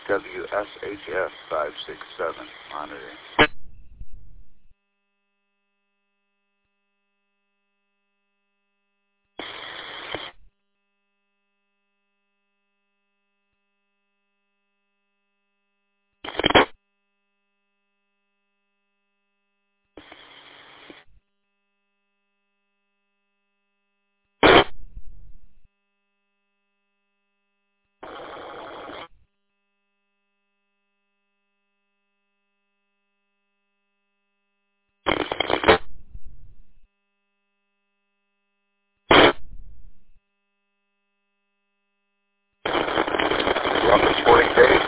WSHF 567 monitoring. Welcome 40 days.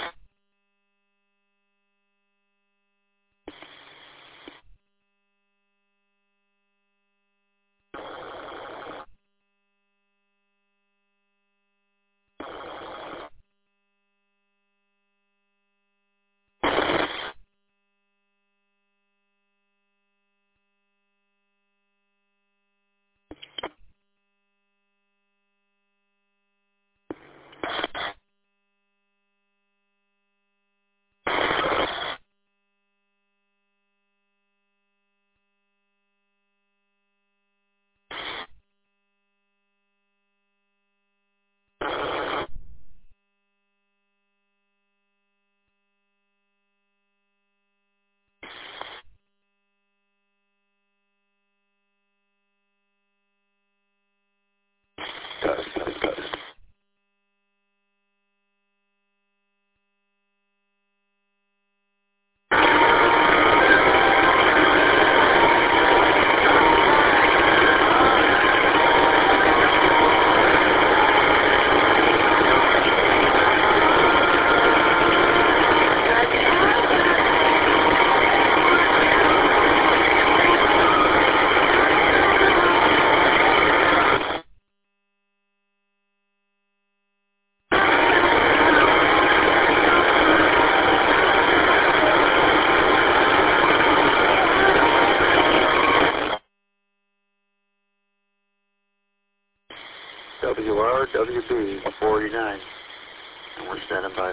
WRWB 49, and we're standing by.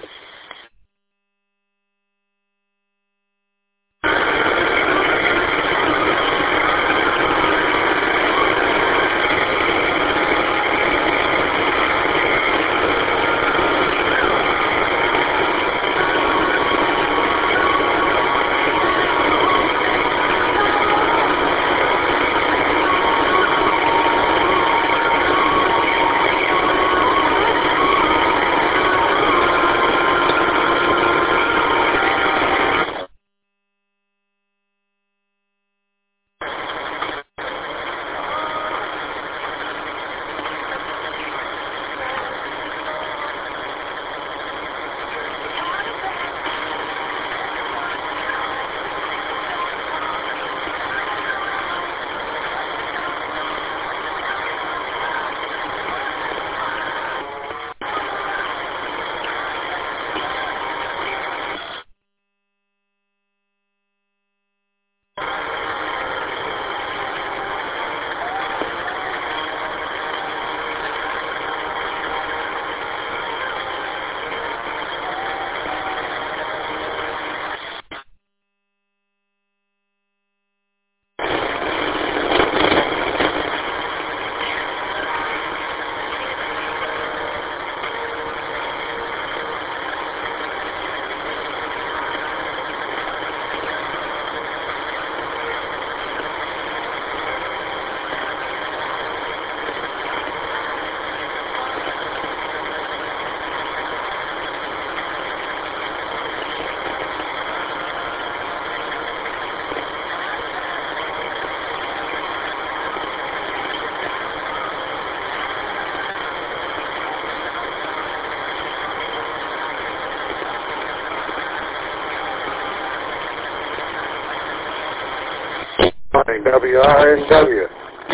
WRNW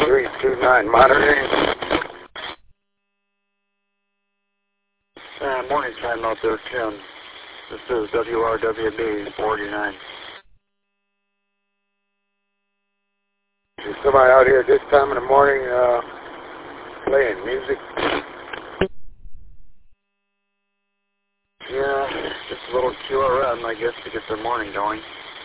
329 monitoring. Morning time out there, Tim. This is WRWB 49. Is somebody out here this time in the morning playing music? Yeah. Just a little QRM, I guess, to get their morning going.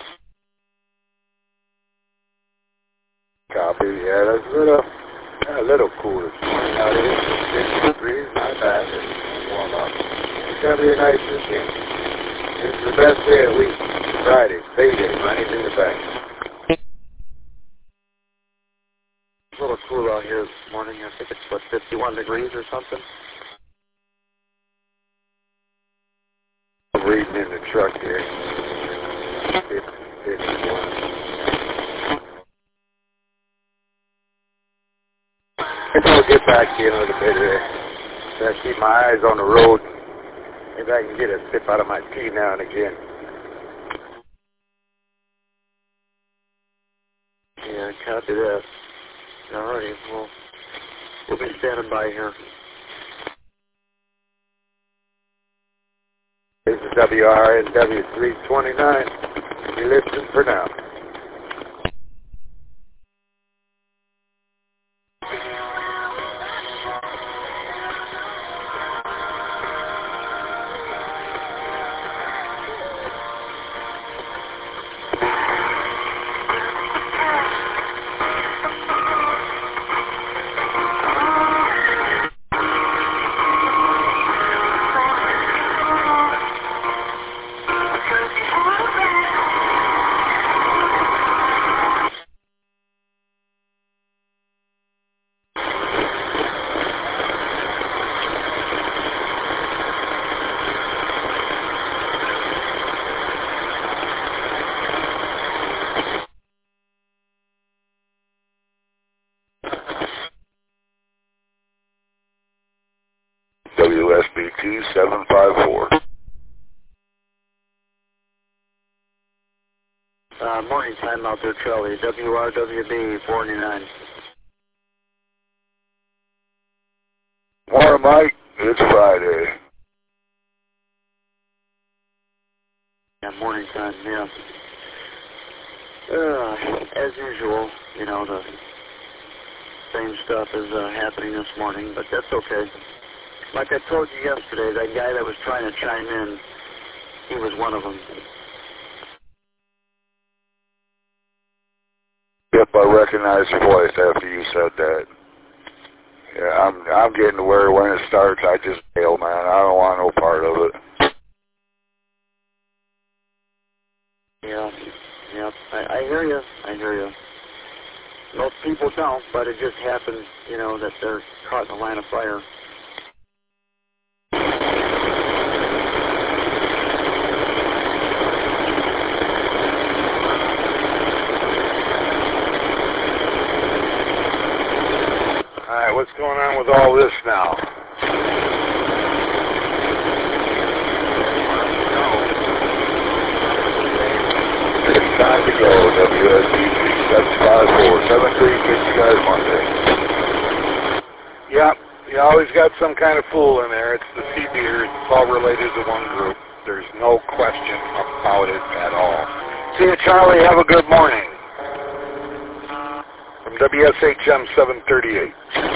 Copy. Yeah, that's a little cooler. Out here, 50 degrees, not bad. Warm up. It's gonna be a nice weekend. It's the best day of the week. Friday, payday, money's in the bank. It's a little cool out here this morning. I think it's, what, 51 degrees or something? I'm reading in the truck here. 51. Maybe I'll get back to you in a little bit here. So I keep my eyes on the road. Maybe I can get a sip out of my tea now and again. Yeah, copy that. Alrighty, well, we'll be standing by here. This is WRNW 329. You're listening for now. WSBT 754. Morning time out there, Charlie. WRWB 49. Morning, Mike. It's Friday. Yeah, morning time, yeah. As usual, you know, the same stuff is happening this morning, but that's okay. Like I told you yesterday, that guy that was trying to chime in, he was one of them. Yep, I recognized your voice after you said that. Yeah, I'm getting to where when it starts, I just bail, man. I don't want no part of it. Yeah, I hear you. I hear you. Most people don't, but it just happens, you know, that they're caught in the line of fire. Alright, what's going on with all this now? It's time to go, WSBT 754, 7359 Monday. Yep, you always got some kind of fool in there. It's the sea beers. It's all related to one group. There's no question about it at all. See you, Charlie. Have a good morning. From WSHM 738.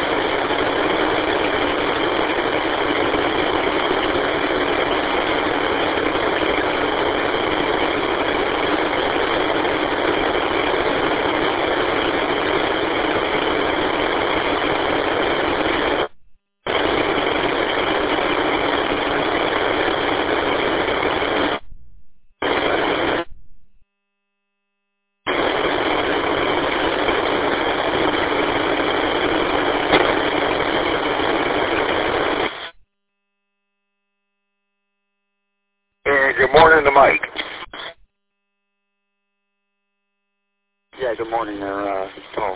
Good morning to Mike. Yeah, good morning there,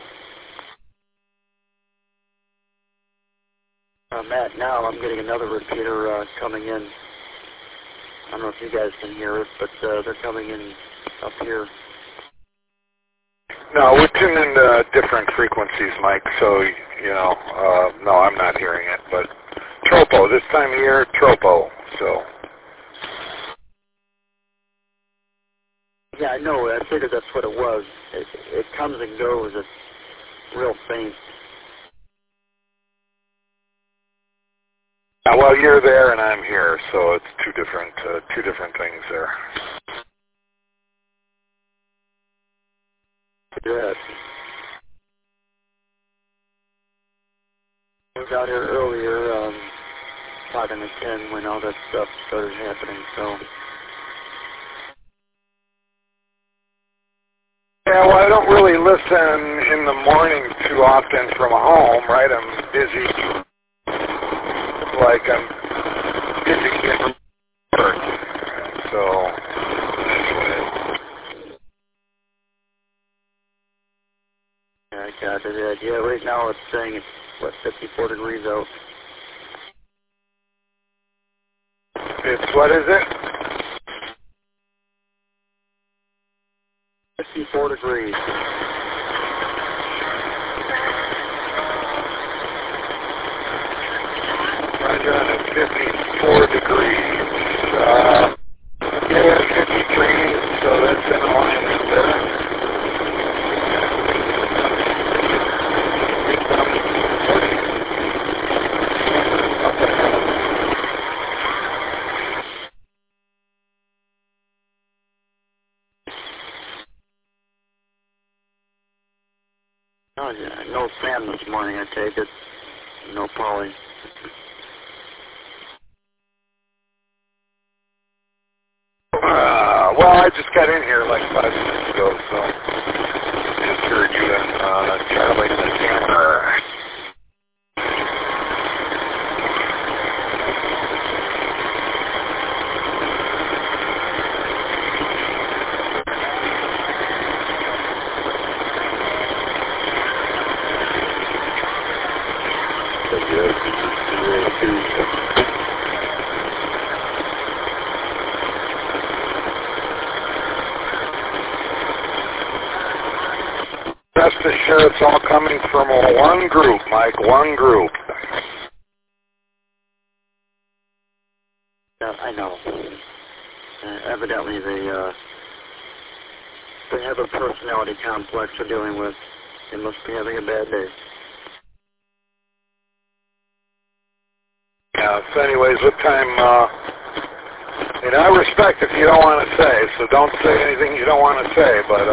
Matt, now I'm getting another repeater coming in. I don't know if you guys can hear it, but they're coming in up here. No, we're tuning different frequencies, Mike, so, you know, no, I'm not hearing it, but tropo, this time of year, tropo, so. Yeah, I know. I figured that's what it was. It comes and goes. It's real faint. Well, you're there and I'm here, so it's two different things there. Good. I was out here earlier, talking to Ken when all that stuff started happening, so. Yeah, well, I don't really listen in the morning too often from home, right? I'm busy, like I'm busy getting work. So, anyway. Yeah, I got it. Yeah, right now it's saying it's, what, 54 degrees out. It's, what is it? 54 degrees. Right on at 54 degrees. Yeah, 53, so that's in alignment there. Oh, yeah, no Sam this morning, I take it. No Polly. Well, I just got in here like 5 minutes ago, so just heard you and Charlie and the camera. Rest assured, it's all coming from one group, Mike, one group. Yeah, I know. Evidently they have a personality complex they're dealing with. They must be having a bad day. Yeah, so anyways, what time, and I respect if you don't want to say, so don't say anything you don't want to say, but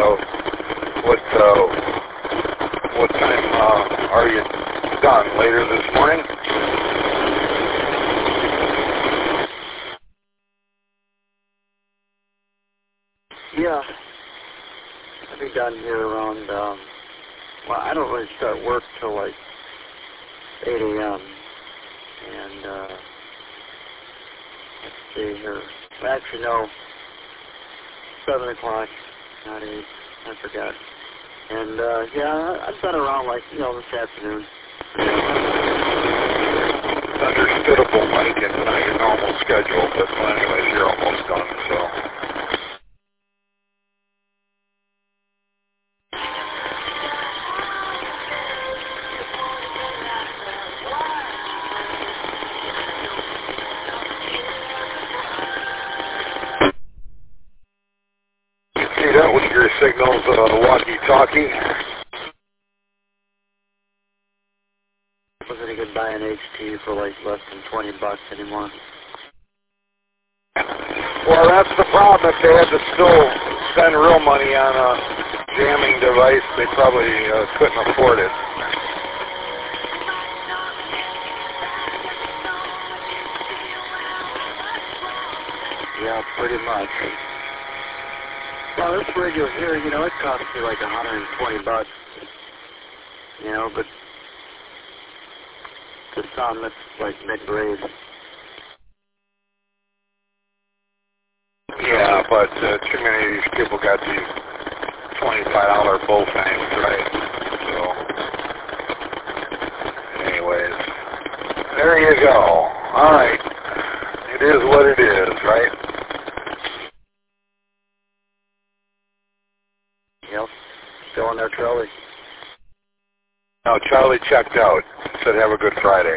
what time are you done? Later this morning? Yeah. I'll be done here around, well, I don't really start work till like 8 a.m. And, let's see here. Actually, no, 7 o'clock, not 8. I forgot. And, yeah, I've done around like, this afternoon. It's understandable, Mike, it's not your normal schedule, but anyways, you're almost done, so. See that with your signals, walkie-talkie? Wasn't you could buy an HT for like less than $20 anymore. Well, that's the problem. If they had to still spend real money on a jamming device, they probably couldn't afford it. Yeah, pretty much. Well, this radio here, it costs me like $120. But the sound that's like mid-grade. Yeah, but too many of these people got these $25 Bofangs, right? So, anyways, there you go. All right. It is what it is, right? Yep. Still on there, Charlie. No, Charlie checked out. Said have a good Friday.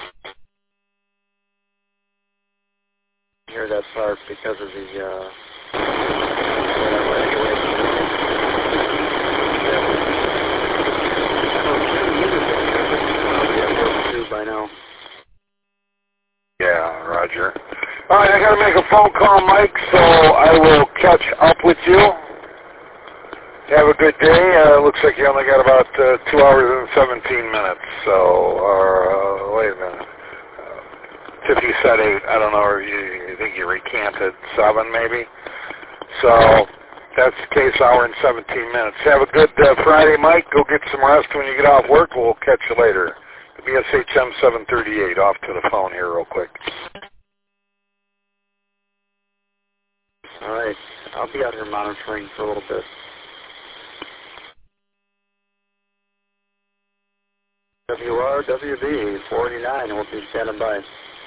Hear that part because of the, by now. All right, I got to make a phone call, Mike, so I will catch up with you. Have a good day. Looks like you only got about 2 hours and 17 minutes. So, wait a minute. Tiffy said 8. I don't know, or you think you recanted 7 maybe? So, that's the case, hour and 17 minutes. Have a good Friday, Mike. Go get some rest when you get off work. We'll catch you later. BSHM 738, off to the phone here real quick. All right. I'll be out here monitoring for a little bit. WRWB 49, we'll be standing by.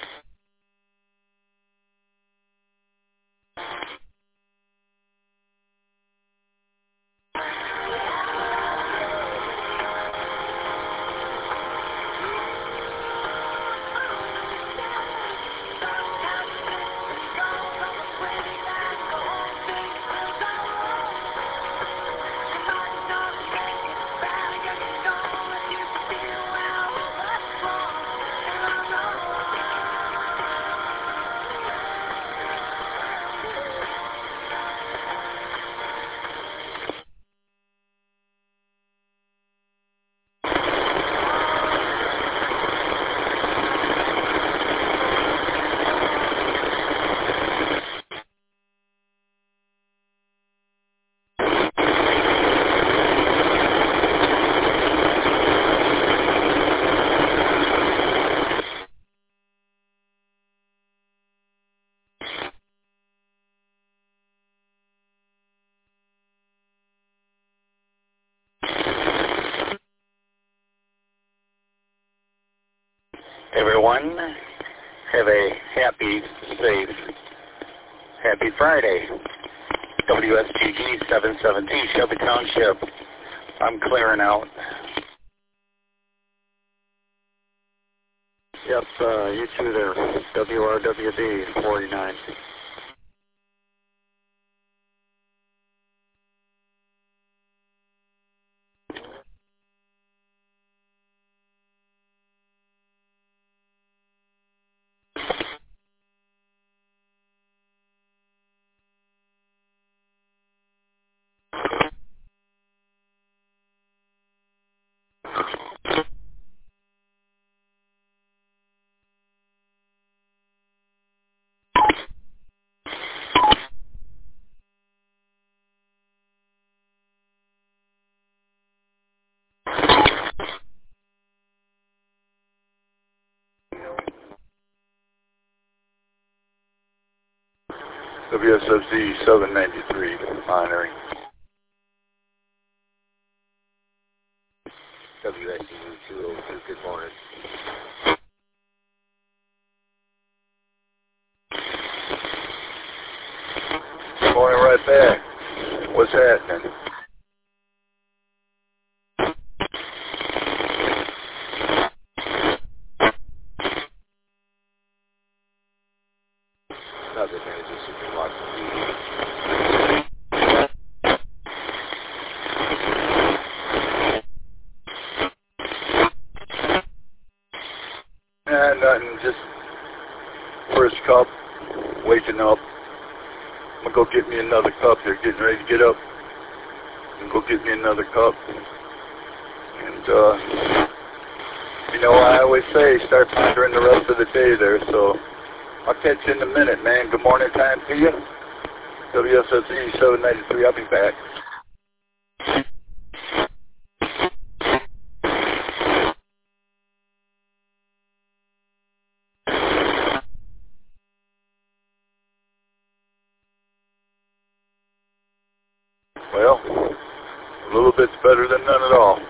Everyone, have a happy, safe, happy Friday. WSGG 717, Shelby Township. I'm clearing out. Yep, you too there. WRWB 49. WSFZ 793, monitoring. WSCU 202, good morning. Good morning right back. What's happening? Nothing, man. Just sitting watching TV. Nothing. Just first cup, waking up. I'm going to go get me another cup. They're getting ready to get up. And go get me another cup. And, you know, I always say start pondering the rest of the day there. So I'll catch you in a minute, man. Good morning time to you. WSFZ 793. I'll be back. Well, a little bit's better than none at all.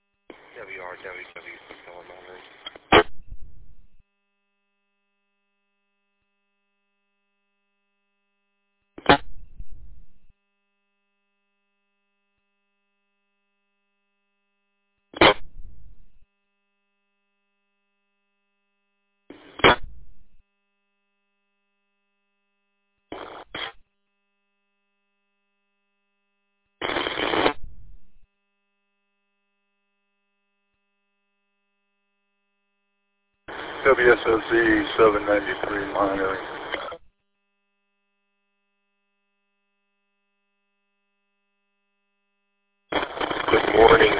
WRWW, going on. WSOZ 793 monitoring. Good morning.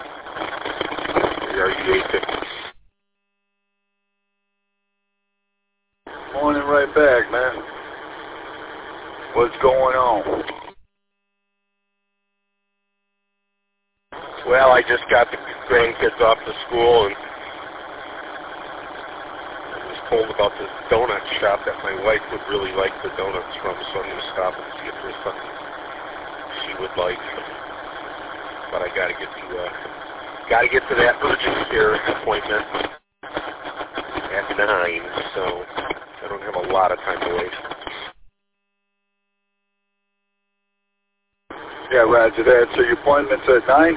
We are U850. Morning right back, man. What's going on? Well, I just got the grandkids off to school and I was told about this donut shop that my wife would really like the donuts from, so I'm going to stop and see if there's something she would like. But I got to get to that urgent care appointment at 9, so I don't have a lot of time to waste. Yeah, roger that. So your appointment's at 9?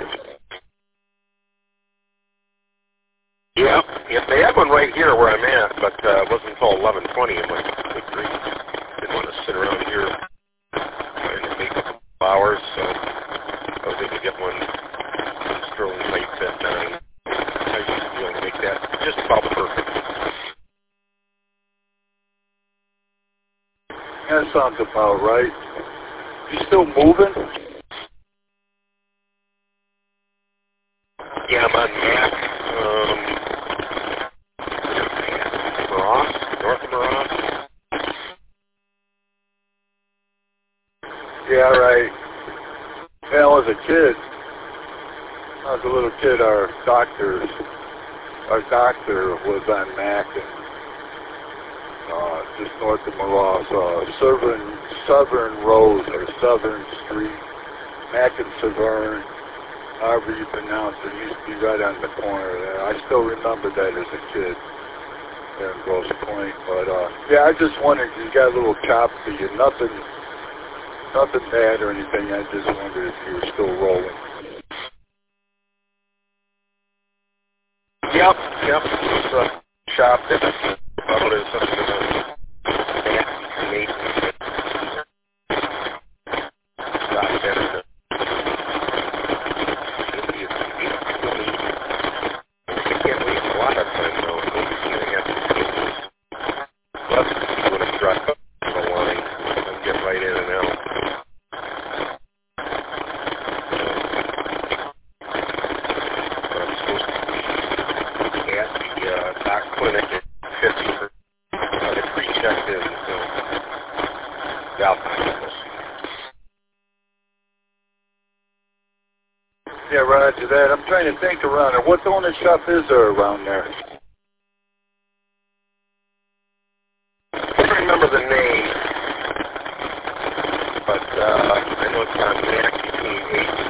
Yeah, they have one right here where I'm at, but it wasn't until 11:20. I'm like, good grief. Didn't want to sit around here trying to make a couple hours, so I was able to get one in Sterling Heights at 9. I used to be able to make that just about perfect. That sounds about right. You still moving? Yeah, I'm on Mac. North of Morass. Yeah, right. Well, as a kid, when I was a little kid, our doctor was on Mac and just north of Morass, Southern Road or Southern Street, Mac and Severn, however you pronounce it, used to be right on the corner there. I still remember that as a kid there in Grosse Pointe. But yeah, I just wondered, you got a little chop for you, nothing bad or anything. I just wondered if you were still rolling. Yep. It's a shop that's probably something Yeah, roger that. I'm trying to think around there. What donut shop is there around there? I don't remember the name, but I know it's on Mac between 8 and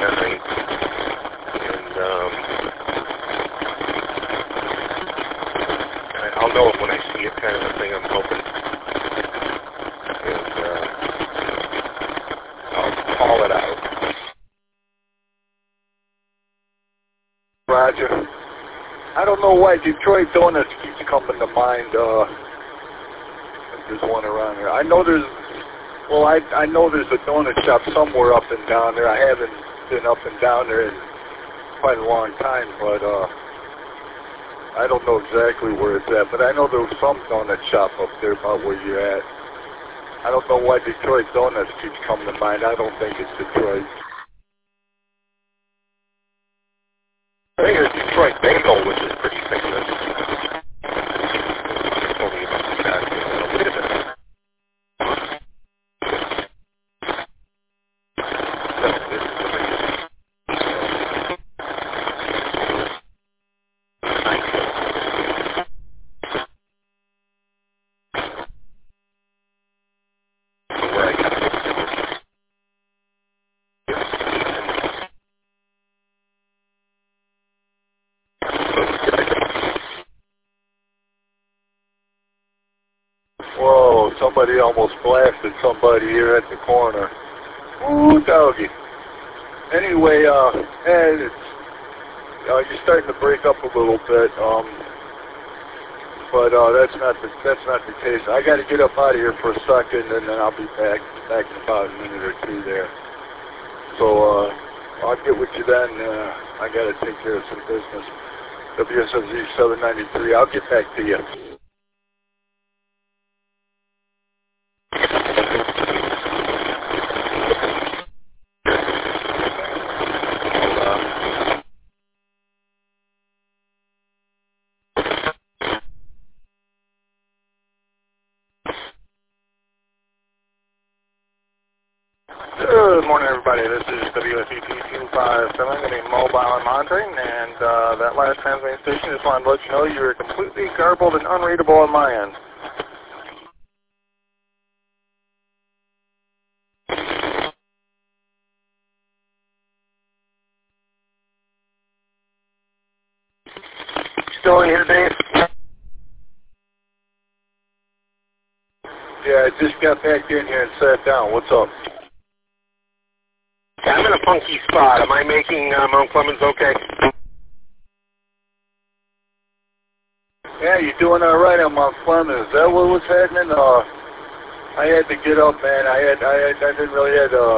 9, and I'll know it when I see it, kind of a thing I'm hoping, and I'll call it out. Roger. I don't know why Detroit Donuts keeps coming to mind. There's one around here. I know there's a donut shop somewhere up and down there. I haven't been up and down there in quite a long time, but I don't know exactly where it's at. But I know there was some donut shop up there about where you're at. I don't know why Detroit Donuts keeps coming to mind. I don't think it's Detroit. I think it's Detroit Bagel, which is pretty famous. Told me about that. Wait a minute. No, this is where I got it. Whoa, somebody almost blasted somebody here at the corner. Ooh, doggy. Anyway, you're starting to break up a little bit, but that's not the case. I got to get up out of here for a second, and then I'll be back in about a minute or two there. So I'll get with you then. I got to take care of some business. WSOZ 793. I'll get back to you. Good morning, everybody. This is WSET-257, going to be mobile and monitoring, and that last transmitting station, just wanted to let you know you're completely garbled and unreadable on my end. Still in here, Dave? Yeah, I just got back in here and sat down. What's up? I'm in a funky spot. Am I making Mount Clemens okay? Yeah, you're doing all right on Mount Clemens. Is that what was happening? I had to get up, man. I didn't really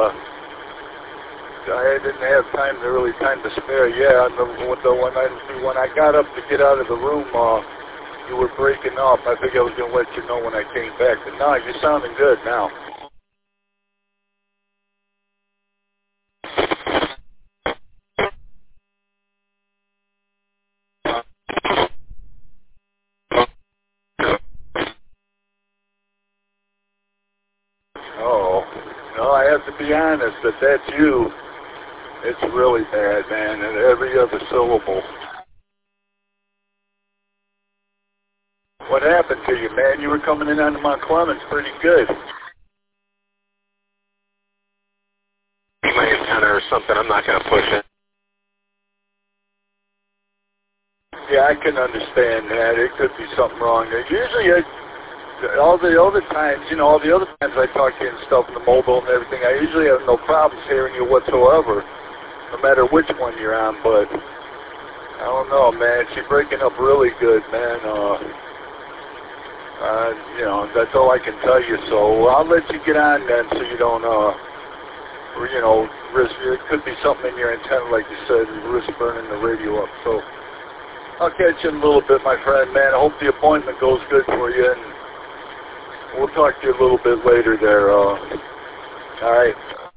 I didn't have time to spare. Yeah, when I got up to get out of the room, you were breaking up. I think I was going to let you know when I came back. But no, you're sounding good now. Oh, no, I have to be honest. If that's you, it's really bad, man. And every other syllable. What happened to you, man? You were coming in onto Mount Clemens pretty good. My antenna or something. I'm not going to push it. Yeah, I can understand that. It could be something wrong. Usually, all the other times I talk to you and stuff in the mobile and everything, I usually have no problems hearing you whatsoever, no matter which one you're on. But I don't know, man. She's breaking up really good, man. That's all I can tell you. So I'll let you get on then, so you don't, risk. It could be something in your antenna, like you said, risk burning the radio up. So I'll catch you in a little bit, my friend, man. I hope the appointment goes good for you, and we'll talk to you a little bit later there. All right.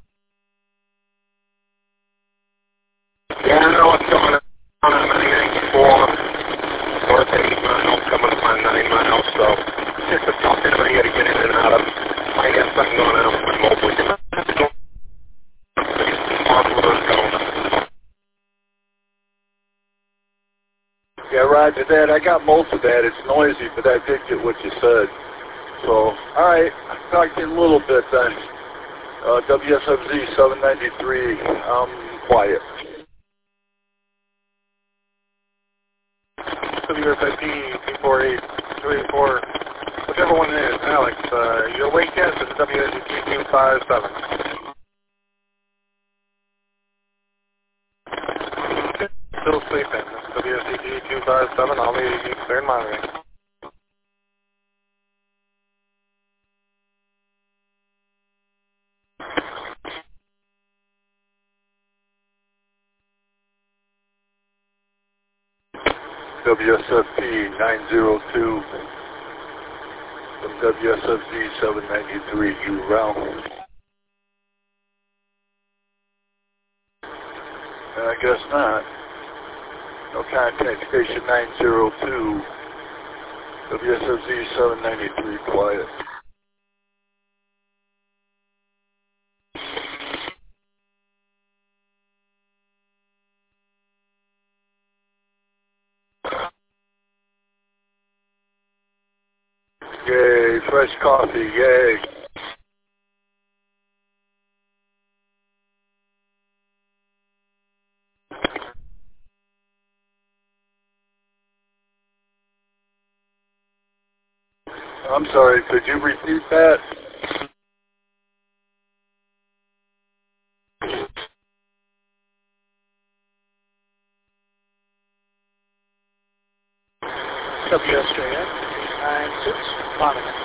Yeah, I know what's going on. I'm at 94, north of 8 miles, coming up on 9 miles, so it's just a tough area to get in and out of. I got something going on with my mobile. Yeah, roger that. I got most of that. It's noisy, but I did get what you said. So, all right. I'll talk to you in a little bit then. WSFZ 793. Quiet. WSIP 248, whichever one it is. Alex, you're awake yet? This is WSIP 257. Still sleeping. This is WSIP 257. I'll need you clear and monitoring. WSFP 902 from WSFZ 793, you round. I guess not. No contact, station 902, WSFZ 793, quiet. Yay, fresh coffee, yay. I'm sorry, could you repeat that? WSJN 96, monitor.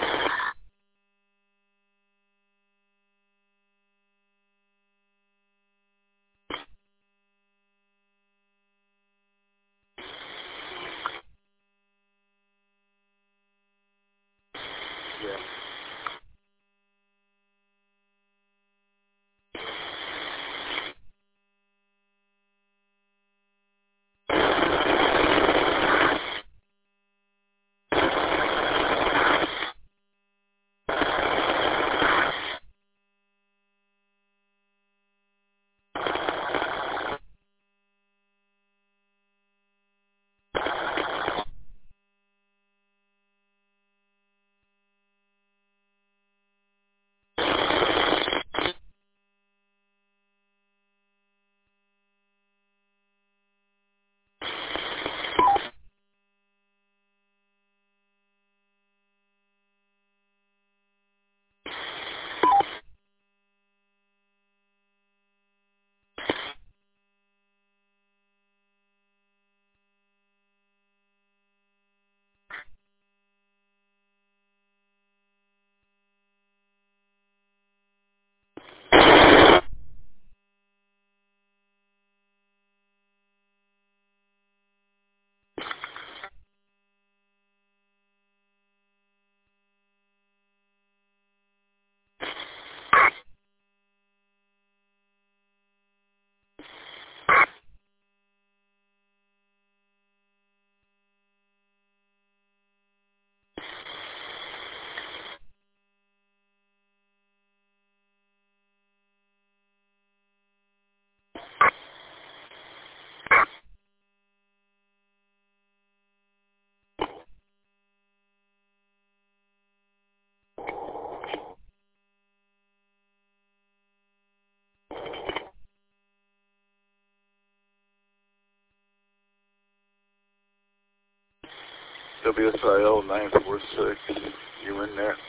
WSIL 946, you in there?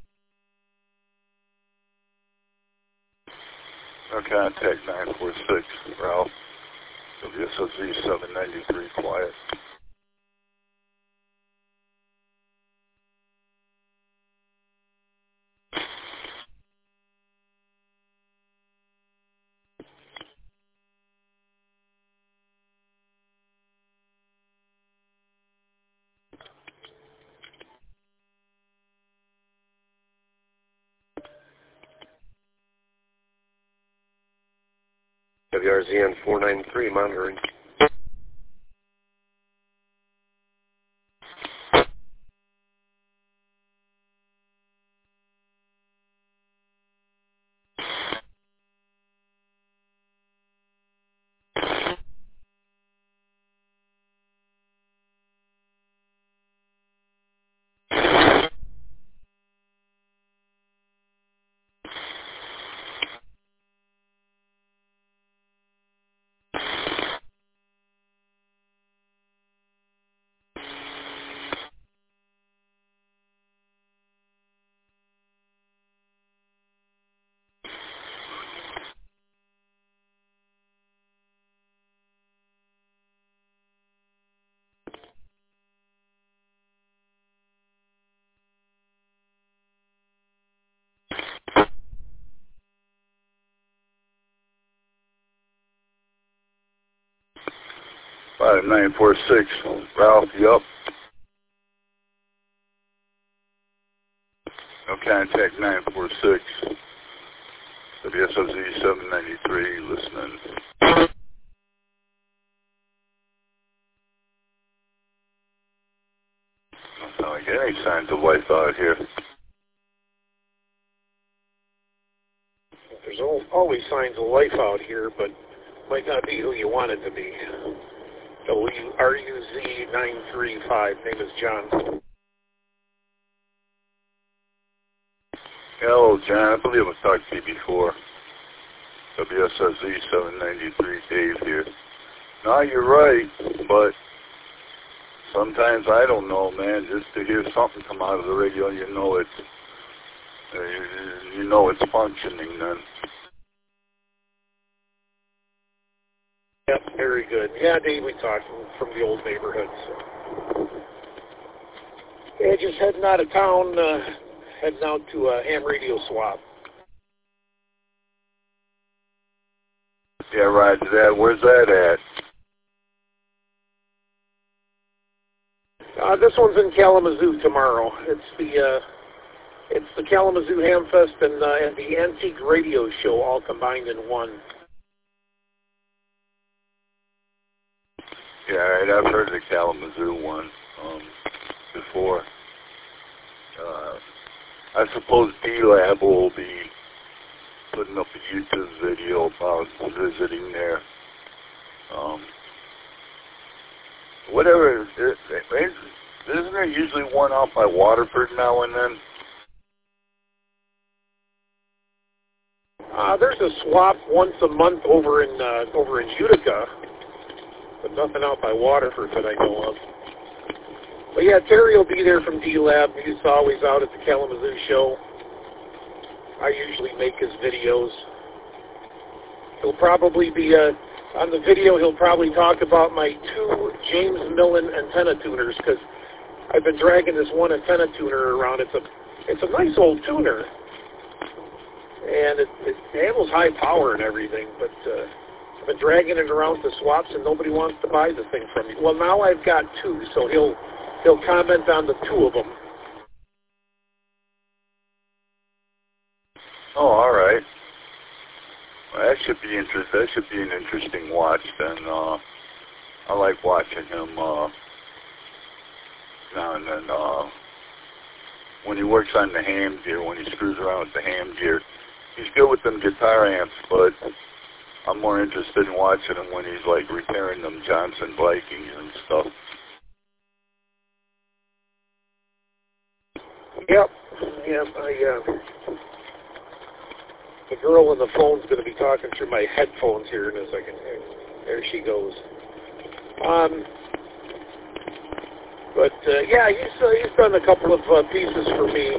No contact 946, Ralph. WSOZ 793, quiet. WRZN 493, monitoring. Five 946, Ralph, you up? No contact 946. WSOZ 793, listening. Don't sound like any signs of life out here. There's always signs of life out here, but might not be who you want it to be. WRUZ 935, name is John. Hello, John. I believe I've talked to you before. WSOZ 793, Dave here. No, you're right, but sometimes I don't know, man. Just to hear something come out of the radio, you know it's functioning then. Yep, very good. Yeah, Dave, we talked from the old neighborhood. So. Yeah, just heading out of town, heading out to a ham radio swap. Yeah, roger that. Where's that at? This one's in Kalamazoo tomorrow. It's the Kalamazoo Hamfest and the Antique Radio Show all combined in one. Yeah, right. I've heard of the Kalamazoo one before. I suppose D-Lab will be putting up a YouTube video about visiting there. Whatever, isn't there usually one out by Waterford now and then? There's a swap once a month over in Utica, but nothing out by Waterford that I know of. But yeah, Terry will be there from D-Lab. He's always out at the Kalamazoo show. I usually make his videos. He'll probably be, on the video, he'll probably talk about my two James Millen antenna tuners, because I've been dragging this one antenna tuner around. It's a nice old tuner, and it handles high power and everything, but I've been dragging it around to swaps, and nobody wants to buy the thing from me. Well, now I've got two, so he'll comment on the two of them. Oh, all right. Well, that should be That should be an interesting watch. Then I like watching him now and then. when he works on the ham gear, when he screws around with the ham gear. He's good with them guitar amps, but I'm more interested in watching him when he's like repairing them Johnson Vikings and stuff. Yep. The girl on the phone's going to be talking through my headphones here in a second. There she goes. Yeah, he's done a couple of pieces for me,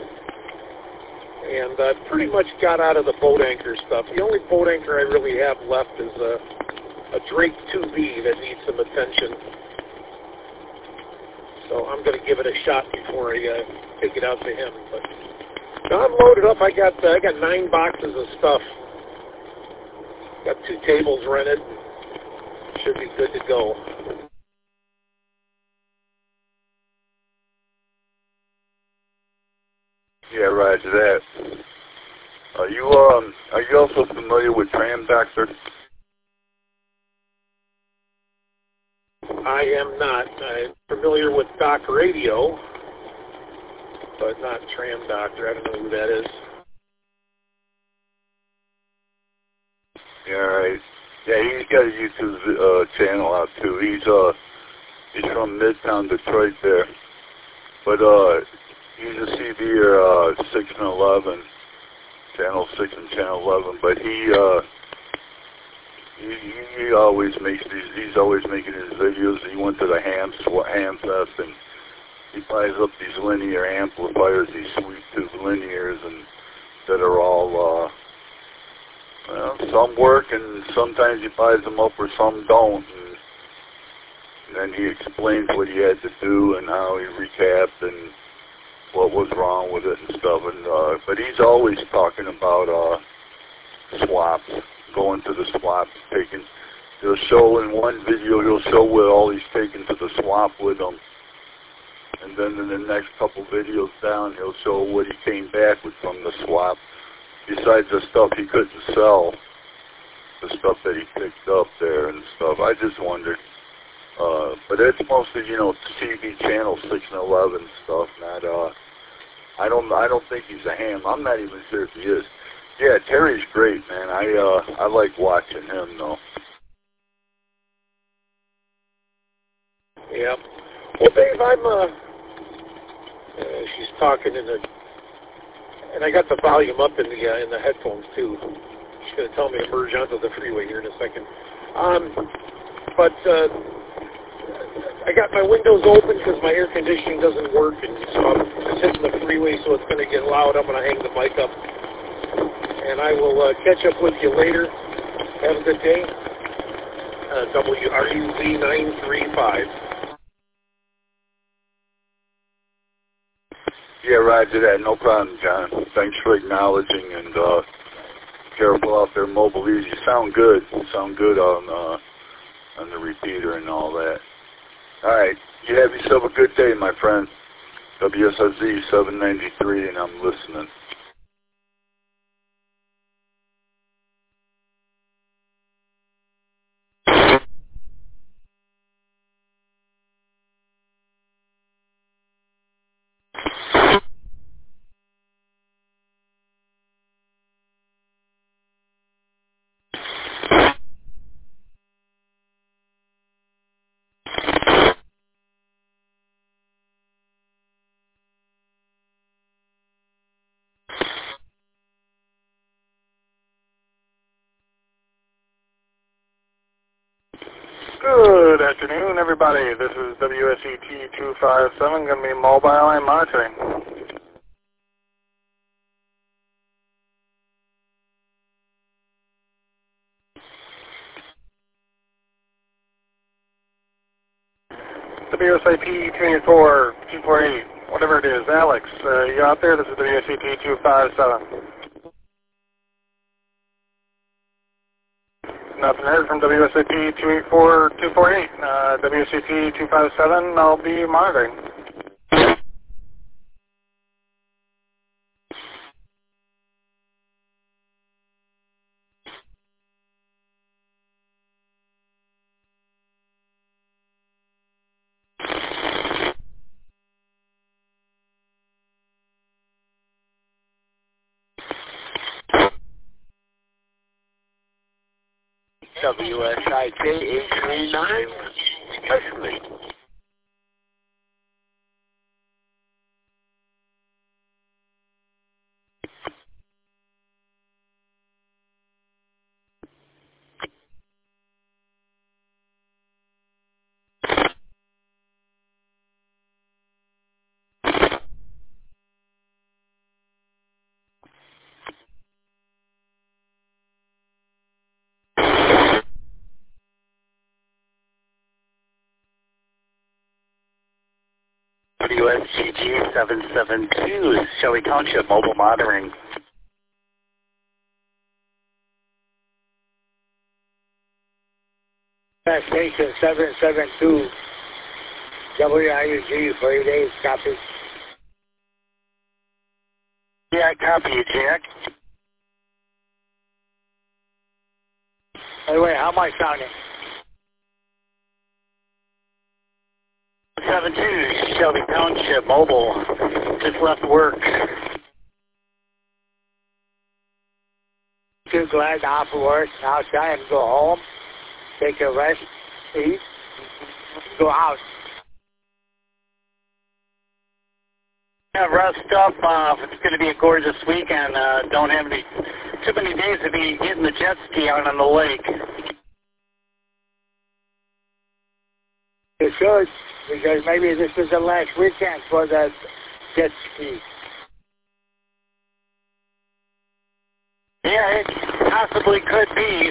and I pretty much got out of the boat anchor stuff. The only boat anchor I really have left is a Drake 2B that needs some attention. So I'm going to give it a shot before I take it out to him. But no, I'm loaded up. I got 9 boxes of stuff. Got 2 tables rented. Should be good to go. Yeah, roger that. Are you also familiar with Tram Doctor? I am not. I'm familiar with Doc Radio, but not Tram Doctor. I don't know who that is. Yeah, right. Yeah, he's got a YouTube channel out too. He's from Midtown Detroit there, but he's a CB 6 and 11, channel 6 and channel 11. But he always makes these. He's always making his videos. He went to the ham fest and he buys up these linear amplifiers, these sweet tube linears, and that are all. Well, some work, and sometimes he buys them up, or some don't. And then he explains what he had to do and how he recapped and what was wrong with it and stuff. And but he's always talking about swaps, going to the swaps, taking. He'll show in one video. He'll show what all he's taken to the swap with him, and then in the next couple videos down, he'll show what he came back with from the swap. Besides the stuff he couldn't sell, the stuff that he picked up there and stuff. I just wondered. But it's mostly, TV channel 6 and 11 stuff. Not. I don't think he's a ham. I'm not even sure if he is. Yeah, Terry's great, man. I like watching him though. Yeah. Well, Dave, I'm. She's talking and I got the volume up in the headphones too. She's going to tell me to merge onto the freeway here in a second. But I got my windows open because my air conditioning doesn't work, and so I'm just hitting the freeway, so it's going to get loud. I'm going to hang the mic up, and I will catch up with you later. Have a good day. WRUZ 935. Yeah, roger that. No problem, John. Thanks for acknowledging, and careful out there, Mobile Easy. You sound good. You sound good on the repeater and all that. All right. You have yourself a good day, my friend. WSIZ 793, and I'm listening. Good afternoon, everybody. This is WSET 257, going to be mobile and monitoring. WSIP 284, 248, whatever it is. Alex, you out there? This is WSET 257. Nothing heard from WSAP 284, 248. WSAP 257, I'll be monitoring. WSIK 839, especially. WSGG 772, Shelby Township Mobile Monitoring. Station 772, WIUG for 8 days, copy. Yeah, I copy you, Jack. By the way, how am I sounding? 72, Shelby Township Mobile. Just left work. Too glad to off work. Now it's time to go home, take a rest, eat, go out. Yeah, rest up. It's going to be a gorgeous weekend. Don't have too many days to be getting the jet ski out on the lake. You should, because maybe this is the last weekend for the jet ski. Yeah, it possibly could be.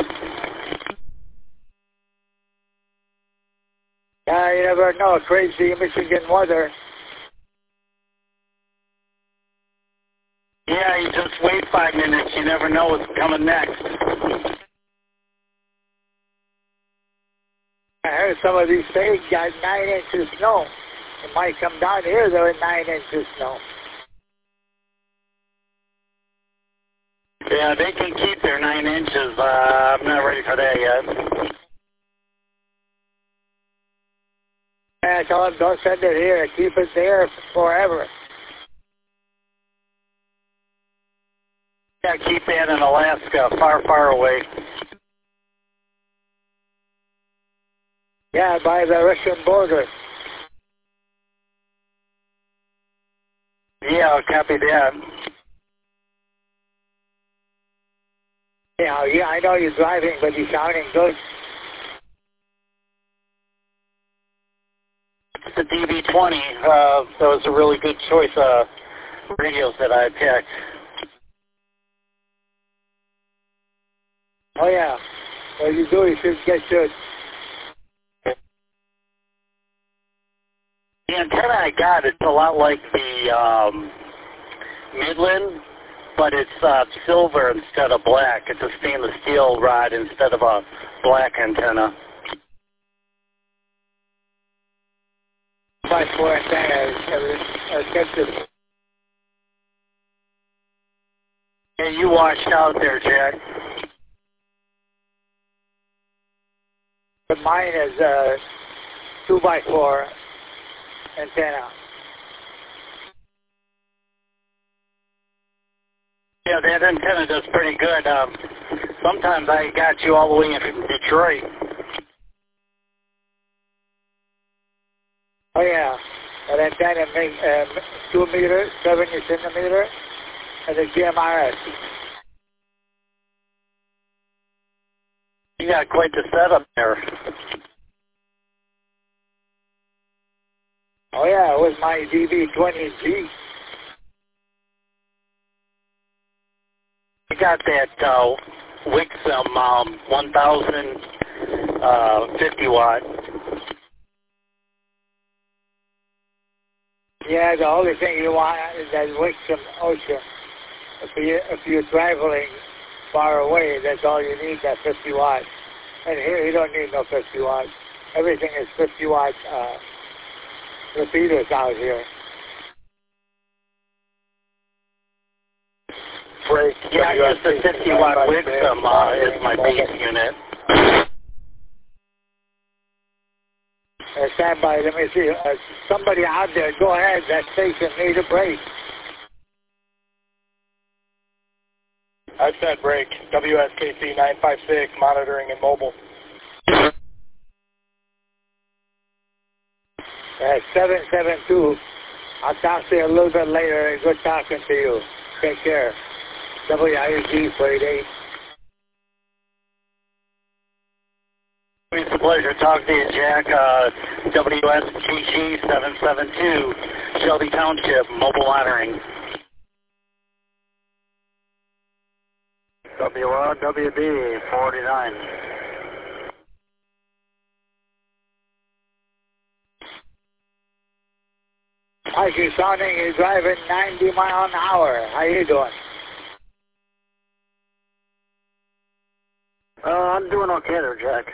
Yeah, you never know. Crazy Michigan weather. Yeah, you just wait 5 minutes. You never know what's coming next. I heard some of these states got 9 inches of snow. It might come down here, though, at 9 inches of snow. Yeah, they can keep their 9 inches. I'm not ready for that yet. Yeah, I told them, don't send it here. Keep it there forever. Yeah, keep that in Alaska, far, far away. Yeah, by the Russian border. Yeah, I'll copy that. Yeah, I know you're driving, but you're sounding good. It's the DB20. That was a really good choice of radios that I picked. Oh, yeah. What you do, you should get your... The antenna I got, it's a lot like the Midland, but it's silver instead of black. It's a stainless steel rod instead of a black antenna. 5-4 antenna. Yeah, you washed out there, Jack. But mine is 2x4 antenna. Yeah, that antenna does pretty good. Sometimes I got you all the way in from Detroit. Oh, yeah. That antenna makes 2 meters, 70 centimeter, and the GMRS. You got quite the setup there. Oh, yeah, it was my DB20G. You got that Wixom 1050 watt. Yeah, the only thing you want is that Wixom Ocean. If you're traveling far away, that's all you need, that 50 watts. And here you don't need no 50 watts. Everything is 50 watts repeaters out here. Break. Yeah, just the 50 watt Wixom is my base unit. Stand by, let me see. Somebody out there, go ahead. That station need a break. I've set break. WSKC 956, monitoring and mobile. 772. I'll talk to you a little bit later. Good talking to you. Take care. WIUG 48. It's a pleasure talking to you, Jack. WSKC 772, Shelby Township, mobile monitoring. WRWB 49. How's you sounding? You're driving 90 miles an hour. How you doing? I'm doing okay there, Jack.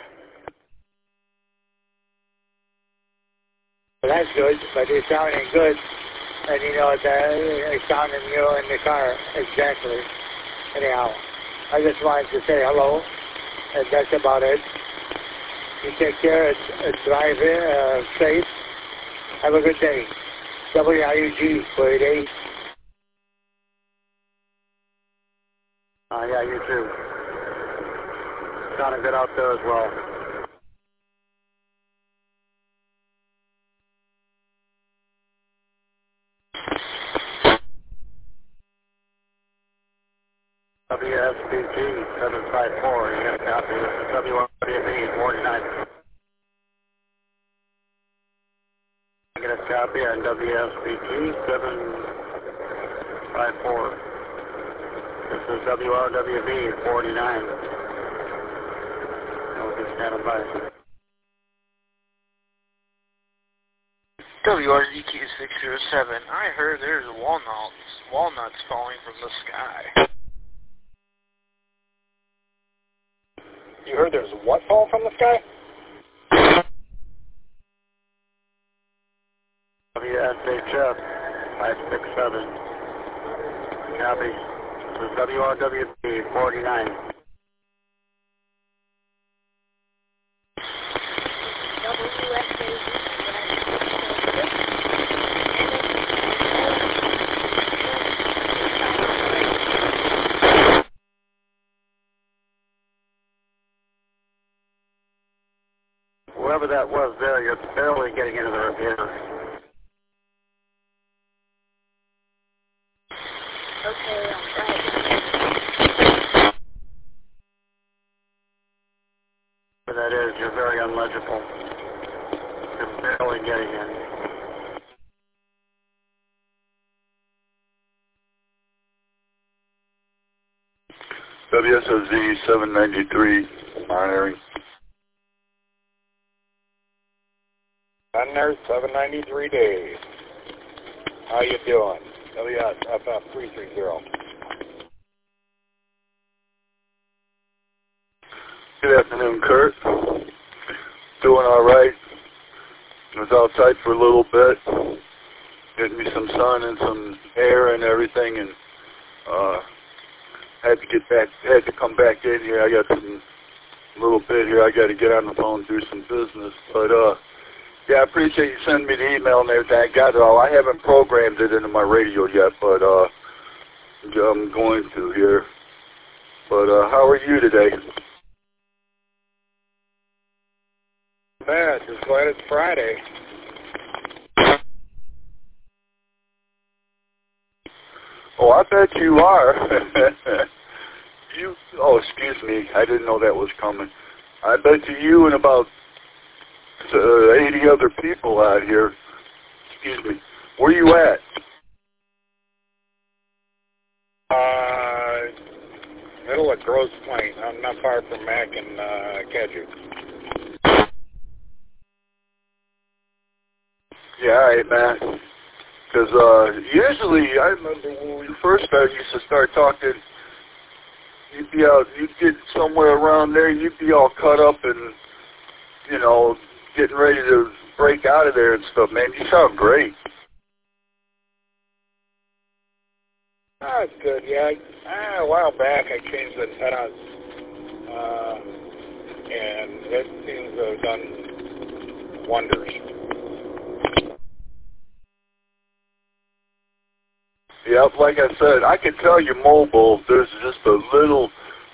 Well, that's good, but you're sounding good. And you know, it's sounding you in the car. Exactly. Anyhow, I just wanted to say hello, and that's about it. You take care and drive safe. Have a good day. WIUG 48. Yeah, you too. Sounding good out there as well. WSBG 754, you got a copy. This is WRWB 49. I get a copy on WSBG 754. This is WRWB 49. We'll be standing by. WRZQ 607. I heard there's walnuts falling from the sky. You heard there's what fall from the sky? WSHF 567. Copy. This is WRWB 49. Whoever that was there, you're barely getting into the repeater. Okay, right. Whoever that is, you're very unlegible. You're barely getting in. WSOZ 793, monitoring. On there, 793 days. How you doing? WSFF 330. Good afternoon, Kurt. Doing all right. I was outside for a little bit, getting me some sun and some air and everything, and had to come back in here. I got some little bit here. I got to get on the phone and do some business, but yeah, I appreciate you sending me the email and everything. I got it all. I haven't programmed it into my radio yet, but I'm going to here. But how are you today? Bad. Just glad it's Friday. Oh, I bet you are. Oh, excuse me. I didn't know that was coming. I bet you and about 80 other people out here. Excuse me. Where you at? Middle of Grosse Pointe. I'm not far from Mac and Kedgew. Yeah, all right, man. Because usually, I remember when we first used to start talking, you'd be out, you'd get somewhere around there, you'd be all cut up and, you know, getting ready to break out of there and stuff, man. You sound great. That's good, yeah. A while back I changed the antennas, and it seems to have done wonders. Yep, like I said, I can tell you mobile, there's just a little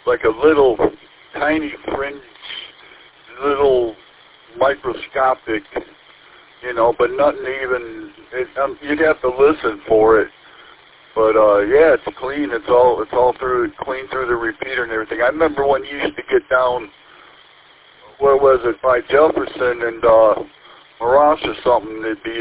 tiny fringe, little microscopic, you know, but nothing even, you'd have to listen for it. But, yeah, it's clean. It's all through, clean through the repeater and everything. I remember when you used to get down, where was it, by Jefferson and, Mirage or something, it'd be,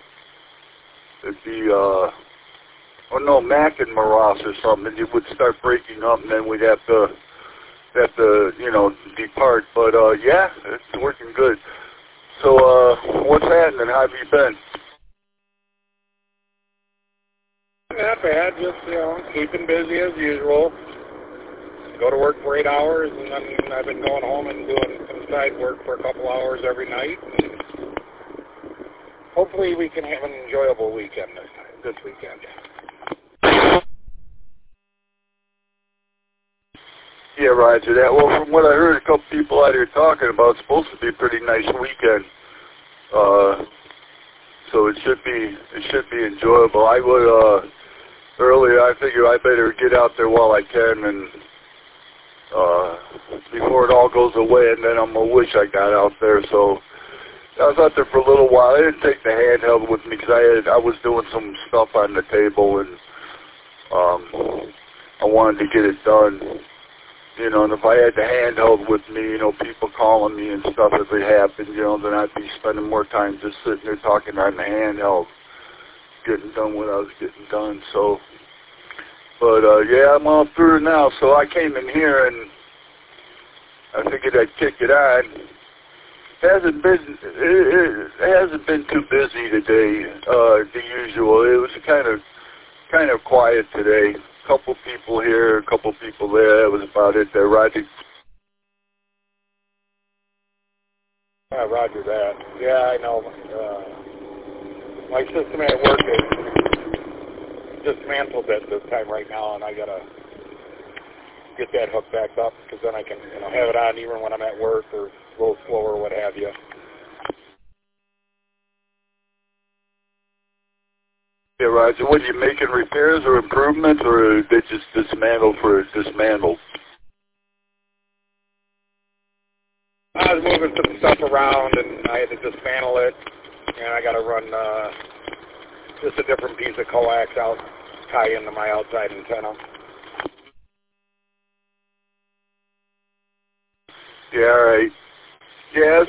oh no, Mac and Mirage or something, it would start breaking up and then we'd have to, you know, depart. But, yeah, it's working good. So, what's happening? How have you been? Not bad, just, you know, keeping busy as usual. Go to work for 8 hours, and then I've been going home and doing some side work for a couple hours every night. And hopefully we can have an enjoyable weekend this weekend. Yeah, Roger that. Well, from what I heard, a couple people out here talking about, it's supposed to be a pretty nice weekend. So it should be enjoyable. I would, earlier, I figure I better get out there while I can and, before it all goes away, and then I'm going to wish I got out there. So I was out there for a little while. I didn't take the handheld with me because I was doing some stuff on the table, and, I wanted to get it done. You know, and if I had the handheld with me, you know, people calling me and stuff, if it happened, you know, then I'd be spending more time just sitting there talking on the handheld, getting done what I was getting done. So, but, yeah, I'm all through now. So I came in here and I figured I'd kick it on. It hasn't been too busy today, the usual. It was kind of quiet today. Couple people here, a couple people there. That was about it there. Roger. Roger that. Yeah, I know. My system at work is dismantled at this time right now, and I gotta get that hooked back up because then I can, you know, have it on even when I'm at work or a little slower or what have you. Yeah, Roger. What, are you making repairs or improvements, or they just dismantled for dismantled? I was moving some stuff around, and I had to dismantle it, and I got to run just a different piece of coax out, tie into my outside antenna. Yeah, all right. Yeah,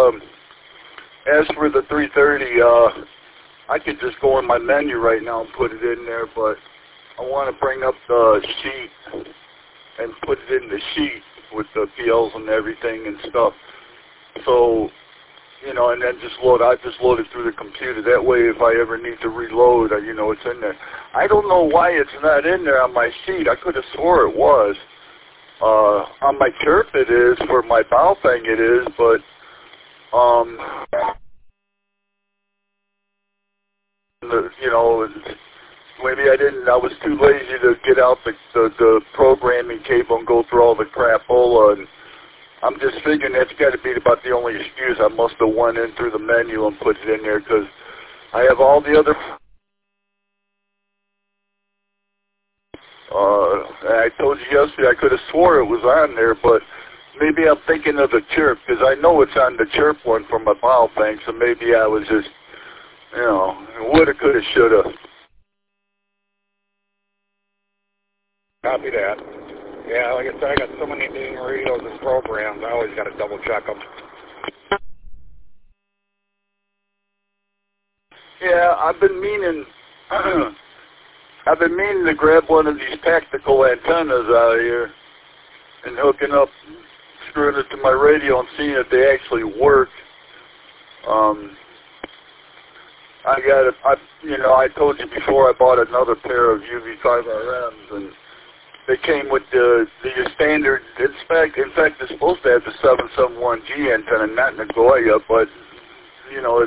as for the 330, I could just go in my menu right now and put it in there, but I want to bring up the sheet and put it in the sheet with the PLs and everything and stuff. So, you know, and then I just load it through the computer. That way, if I ever need to reload, you know, it's in there. I don't know why it's not in there on my sheet. I could have swore it was. On my chirp it is, for my bow thing it is, but, you know, maybe I was too lazy to get out the programming cable and go through all the crapola, and I'm just figuring that's got to be about the only excuse. I must have went in through the menu and put it in there, because I have all the other... I told you yesterday I could have swore it was on there, but maybe I'm thinking of the chirp, because I know it's on the chirp one from my bow thing, so maybe I was just... You know, woulda, coulda, shoulda. Copy that. Yeah, like I said, I got so many new radios and programs, I always got to double check them. Yeah, I've been meaning to grab one of these tactical antennas out here and hooking up, screwing it to my radio and seeing if they actually work. I told you before I bought another pair of UV5RMs, and they came with the standard. In fact, they're supposed to have the 771G antenna, not Nagoya, but you know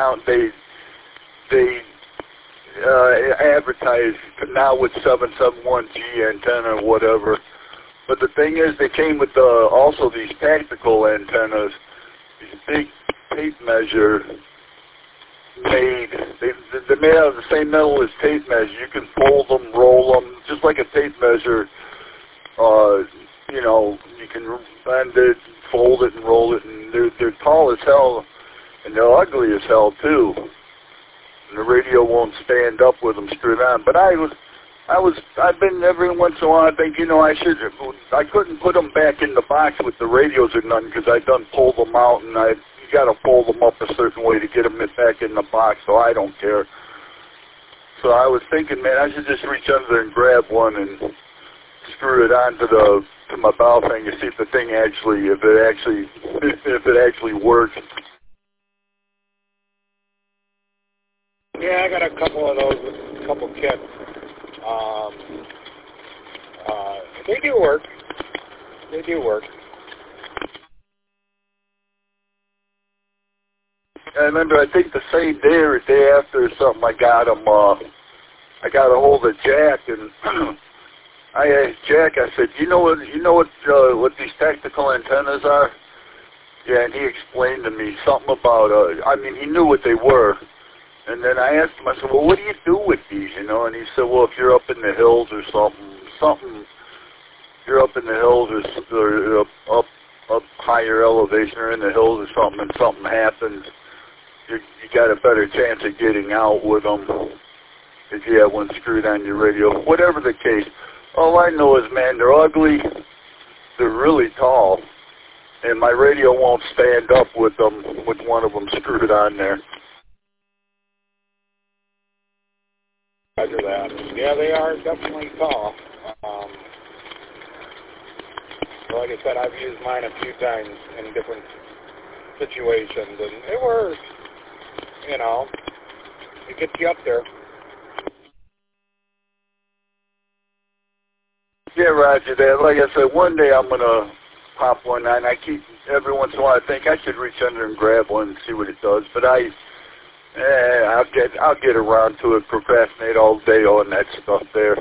they advertise now with 771G antenna or whatever. But the thing is, they came with also these tactical antennas, these big tape measure made. They're made out of the same metal as tape measure. You can fold them, roll them, just like a tape measure. You know, you can bend it, fold it, and roll it, and they're tall as hell, and they're ugly as hell too. And the radio won't stand up with them screwed on. But I've been every once in a while. I think, you know, I couldn't put them back in the box with the radios or nothing because I done pulled them out, and you got to fold them up a certain way to get them back in the box. So I don't care. So I was thinking, man, I should just reach under and grab one and screw it onto my bow thing to see if the thing if it actually works. Yeah, I got a couple of those with a couple kits. They do work. They do work. I remember, I think the same day or day after or something, I got a hold of Jack, and I asked Jack, I said, you know what these tactical antennas are? Yeah, and he explained to me something about, I mean, he knew what they were. And then I asked him, I said, well, what do you do with these, you know? And he said, well, if you're up in the hills or something, you're up in the hills or up higher elevation or in the hills or something, and something happens, you got a better chance of getting out with them if you have one screwed on your radio. Whatever the case, all I know is, man, they're ugly, they're really tall, and my radio won't stand up with one of them screwed on there. Roger that. Yeah, they are definitely tall. Like I said, I've used mine a few times in different situations, and it works. You know, it gets you up there. Yeah, Roger that. Like I said, one day I'm gonna pop one on. I keep every once in a while. I think I should reach under and grab one and see what it does. But I'll get around to it. Procrastinate all day on that stuff there.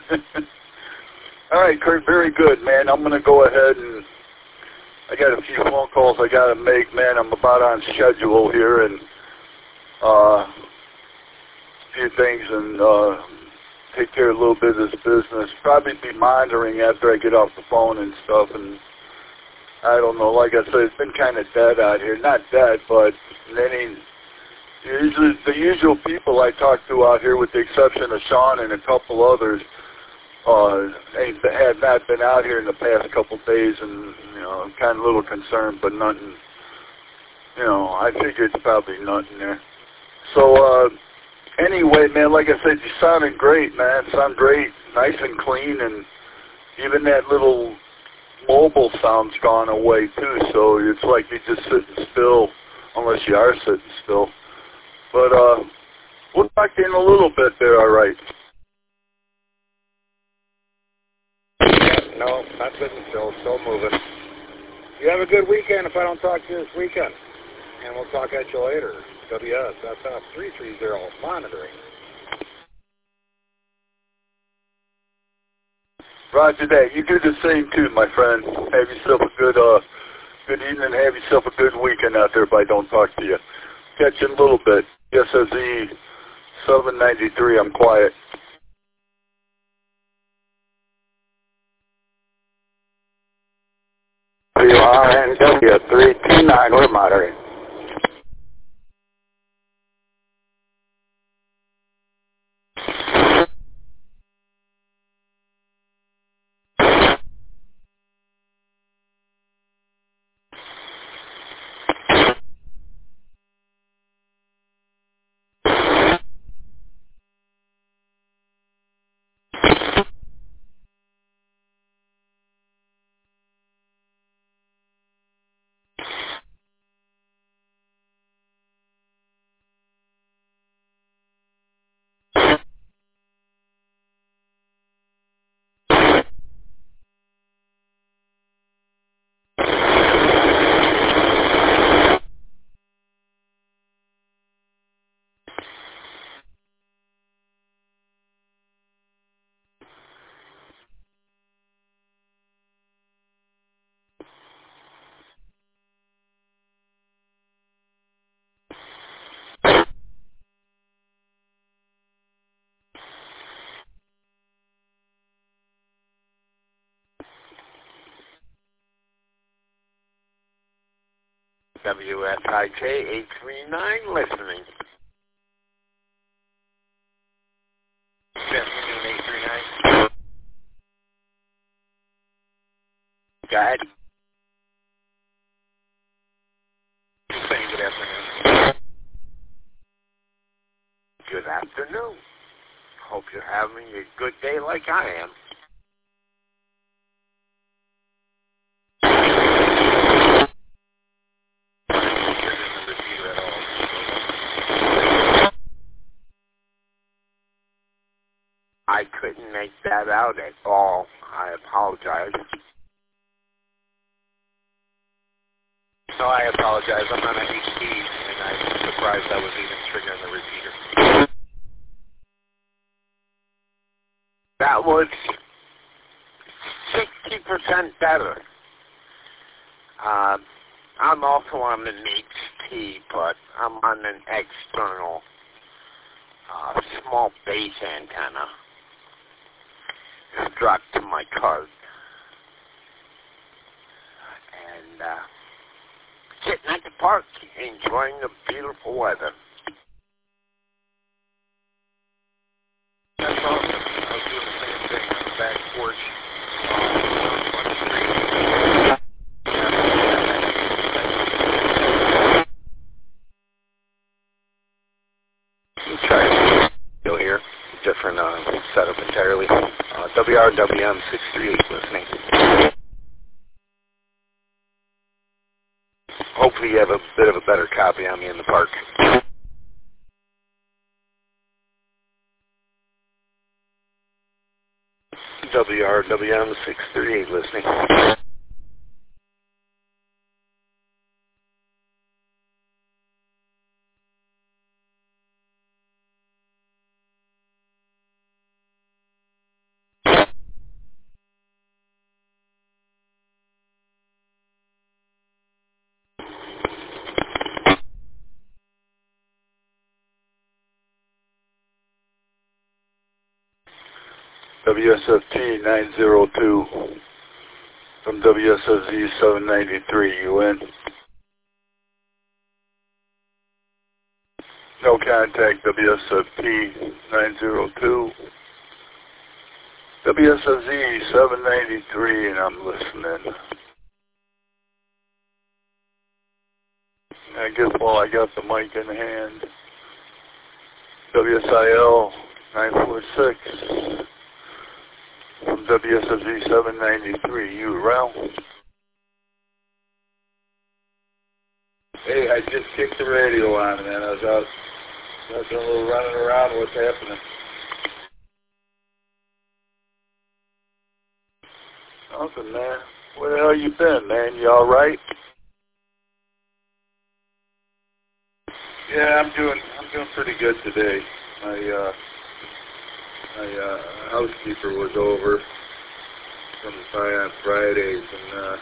All right, Kurt. Very good, man. I'm gonna go ahead and I got a few phone calls I gotta make, man. I'm about on schedule here, and a few things, and take care of a little bit of this business. Probably be monitoring after I get off the phone and stuff, and I don't know. Like I said, it's been kind of dead out here. Not dead, but the usual people I talk to out here, with the exception of Sean and a couple others, have not been out here in the past couple days, and you know, I'm kind of a little concerned, but nothing. You know, I figure it's probably nothing there. So anyway, man, like I said, you sounded great, man. Sound great, nice and clean, and even that little mobile sound's gone away too. So it's like you're just sitting still, unless you are sitting still. But we'll talk to you in a little bit there, all right? No, not sitting still, still moving. You have a good weekend if I don't talk to you this weekend. And we'll talk at you later. WSFF 330 monitoring. Roger that. You do the same too, my friend. Have yourself a good evening. Have yourself a good weekend out there if I don't talk to you. Catch you in a little bit. SSE 793, I'm quiet. WRNW 329, we're monitoring. WSIJ 839 listening. Good afternoon, 839. Go ahead. Saying good afternoon. Good afternoon. Hope you're having a good day like I am. I couldn't make that out at all. I apologize. No, I apologize. I'm on a HD, and I'm surprised I was even triggering the repeater. That was 60% better. I'm also on an HT, but I'm on an external small base antenna strapped to my cart. And sitting at the park, enjoying the beautiful weather. That's awesome. I was doing the same thing on the back porch. Still here. Different setup entirely. WRWM 638 listening. Hopefully you have a bit of a better copy on me in the park. WRWM 638 listening. WSFT 902 from WSFZ 793, you in? No contact, WSFT 902. WSFZ 793, and I'm listening. I guess while I got the mic in hand, WSIL 946. From WSFZ 793, you around? Hey, I just kicked the radio on, man. I was out doing a little running around. What's happening? Nothing, man. Where the hell you been, man? You all right? Yeah, I'm doing pretty good today. My housekeeper was over from on Fridays, and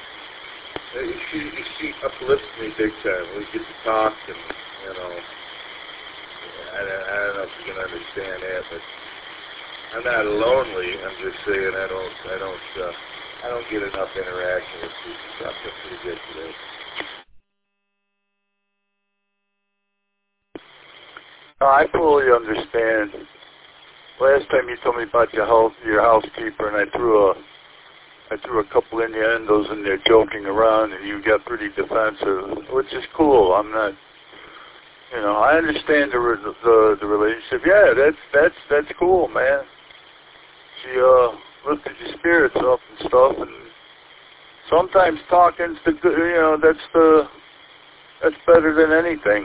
she uplifts me big time. We get to talk, and you know, I don't know if you can understand that, but I'm not lonely. I'm just saying I don't get enough interaction with people, so I feel pretty good today. I fully understand. Last time you told me about your housekeeper, and I threw a couple innuendos in there joking around, and you got pretty defensive, which is cool. I'm not, you know, I understand the relationship. Yeah, that's cool, man. She lifted your spirits up and stuff, and sometimes talking's the good, you know, that's better than anything.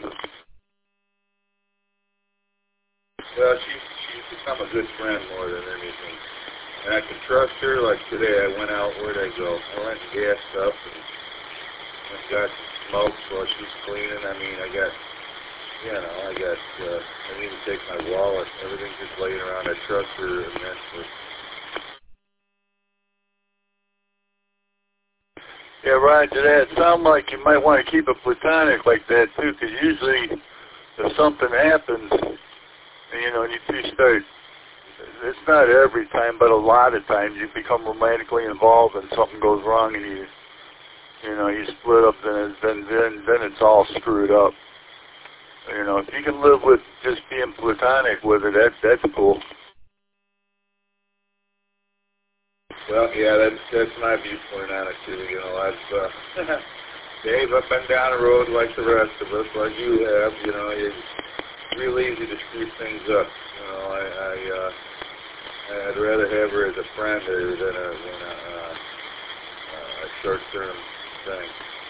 Well, she's become a good friend more than anything. And I can trust her. Like today, I went out, where'd I go? I went and gassed up and got some smokes while she's cleaning. I mean, I need to take my wallet. Everything's just laying around. I trust her immensely. Yeah, right to that. It sounds like you might want to keep it platonic like that, too, because usually if something happens, you know, and you two start, it's not every time, but a lot of times you become romantically involved and something goes wrong and you You know, you split up, then it's all screwed up. You know, if you can live with just being platonic with her, that's cool. Well, yeah, that's my viewpoint on it too. You know, I've Dave, I've been down the road like the rest of us, like you have. You know, it's real easy to screw things up. You know, I'd rather have her as a friend than a short-term thing.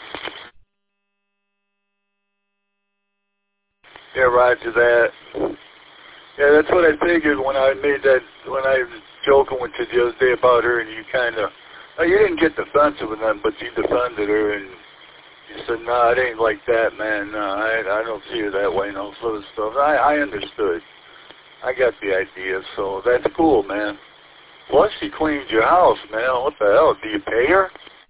Yeah, roger that. Yeah, that's what I figured when I was joking with you the other day about her, and you kind of, you didn't get defensive with them, but you defended her, and you said, no, it ain't like that, man. No, I don't see her that way, and all sort of stuff. I understood. I got the idea, so that's cool, man. Plus, she cleans your house, man. What the hell? Do you pay her?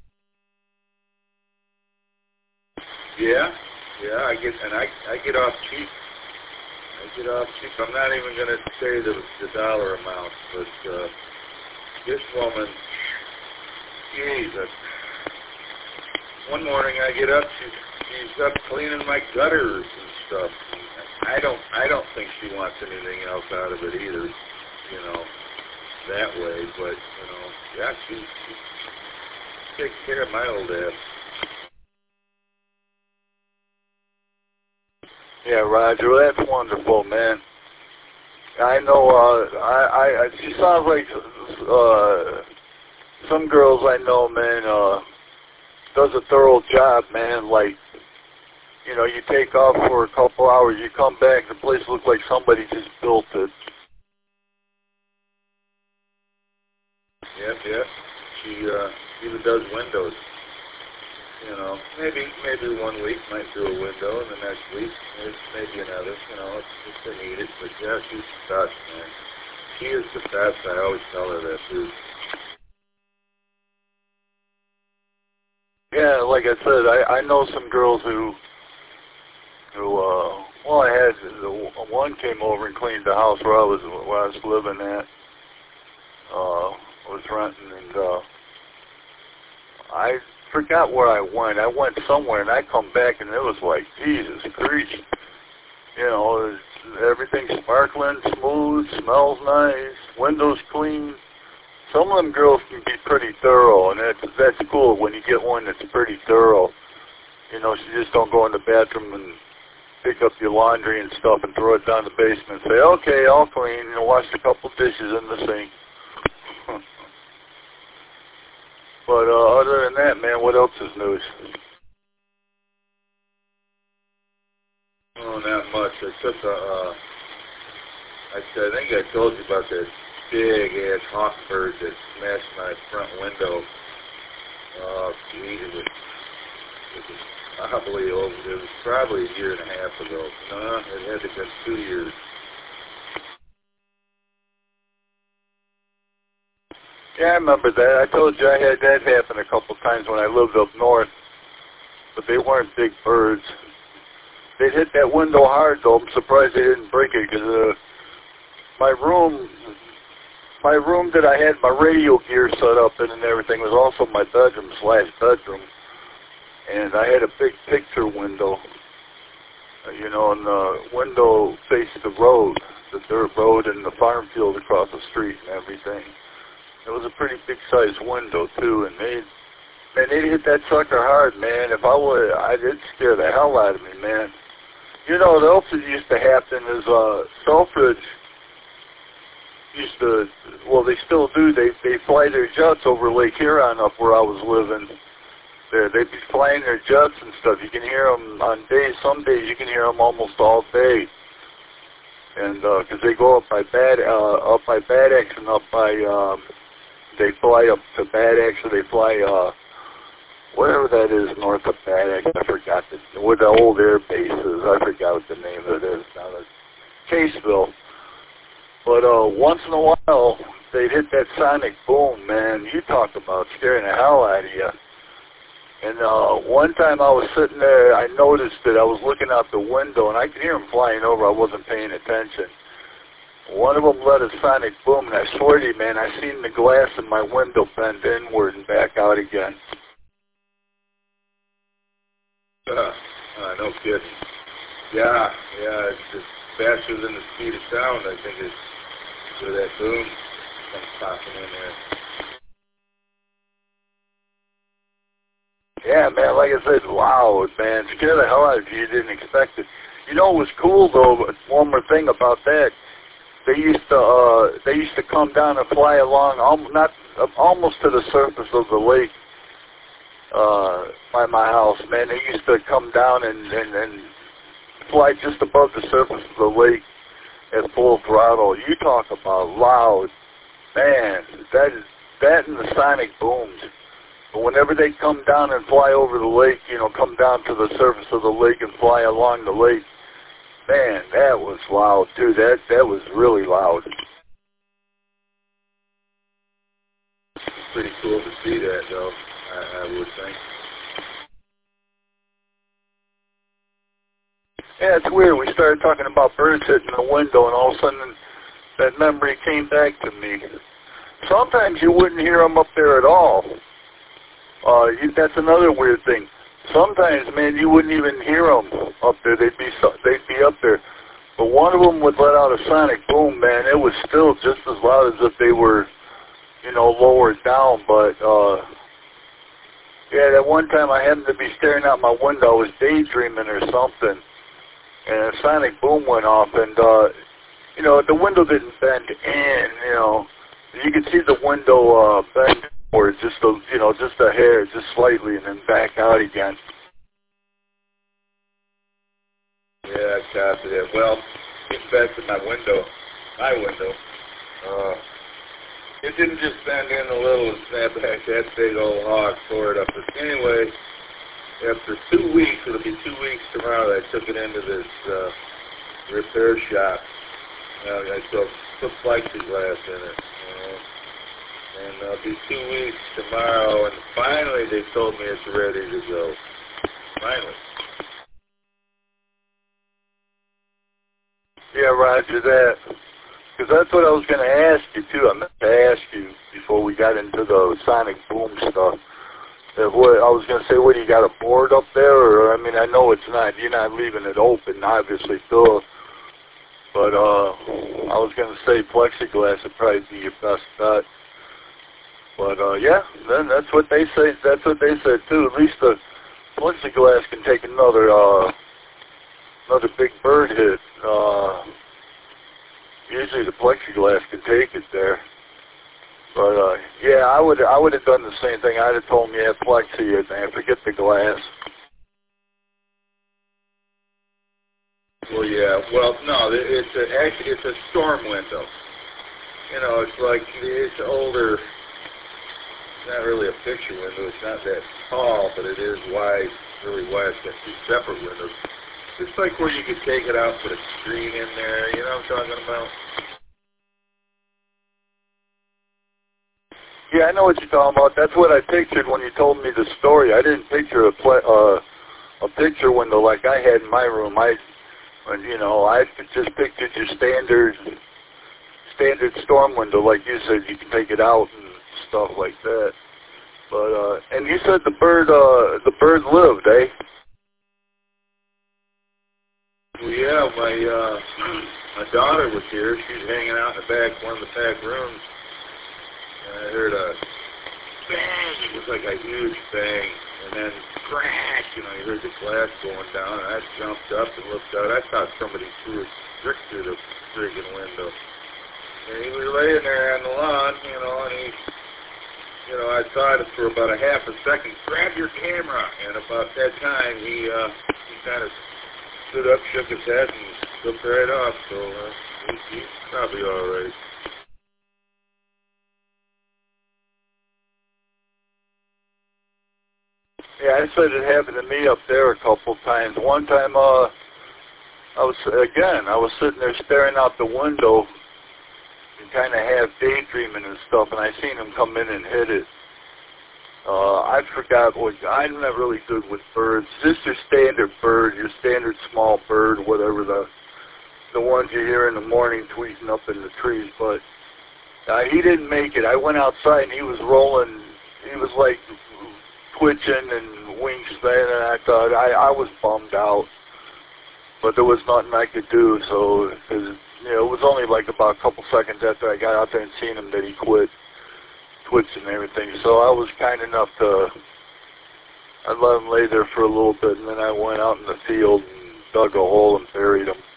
Yeah, I get off cheap. I'm not even going to say the dollar amount, but this woman, Jesus. One morning I get up, she's up cleaning my gutters and stuff. I don't think she wants anything else out of it either, you know, that way. But you know, yeah, she takes care of my old ass. Yeah, Roger, well, that's wonderful, man. I know, she sounds like, some girls I know, man, does a thorough job, man. Like, you know, you take off for a couple hours, you come back, the place looks like somebody just built it. Yep. She even does windows. You know, maybe 1 week might do a window, and the next week maybe another. You know, if they need it. But yeah, she's the best, man. She is the best. I always tell her that too. Yeah, like I said, I know some girls who well, I had one came over and cleaned the house where I was living at. I was renting, and I forgot where I went. I went somewhere, and I come back, and it was like, Jesus Christ. You know, everything's sparkling, smooth, smells nice, windows clean. Some of them girls can be pretty thorough, and that's cool when you get one that's pretty thorough. You know, she just don't go in the bathroom and pick up your laundry and stuff and throw it down the basement and say, okay, I'll clean, you know, wash a couple dishes in the sink. But other than that, man, what else is news? Oh, not much. I took I think I told you about that big-ass hawk bird that smashed my front window. Gee, it was probably a year and a half ago. No, it had to have been 2 years. Yeah, I remember that. I told you I had that happen a couple times when I lived up north, but they weren't big birds. They hit that window hard, though. I'm surprised they didn't break it, because my room that I had my radio gear set up in and everything was also my bedroom/bedroom. And I had a big picture window, you know, and the window faced the road, the dirt road and the farm field across the street and everything. It was a pretty big-sized window, too, and they hit that sucker hard, man. If I would, it'd scare the hell out of me, man. You know, what else that used to happen is Selfridge used to, well, they still do, they fly their jets over Lake Huron up where I was living. They'd be flying their jets and stuff. You can hear them on days, some days you can hear them almost all day. And, because they go up by Bad Axe and up by, they fly up to Bad Axe, or they fly, whatever that is north of Bad Axe. I forgot where the old air base is. I forgot what the name of it is now. Caseville. But once in a while, they'd hit that sonic boom, man. You talk about scaring the hell out of you. And one time I was sitting there, I noticed that I was looking out the window, and I could hear them flying over. I wasn't paying attention. One of them let a sonic boom, and I swear to you, man, I seen the glass in my window bend inward and back out again. No kidding. Yeah, it's faster than the speed of sound, I think, is where that boom comes popping in there. Yeah, man, like I said, loud, man. Scared the hell out of you. You didn't expect it. You know, it was cool, though, but one more thing about that. They used to come down and fly along, almost to the surface of the lake by my house, man. They used to come down and fly just above the surface of the lake at full throttle. You talk about loud, man. That and the sonic booms. But whenever they come down and fly over the lake, you know, come down to the surface of the lake and fly along the lake, man, that was loud too. That was really loud. Pretty cool to see that, though, I would think. Yeah, it's weird. We started talking about birds hitting the window, and all of a sudden that memory came back to me. Sometimes you wouldn't hear them up there at all. That's another weird thing. Sometimes, man, you wouldn't even hear them up there. They'd be up there. But one of them would let out a sonic boom, man. It was still just as loud as if they were, you know, lowered down. But, yeah, that one time I happened to be staring out my window. I was daydreaming or something. And a sonic boom went off. And, you know, the window didn't bend in, you know. You could see the window bend forward just a hair, just slightly, and then back out again. Yeah, I copy that. Well, getting back to my window, it didn't just bend in a little and snap back. That big old hog tore it up. But anyway, after 2 weeks, it'll be 2 weeks tomorrow, I took it into this repair shop. I put plexiglass in it. And it'll be 2 weeks tomorrow, and finally they told me it's ready to go. Finally. Yeah, roger that. Because that's what I was going to ask you, too. I meant to ask you before we got into the sonic boom stuff. I was going to say, what, you got a board up there? Or, I mean, I know it's not, you're not leaving it open, obviously, duh. But I was going to say plexiglass would probably be your best bet. But, yeah, then that's what they say. That's what they said, too. At least the plexiglass can take another big bird hit. Usually the plexiglass can take it there. But, yeah, I would have done the same thing. I'd have told me I had plexi and forget the glass. Well, yeah. Well, no, it's a storm window. You know, it's like, it's older. It's not really a picture window. It's not that tall, but it is wide, really wide. It's got two separate windows. It's like where you could take it out, put a screen in there. You know what I'm talking about? Yeah, I know what you're talking about. That's what I pictured when you told me the story. I didn't picture a picture window like I had in my room. I just pictured your standard storm window, like you said. You can take it out and stuff like that. But and you said the bird lived, eh? Well, yeah, my daughter was here. She was hanging out in the back, one of the back rooms. And I heard a bang. It was like a huge bang. And then crash. You know, you heard the glass going down. And I jumped up and looked out. I thought somebody threw a brick through the friggin' window. And he was laying there on the lawn, you know, and he, you know, I thought for about a half a second, grab your camera. And about that time, he kind of stood up, shook his head, and slipped right off. So he's probably all right. Yeah, I said it happened to me up there a couple times. One time, I was sitting there staring out the window and kind of half daydreaming and stuff, and I seen him come in and hit it. I forgot I'm not really good with birds. Just your standard bird, your standard small bird, whatever the ones you hear in the morning tweeting up in the trees. But he didn't make it. I went outside and he was rolling. He was like twitching and wingspan, and I thought I was bummed out, but there was nothing I could do. So, cause, you know, it was only like about a couple seconds after I got out there and seen him that he quit twitching and everything. So I was kind enough to, I let him lay there for a little bit, and then I went out in the field and dug a hole and buried him.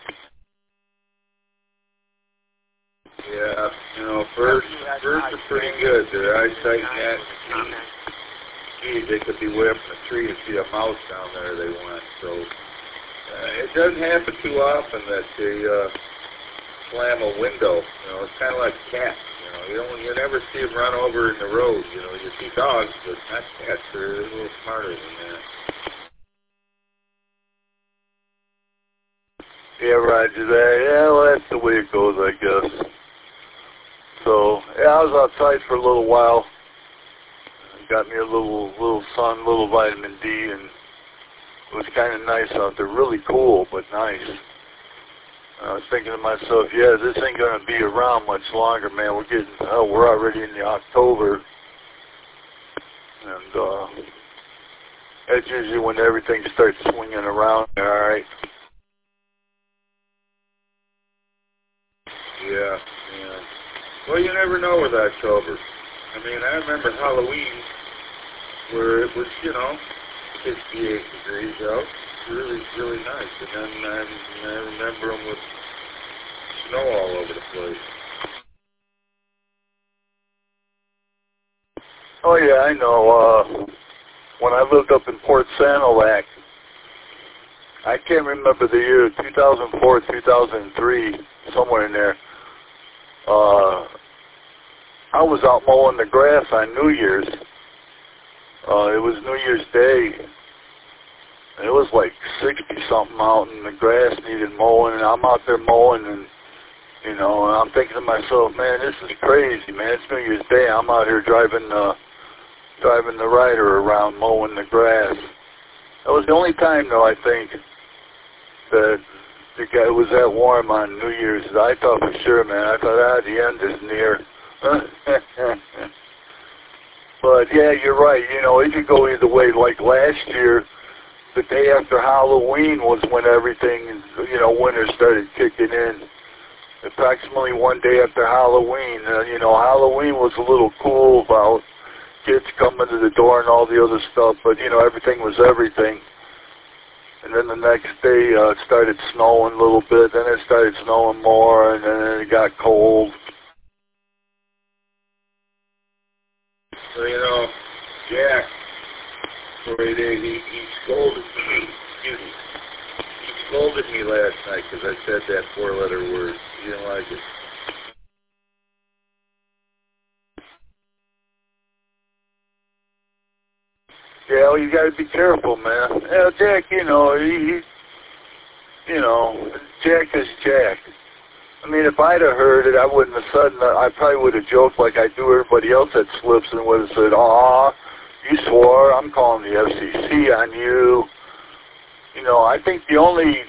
Yeah, you know, birds are pretty good. Their eyesight and that. Geez, they could be way up in the tree and see a mouse down there they went. So it doesn't happen too often that they slam a window. You know, it's kind of like cats. You know, you never see them run over in the road. You know, you see dogs, but not cats. They're a little smarter than that. Yeah, Roger that. Yeah, well, that's the way it goes, I guess. So, yeah, I was outside for a little while. Got me a little sun, little vitamin D, and it was kind of nice out there. Really cool, but nice. I was thinking to myself, yeah, this ain't going to be around much longer, man. We're already in the October. And that's usually when everything starts swinging around, all right? Yeah. Well, you never know with October. I mean, I remember Halloween where it was, you know, 68 degrees out. Really, really nice. And then I remember them with snow all over the place. Oh, yeah, I know. When I lived up in Port Sanilac, I can't remember the year, 2004, 2003, somewhere in there. I was out mowing the grass on New Year's. It was New Year's Day. And it was like 60-something out, and the grass needed mowing, and I'm out there mowing, and, you know, and I'm thinking to myself, man, this is crazy, man. It's New Year's Day. I'm out here driving the rider around mowing the grass. That was the only time, though, I think, that it was that warm on New Year's. I thought for sure, man. I thought, the end is near. But, yeah, you're right. You know, it could go either way. Like last year, the day after Halloween was when everything, you know, winter started kicking in. Approximately one day after Halloween. You know, Halloween was a little cool about kids coming to the door and all the other stuff, but, you know, everything was everything. And then the next day it started snowing a little bit, then it started snowing more, and then it got cold. So, you know, Jack, he scolded me. Excuse me. He scolded me last night because I said that four-letter word. He didn't like it. Yeah, well, you got to be careful, man. Yeah, Jack, you know, Jack is Jack. I mean, if I'd have heard it, I wouldn't have said that. I probably would have joked like I do everybody else that slips and would have said, "Aw, you swore. I'm calling the FCC on you." You know, I think the only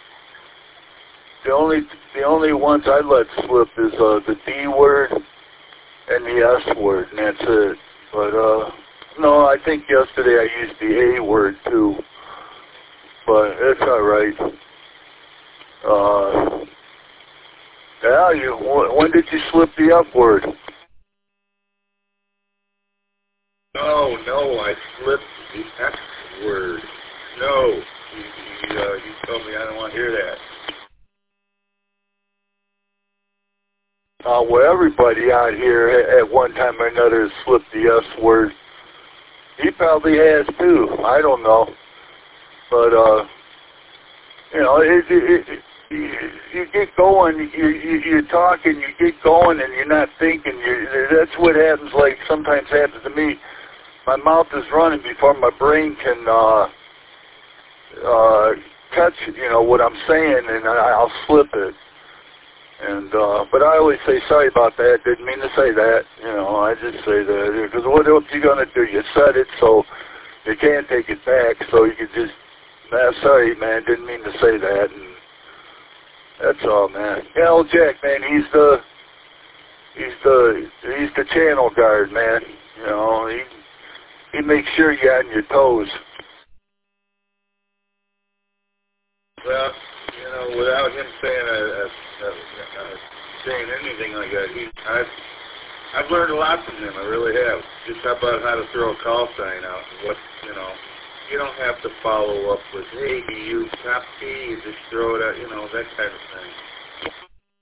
ones I let slip is the D word and the S word, and that's it. But no, I think yesterday I used the A word too, but it's all right. Yeah, when did you slip the F word? No, I slipped the X word. No, you told me I don't want to hear that. Well, everybody out here at one time or another has slipped the S word. He probably has too. I don't know, but you know, you get going, you're talking, you get going, and you're not thinking. That's what happens. Like sometimes happens to me. My mouth is running before my brain can catch, you know, what I'm saying, and I'll slip it. And but I always say sorry about that. Didn't mean to say that. You know, I just say that because what else you gonna do? You said it, so you can't take it back. So you could just, sorry, man. Didn't mean to say that. And that's all, man. Yeah, old Jack, man. He's the channel guard, man. You know, he makes sure you're on your toes. Well, without him saying anything like that, I've learned a lot from him. I really have. Just about how to throw a call sign out. You don't have to follow up with, hey, do you top key? You just throw it out, that kind of thing.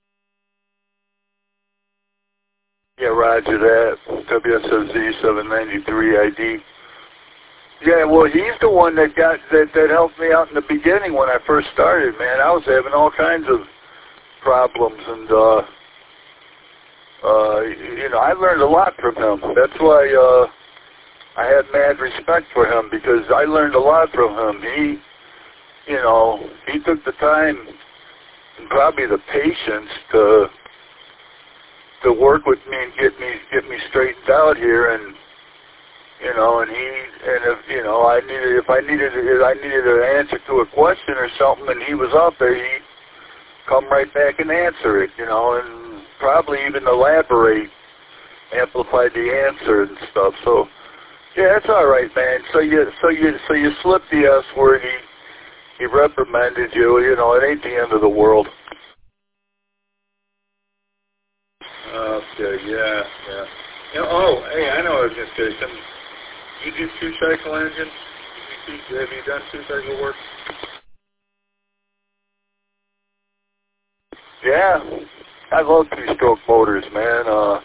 Yeah, roger that. WSOZ 793 ID. Yeah, well, he's the one that helped me out in the beginning when I first started, man. I was having all kinds of problems, and I learned a lot from him. That's why I had mad respect for him, because I learned a lot from him. He took the time and probably the patience to work with me and get me straightened out here, and if I needed an answer to a question or something, and he was out there, he'd come right back and answer it, and probably even elaborate, amplify the answer and stuff. So yeah, it's all right, man. So you slipped the S word. He reprimanded you. It ain't the end of the world. Okay, yeah. Hey, I know I was going to say something. You do two-cycle engines? Have you done two-cycle work? Yeah, I love two-stroke motors, man.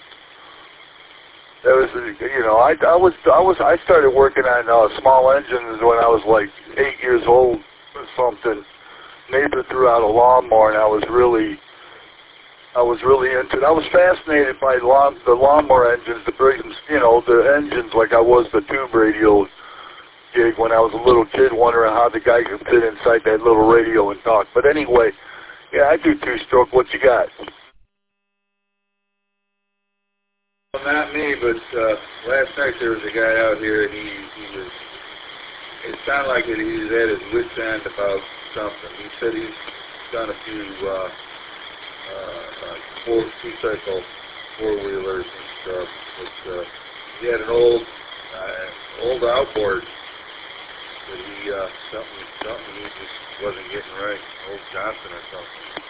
I started working on small engines when I was like 8 years old or something. Neighbor threw out a lawnmower, and I was really into it. I was fascinated by the lawnmower engines, the engines like I was the tube radio gig when I was a little kid, wondering how the guy could fit inside that little radio and talk. But anyway, yeah, I do two-stroke. What you got? Well, not me, but last night there was a guy out here, and it sounded like he was at his wit's end about something. He said he's done a few two-cycle four-wheelers and stuff, but he had an old outboard that something he just wasn't getting right, old Johnson or something.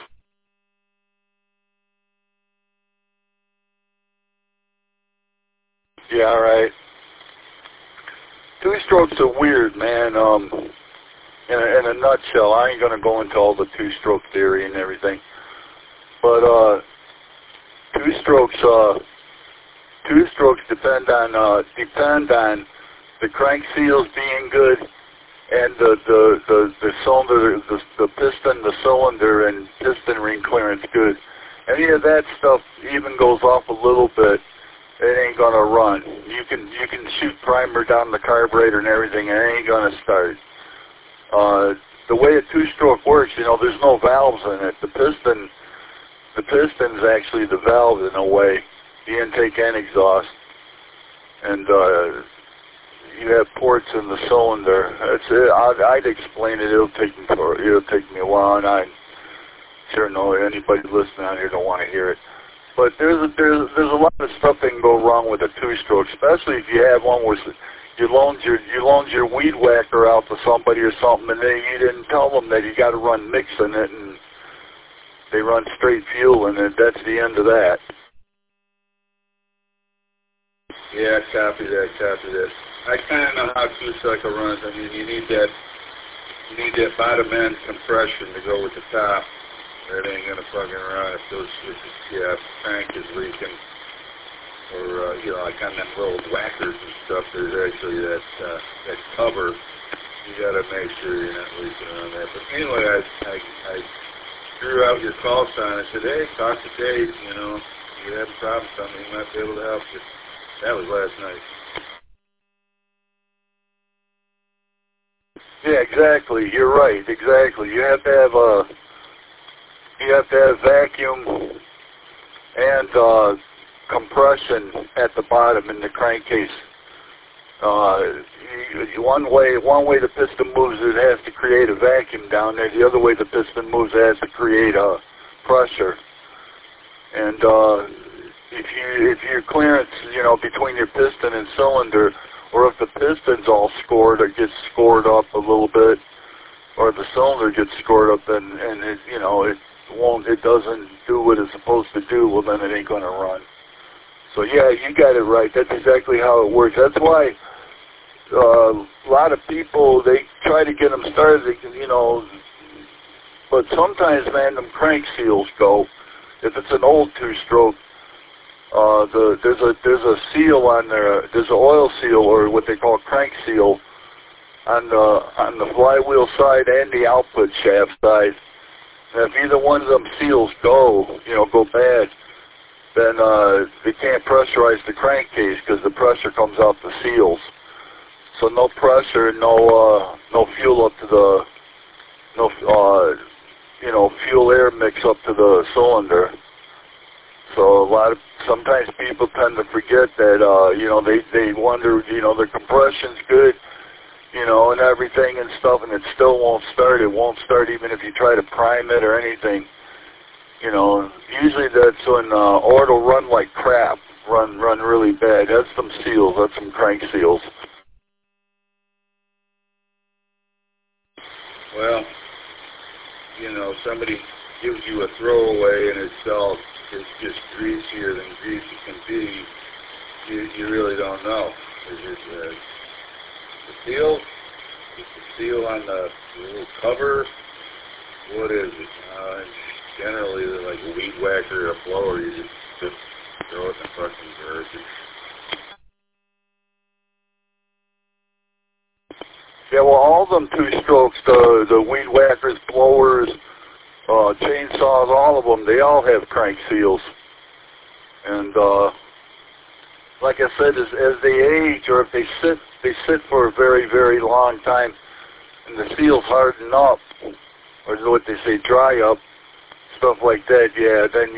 Yeah, all right. Two-strokes are weird, man. In a nutshell, I ain't gonna go into all the two-stroke theory and everything, but two-strokes depend on the crank seals being good, and the cylinder, the piston, the cylinder, and piston ring clearance good. Any of that stuff even goes off a little bit, it ain't gonna run. You can shoot primer down the carburetor and everything, and it ain't gonna start. The way a two-stroke works, there's no valves in it. The piston's actually the valve in a way, the intake and exhaust, and you have ports in the cylinder. That's it. I'd explain it. It'll take me a while, and I sure know anybody listening out here don't want to hear it. But there's a lot of stuff that can go wrong with a two-stroke, especially if you have one where you loaned your weed whacker out to somebody or something, and you didn't tell them that you got to run mix in it, and they run straight fuel in it. That's the end of that. Yeah, copy that. I kind of know how two-cycle runs. I mean, you need that bottom end compression to go with the top. That ain't gonna fucking run if the crank is leaking, or like on them little whackers and stuff. There's actually that cover. You gotta make sure you're not leaking on that. But anyway, I drew out your call sign. I said, hey, talk to Dave. You have a problem, something, he might be able to help you. That was last night. Yeah, exactly. You're right. Exactly. You have to have vacuum and compression at the bottom in the crankcase. One way the piston moves, it has to create a vacuum down there. The other way the piston moves, it has to create a pressure. And if your clearance, between your piston and cylinder, or if the piston's all scored or gets scored up a little bit, or the cylinder gets scored up and it, you know, it doesn't do what it's supposed to do, well then it ain't going to run. So yeah, you got it right. That's exactly how it works. That's why a lot of people, they try to get them started, they can, you know, but sometimes, man, them crank seals go. If it's an old two-stroke, there's a seal on there. There's an oil seal, or what they call crank seal, on the flywheel side and the output shaft side. And if either one of them seals go, you know, go bad, then they can't pressurize the crankcase because the pressure comes out the seals. So no pressure, no fuel up to the, you know, fuel-air mix up to the cylinder. So sometimes people tend to forget that, you know, they wonder, you know, the compression's good, you know, and everything and stuff, and it still won't start. It won't start even if you try to prime it or anything. You know, usually that's when, or it'll run like crap, run really bad. That's some seals, that's some crank seals. Well, you know, somebody gives you a throwaway and it's just greasier than greasy can be, you really don't know. The seal? Is the seal on the little cover? What is it? Generally, they're like a weed whacker or a blower. You just throw it in the fucking dirt. Yeah, well, all of them two-strokes, the weed whackers, blowers, chainsaws, all of them, they all have crank seals. And like I said, as they age, or if they sit for a very, very long time, and the seals harden up, or what they say, dry up, stuff like that, yeah, then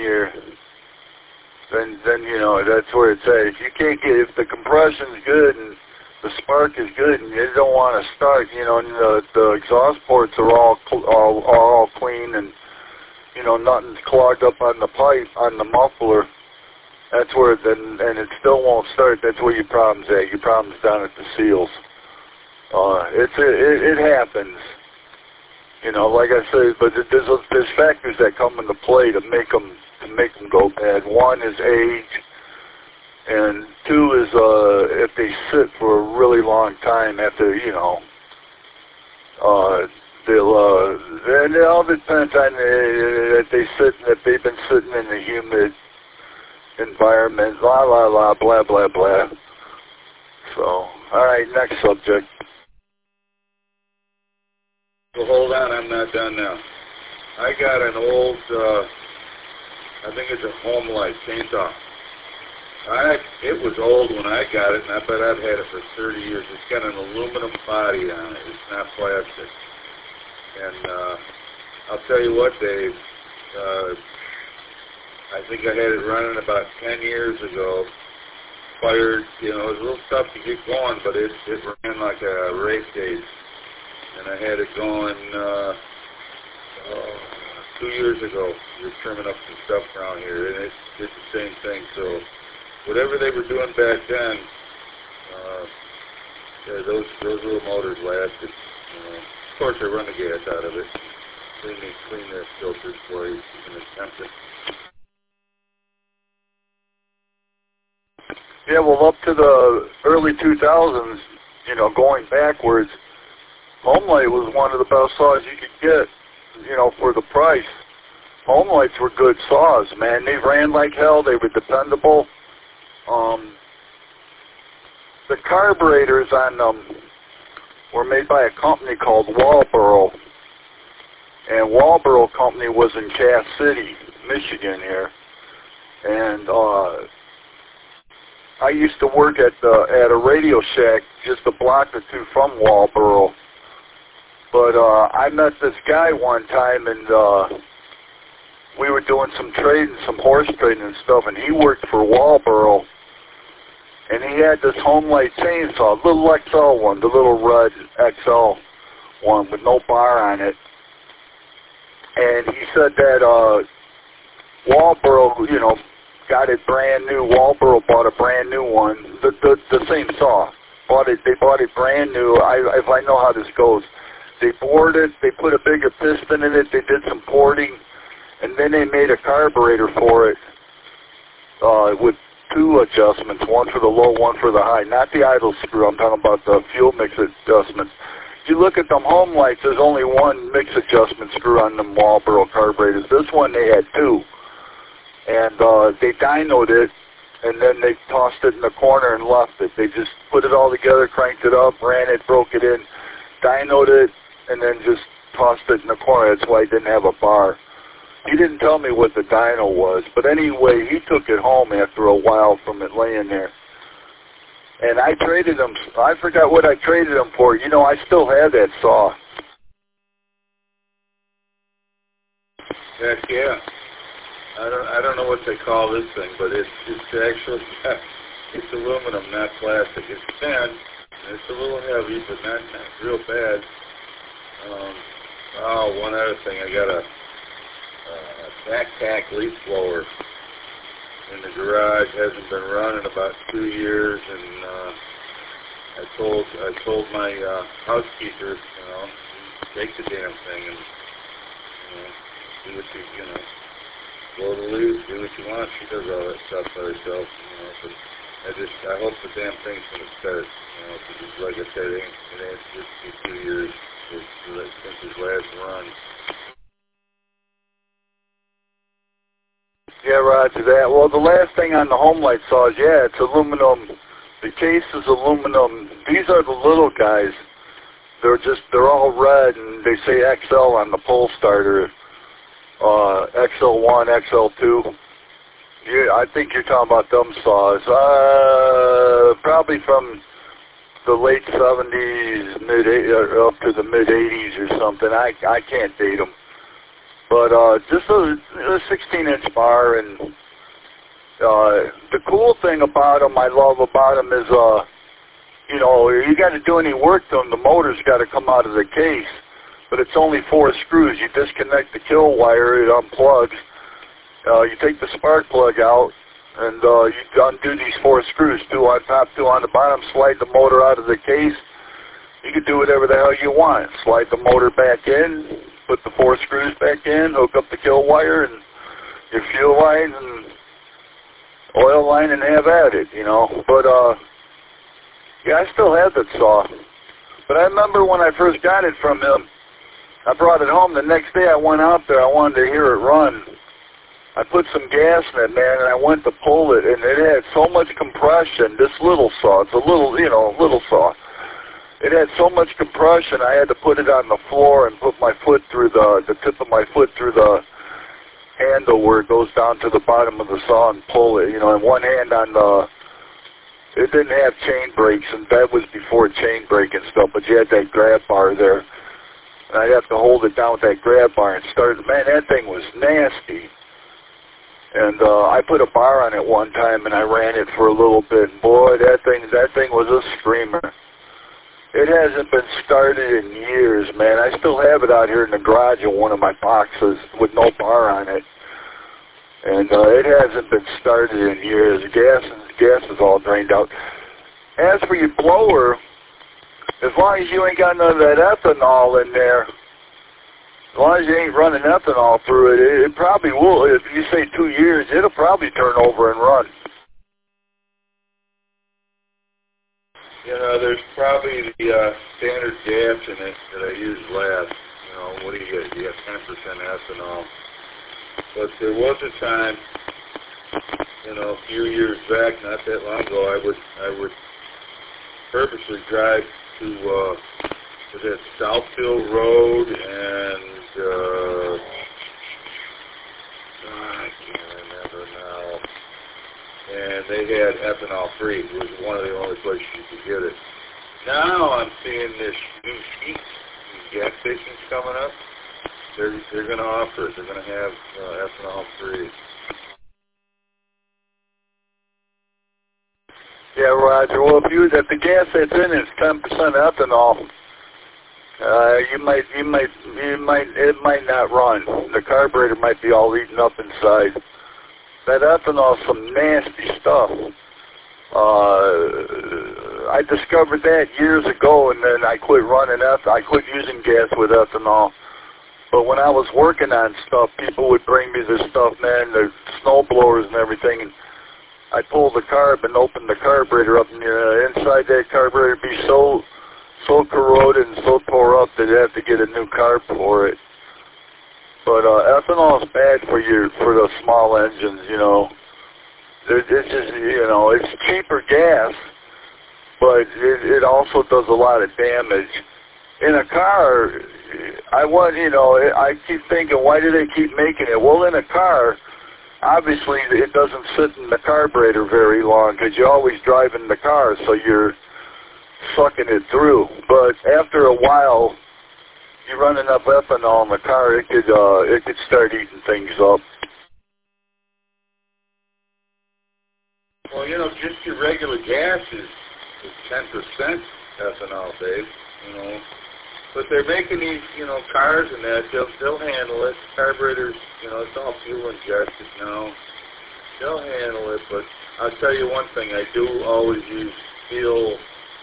you know, that's where it's at. If you can't get, if the compression's good and the spark is good and you don't want to start, you know, and the exhaust ports are all clean and, you know, nothing's clogged up on the pipe, on the muffler, that's where, and it still won't start, that's where your problem's at. Your problem's down at the seals. It happens. You know, like I said, but there's factors that come into play to make them go bad. One is age, and two is if they sit for a really long time after, you know, and it all depends on if they've been sitting in a humid environment, blah blah blah. So, all right, next subject. Well, hold on, I'm not done now. I got an old, I think it's a Home Life chainsaw. It was old when I got it, and I bet I've had it for 30 years. It's got an aluminum body on it. It's not plastic. And I'll tell you what, Dave, I think I had it running about 10 years ago. Fired, you know, it was a little tough to get going, but it ran like a race cage. And I had it going 2 years ago. We were trimming up some stuff around here, and it did the same thing. So whatever they were doing back then, yeah, those little motors lasted. Of course, I run the gas out of it. Clean their filters for you. You can attempt it. Yeah, well, up to the early 2000s, you know, going backwards, Home Light was one of the best saws you could get, you know, for the price. Home Lights were good saws, man. They ran like hell. They were dependable. The carburetors on them were made by a company called Walboro. And Walboro Company was in Cass City, Michigan here. And I used to work at a Radio Shack just a block or two from Walboro. But I met this guy one time, and we were doing some trading, some horse trading and stuff, and he worked for Walboro. And he had this Home Light chainsaw, little XL one, the little red XL one with no bar on it. And he said that Walboro, you know, got it brand new. Walboro bought a brand new one, the same saw. They bought it brand new. If I know how this goes, They bored it. They put a bigger piston in it. They did some porting, and then they made a carburetor for it with two adjustments, one for the low, one for the high. Not the idle screw. I'm talking about the fuel mix adjustments. If you look at them home lights, there's only one mix adjustment screw on them Marlboro carburetors. This one they had two, and they dynoed it, and then they tossed it in the corner and left it. They just put it all together, cranked it up, ran it, broke it in, dynoed it, and then just tossed it in the corner. That's why it didn't have a bar. He didn't tell me what the dyno was, but anyway, he took it home after a while from it laying there. And I traded him. I forgot what I traded him for. You know, I still have that saw. Heck yeah. I don't know what they call this thing, but it's actually it's aluminum, not plastic. It's thin. It's a little heavy, but not real bad. One other thing, I got a backpack leaf blower in the garage. Hasn't been running about 2 years, and I told my housekeeper, take the damn thing and do what you blow the leaves, do what you want. She does all that stuff by herself, but I hope the damn thing's gonna start, because like I said, it ain't just 2 years since his last run. Yeah, roger that. Well, the last thing on the home light saw is, yeah, it's aluminum. The case is aluminum. These are the little guys. They're all red, and they say XL on the pole starter. XL1, XL2. Yeah, I think you're talking about them saws. Probably from the late 70s, up to the mid 80s or something. I can't date them. But just a 16-inch bar, and the cool thing about them, I love about them is, you got to do any work to them, the motor's got to come out of the case. But it's only 4 screws. You disconnect the kill wire, it unplugs. You take the spark plug out, and you undo these 4 screws, 2 on top, 2 on the bottom, slide the motor out of the case. You can do whatever the hell you want. Slide the motor back in, put the 4 screws back in, hook up the kill wire and your fuel line and oil line, and have at it, But, yeah, I still have that saw. But I remember when I first got it from him, I brought it home. The next day I went out there. I wanted to hear it run. I put some gas in it, man, and I went to pull it, and it had so much compression. This little saw, it's a little, little saw. It had so much compression, I had to put it on the floor and put my foot through the tip of my foot through the handle where it goes down to the bottom of the saw and pull it. And one hand on the, it didn't have chain brakes, and that was before chain brake and stuff, but you had that grab bar there. And I'd have to hold it down with that grab bar and start. Man, that thing was nasty. And I put a bar on it one time, and I ran it for a little bit. And boy, that thing was a screamer. It hasn't been started in years, man. I still have it out here in the garage in one of my boxes with no bar on it. And it hasn't been started in years. Gas is all drained out. As for your blower, as long as you ain't got none of that ethanol in there, as long as you ain't running ethanol through it, it probably will. If you say 2 years, it'll probably turn over and run. There's probably the standard gas in it that I used last. What do you get? You got 10% ethanol. But there was a time, a few years back, not that long ago, I would purposely drive to was it Southfield Road and I can't remember now. And they had ethanol free. It was one of the only places you could get it. Now I'm seeing this new heat gas stations coming up. They're going to offer it. They're going to have ethanol free. Yeah, Roger. Well, if the gas that's in it is 10% ethanol, it might not run. The carburetor might be all eaten up inside. That ethanol is some nasty stuff. I discovered that years ago, and then I quit I quit using gas with ethanol. But when I was working on stuff, people would bring me this stuff, man, the snow blowers and everything, and I pull the carb and open the carburetor up, and inside that carburetor be so corroded and so tore up that you have to get a new carb for it. But ethanol is bad for the small engines, you know. It's just, you know, it's cheaper gas, but it also does a lot of damage. In a car, I keep thinking, why do they keep making it? Well, in a car, obviously it doesn't sit in the carburetor very long because you're always driving the car, so you're sucking it through. But after a while, you run enough ethanol in the car, it could start eating things up. Well, you know, just your regular gas is 10% ethanol, Dave, you know. But they're making these, you know, cars and that, they'll handle it. Carburetors, you know, it's all fuel injected now. They'll handle it, but I'll tell you one thing, I do always use steel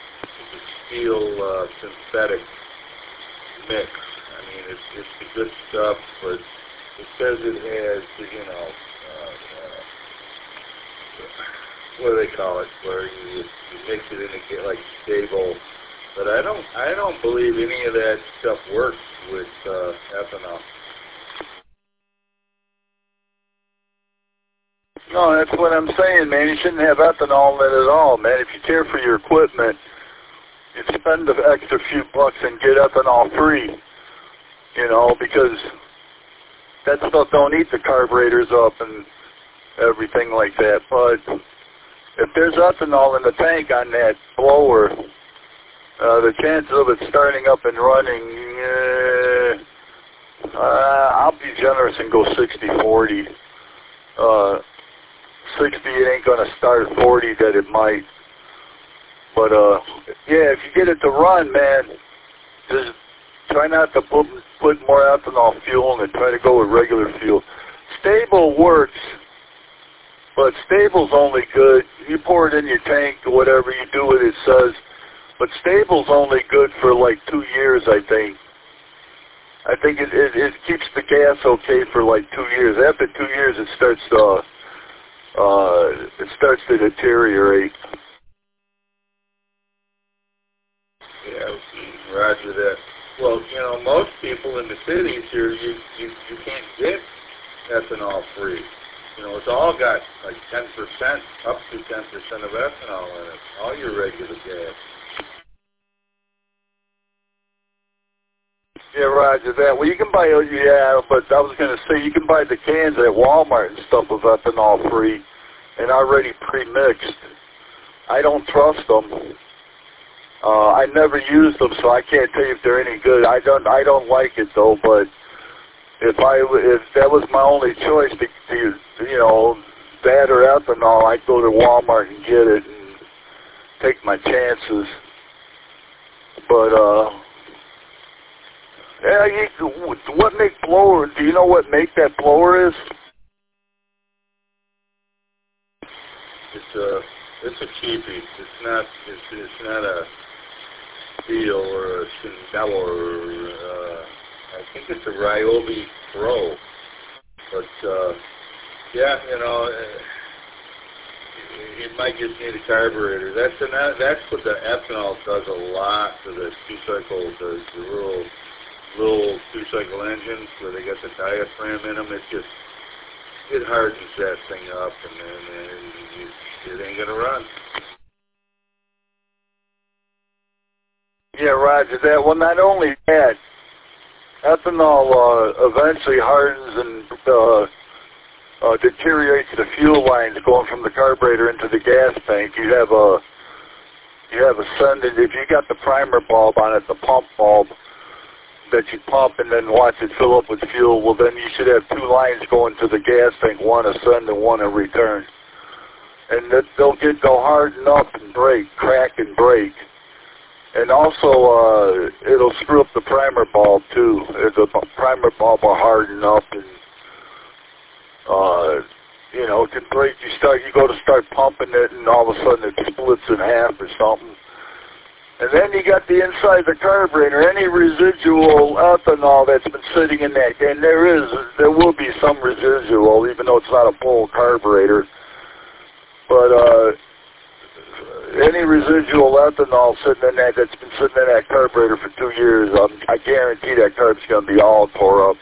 synthetic mix. I mean, it's the good stuff, but it says it has, you know, what do they call it, where you mix it in and get like stable. But I don't believe any of that stuff works with ethanol. No, that's what I'm saying, man. You shouldn't have ethanol in it at all, man. If you care for your equipment, you spend the extra few bucks and get ethanol free, you know, because that stuff don't eat the carburetors up and everything like that. But if there's ethanol in the tank on that blower, the chances of it starting up and running, I'll be generous and go 60-40. 60, it ain't going to start. 40, that it might. But, yeah, if you get it to run, man, just try not to put more ethanol fuel in it. Try to go with regular fuel. Stable works, but stable's only good. You pour it in your tank or whatever, you do what it says. But stable's only good for like 2 years, I think. I think it keeps the gas okay for like 2 years. After 2 years, it starts to deteriorate. Yeah, roger that. Well, you know, most people in the cities here, you can't get ethanol free. You know, it's all got like 10%, up to 10% of ethanol in it. All your regular gas. Yeah, roger that. Well, you can buy, but I was going to say, you can buy the cans at Walmart and stuff with ethanol free and already pre-mixed. I don't trust them. I never used them, so I can't tell you if they're any good. I don't like it though. But if that was my only choice, you know, that or ethanol, I'd go to Walmart and get it and take my chances. But yeah, what make blower? Do you know what make that blower is? It's a cheapie. It's not a Steel or a Schindler. I think it's a Ryobi Pro. But yeah, you know, it might just need a carburetor. That's what the ethanol does a lot to the two-cycle, the little two-cycle engines where they got the diaphragm in them. It hardens that thing up, and it ain't gonna run. Yeah, roger that. Well, not only that, ethanol eventually hardens and deteriorates the fuel lines going from the carburetor into the gas tank. You have a sending. If you got the primer bulb on it, the pump bulb that you pump and then watch it fill up with fuel, well, then you should have two lines going to the gas tank, one a send and one a return. And they'll harden up and break, crack and break. And also, it'll screw up the primer bulb too. The primer bulb will harden up, and you know, it can break. You go to start pumping it, and all of a sudden it splits in half or something. And then you got the inside of the carburetor, any residual ethanol that's been sitting in that, and there will be some residual, even though it's not a full carburetor. But any residual ethanol sitting in that that's been sitting in that carburetor for 2 years, I guarantee that carb's going to be all tore up.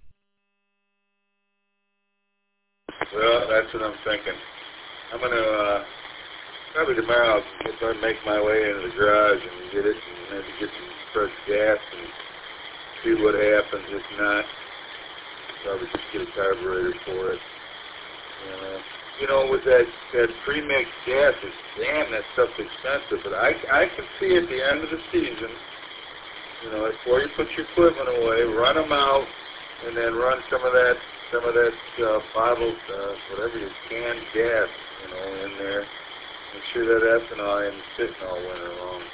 Well, that's what I'm thinking. I'm going to, probably tomorrow, I'll make my way into the garage and get it and maybe get some fresh gas and see what happens. If not, probably just get a carburetor for it. You know, with that pre-mixed gas, damn, that stuff's expensive. But I can see at the end of the season, you know, before you put your equipment away, run them out and then run some of that bottled, whatever you canned gas, you know, in there. Make sure that ethanol isn't sitting all winter long.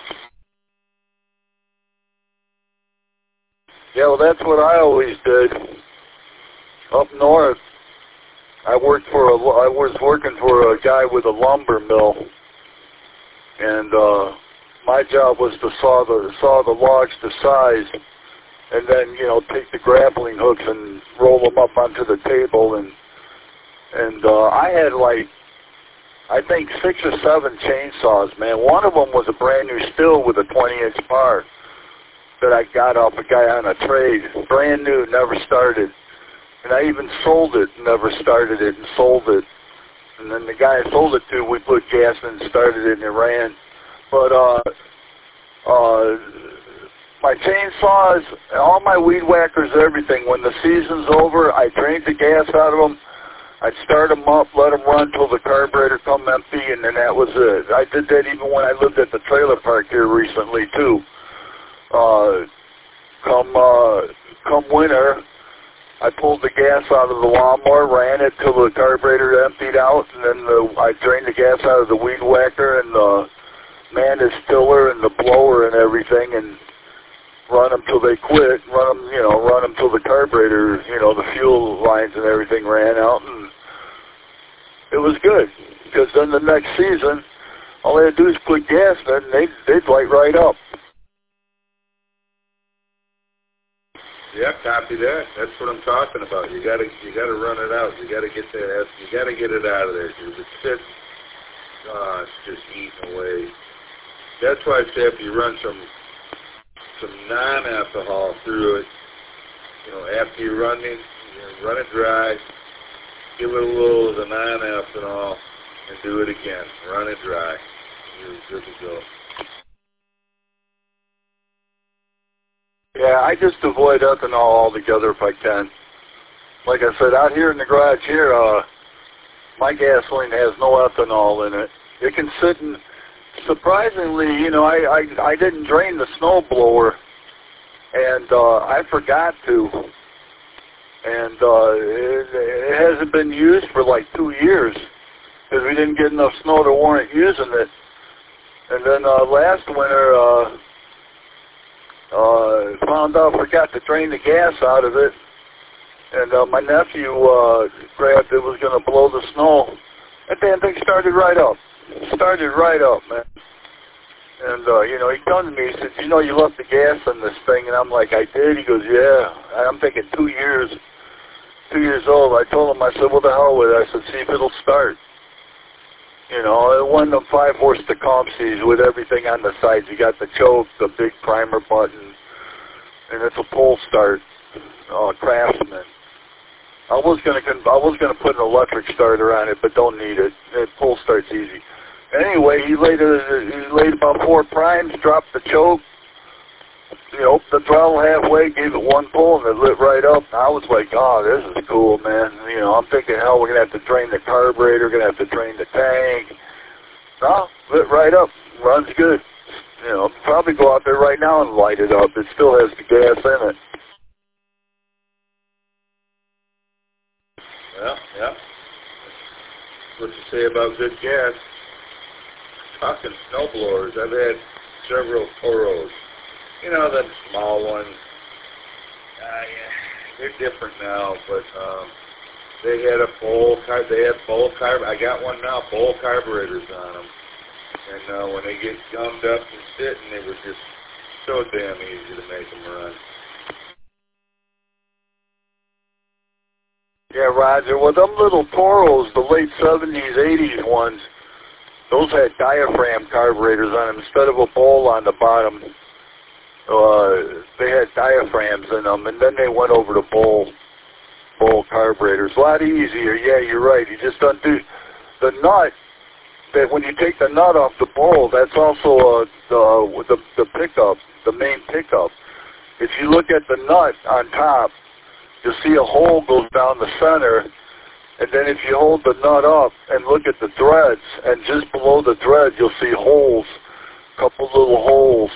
Yeah, well, that's what I always did. Up north, I was working for a guy with a lumber mill, and my job was to saw the logs to size, and then, you know, take the grappling hooks and roll them up onto the table, and I had like, I think 6 or 7 chainsaws, man. One of them was a brand new Stihl with a 20-inch bar that I got off a guy on a trade, brand new, never started. And I even sold it, never started it, and sold it. And then the guy I sold it to, we put gas in and started it, and it ran. But my chainsaws, all my weed whackers, everything, when the season's over, I drained the gas out of them. I'd start them up, let them run till the carburetor come empty, and then that was it. I did that even when I lived at the trailer park here recently, too. Come winter, I pulled the gas out of the lawnmower, ran it till the carburetor emptied out, and then I drained the gas out of the weed whacker and the man stiller and the blower and everything, and run them till they quit. Run them till the carburetor, you know, the fuel lines and everything ran out, and it was good because then the next season, all they had to do is put gas in, and they'd light right up. Yeah, copy that. That's what I'm talking about. You gotta run it out. You gotta get that. You gotta get it out of there. Because it sits, it's just eating away. That's why I say if you run some non-alcohol through it, you know, after you run it dry, give it a little of the non-ethanol, and do it again. Run it dry. You're good to go. Yeah, I just avoid ethanol altogether if I can. Like I said, out here in the garage here, my gasoline has no ethanol in it. It can sit in, surprisingly, you know, I didn't drain the snow blower, and I forgot to. And it hasn't been used for like 2 years because we didn't get enough snow to warrant using it. And then last winter, found out, forgot to drain the gas out of it, and my nephew grabbed it, was going to blow the snow. That damn thing started right up. Started right up, man. And, you know, he come to me, he said, you know, you left the gas in this thing, and I'm like, I did? He goes, yeah. I'm thinking 2 years old. I told him, I said, what the hell with it? I said, see if it'll start. You know, it wasn't a 5-horse Tecumseh's with everything on the sides. You got the choke, the big primer button, and it's a pull start, Craftsman. I was gonna put an electric starter on it, but don't need it. Pull start's easy. Anyway, he laid about 4 primes, dropped the choke, you know, the throttle halfway, gave it 1 pull, and it lit right up. And I was like, oh, this is cool, man. You know, I'm thinking, hell, we're going to have to drain the carburetor, going to have to drain the tank. No, lit right up. Runs good. You know, probably go out there right now and light it up. It still has the gas in it. Well, yeah. What you say about good gas? Talking snowblowers, I've had several Toros. You know, the small ones. Yeah, they're different now, but they had bowl I got one now, bowl carburetors on them. And when they get gummed up and sitting, they were just so damn easy to make them run. Yeah, Roger. Well, them little Toros, the late 70s, 80s ones, those had diaphragm carburetors on them instead of a bowl on the bottom. They had diaphragms in them, and then they went over to bowl carburetors. A lot easier. Yeah, you're right. You just undo the nut. That when you take the nut off the bowl, that's also the pickup, the main pickup. If you look at the nut on top, you'll see a hole goes down the center, and then if you hold the nut up and look at the threads, and just below the thread you'll see holes, a couple little holes.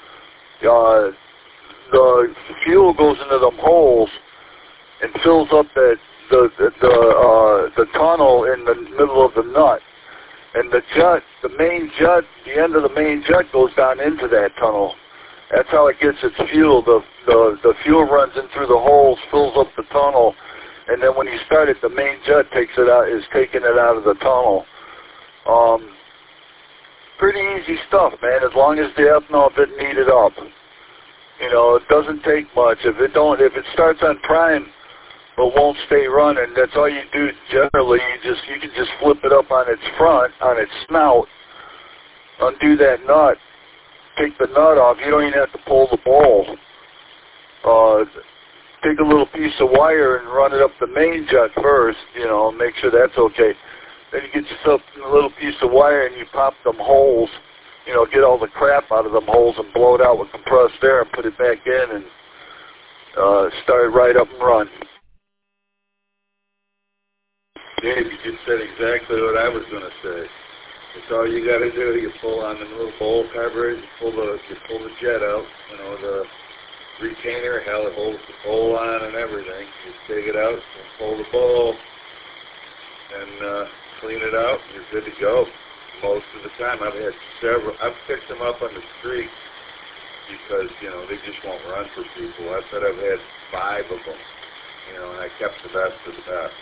The fuel goes into them holes and fills up the tunnel in the middle of the nut. And the jet, the end of the main jet goes down into that tunnel. That's how it gets its fuel. The fuel runs in through the holes, fills up the tunnel, and then when you start it, the main jet is taking it out of the tunnel. Pretty easy stuff, man, as long as the ethanol didn't eat it up. You know, it doesn't take much. If it starts on prime but won't stay running, that's all you do generally. You can just flip it up on its front, on its snout, undo that nut, take the nut off. You don't even have to pull the bowl. Take a little piece of wire and run it up the main jet first, you know, make sure that's okay. Then you get yourself a little piece of wire and you pop them holes, you know, get all the crap out of them holes and blow it out with compressed air and put it back in and start it right up and run. Dave, you just said exactly what I was going to say. It's all you got to do. You pull on the little bowl carburetor, you pull the jet out, you know, the retainer, hell, it holds the bowl on and everything. You take it out, and pull the bowl, and clean it out, and you're good to go. Most of the time, I've picked them up on the street because, you know, they just won't run for people. I bet I've had 5 of them, you know, and I kept the best of the best.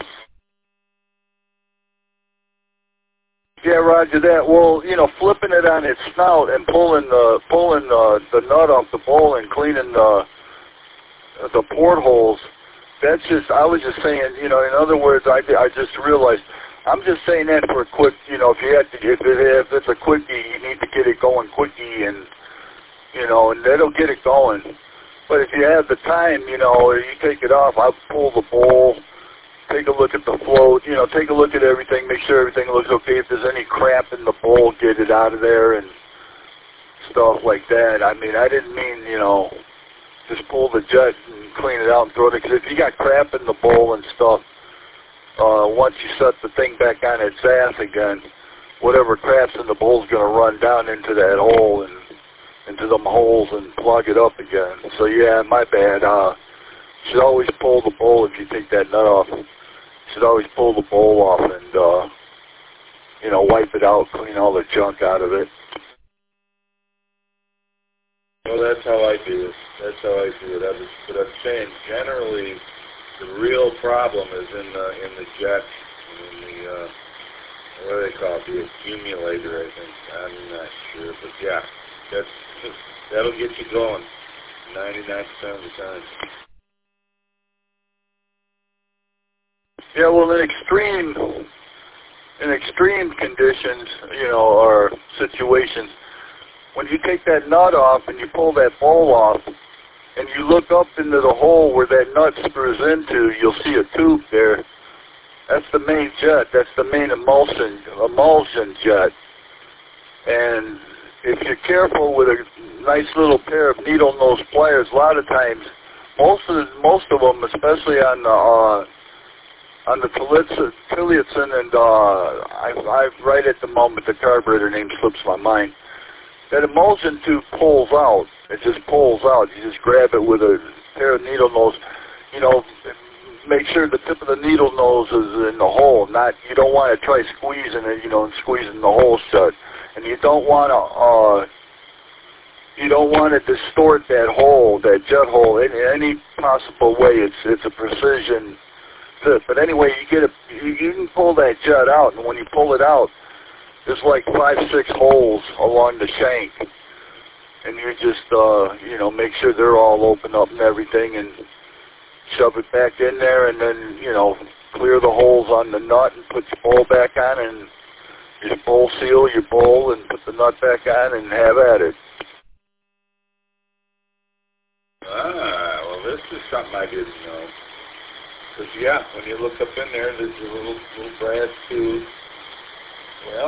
Yeah, Roger that. Well, you know, flipping it on its snout and pulling the nut off the bowl and cleaning the portholes. That's just. I was just saying. You know, in other words, I just realized. I'm just saying that for a quick. You know, if it's a quickie, you need to get it going quickie, and you know, and that'll get it going. But if you have the time, you know, you take it off. I'll pull the bowl. Take a look at the float, you know, take a look at everything, make sure everything looks okay. If there's any crap in the bowl, get it out of there and stuff like that. I mean, I didn't mean, you know, just pull the jet and clean it out and throw it. Because if you got crap in the bowl and stuff, once you set the thing back on its ass again, whatever crap's in the bowl's going to run down into that hole and into them holes and plug it up again. So, yeah, my bad. You should always pull the bowl if you take that nut off. You should always pull the bowl off and, you know, wipe it out, clean all the junk out of it. Well, that's how I do it. That's how I do it. But I'm saying generally the real problem is in the jet, in the what do they call it? The accumulator, I think. I'm not sure, but yeah, that'll get you going 99% of the time. Yeah, well, in extreme conditions, you know, or situations, when you take that nut off and you pull that bowl off, and you look up into the hole where that nut screws into, you'll see a tube there. That's the main jet. That's the main emulsion jet. And if you're careful with a nice little pair of needle nose pliers, a lot of times, most of them, especially on the Tillotson, and I right at the moment the carburetor name slips my mind. That emulsion tube pulls out. It just pulls out. You just grab it with a pair of needle nose. You know, make sure the tip of the needle nose is in the hole. You don't want to try squeezing it, you know, and squeezing the hole shut. And you don't want to distort that hole, that jet hole, in any possible way. It's a precision fit. But anyway, you can pull that jut out, and when you pull it out, there's like 5-6 holes along the shank, and you just you know, make sure they're all open up and everything, and shove it back in there, and then, you know, clear the holes on the nut and put your bowl back on, and you bowl seal your bowl and put the nut back on and have at it. Well, this is something I didn't know. Because, yeah, when you look up in there, there's a little brass tube. Well,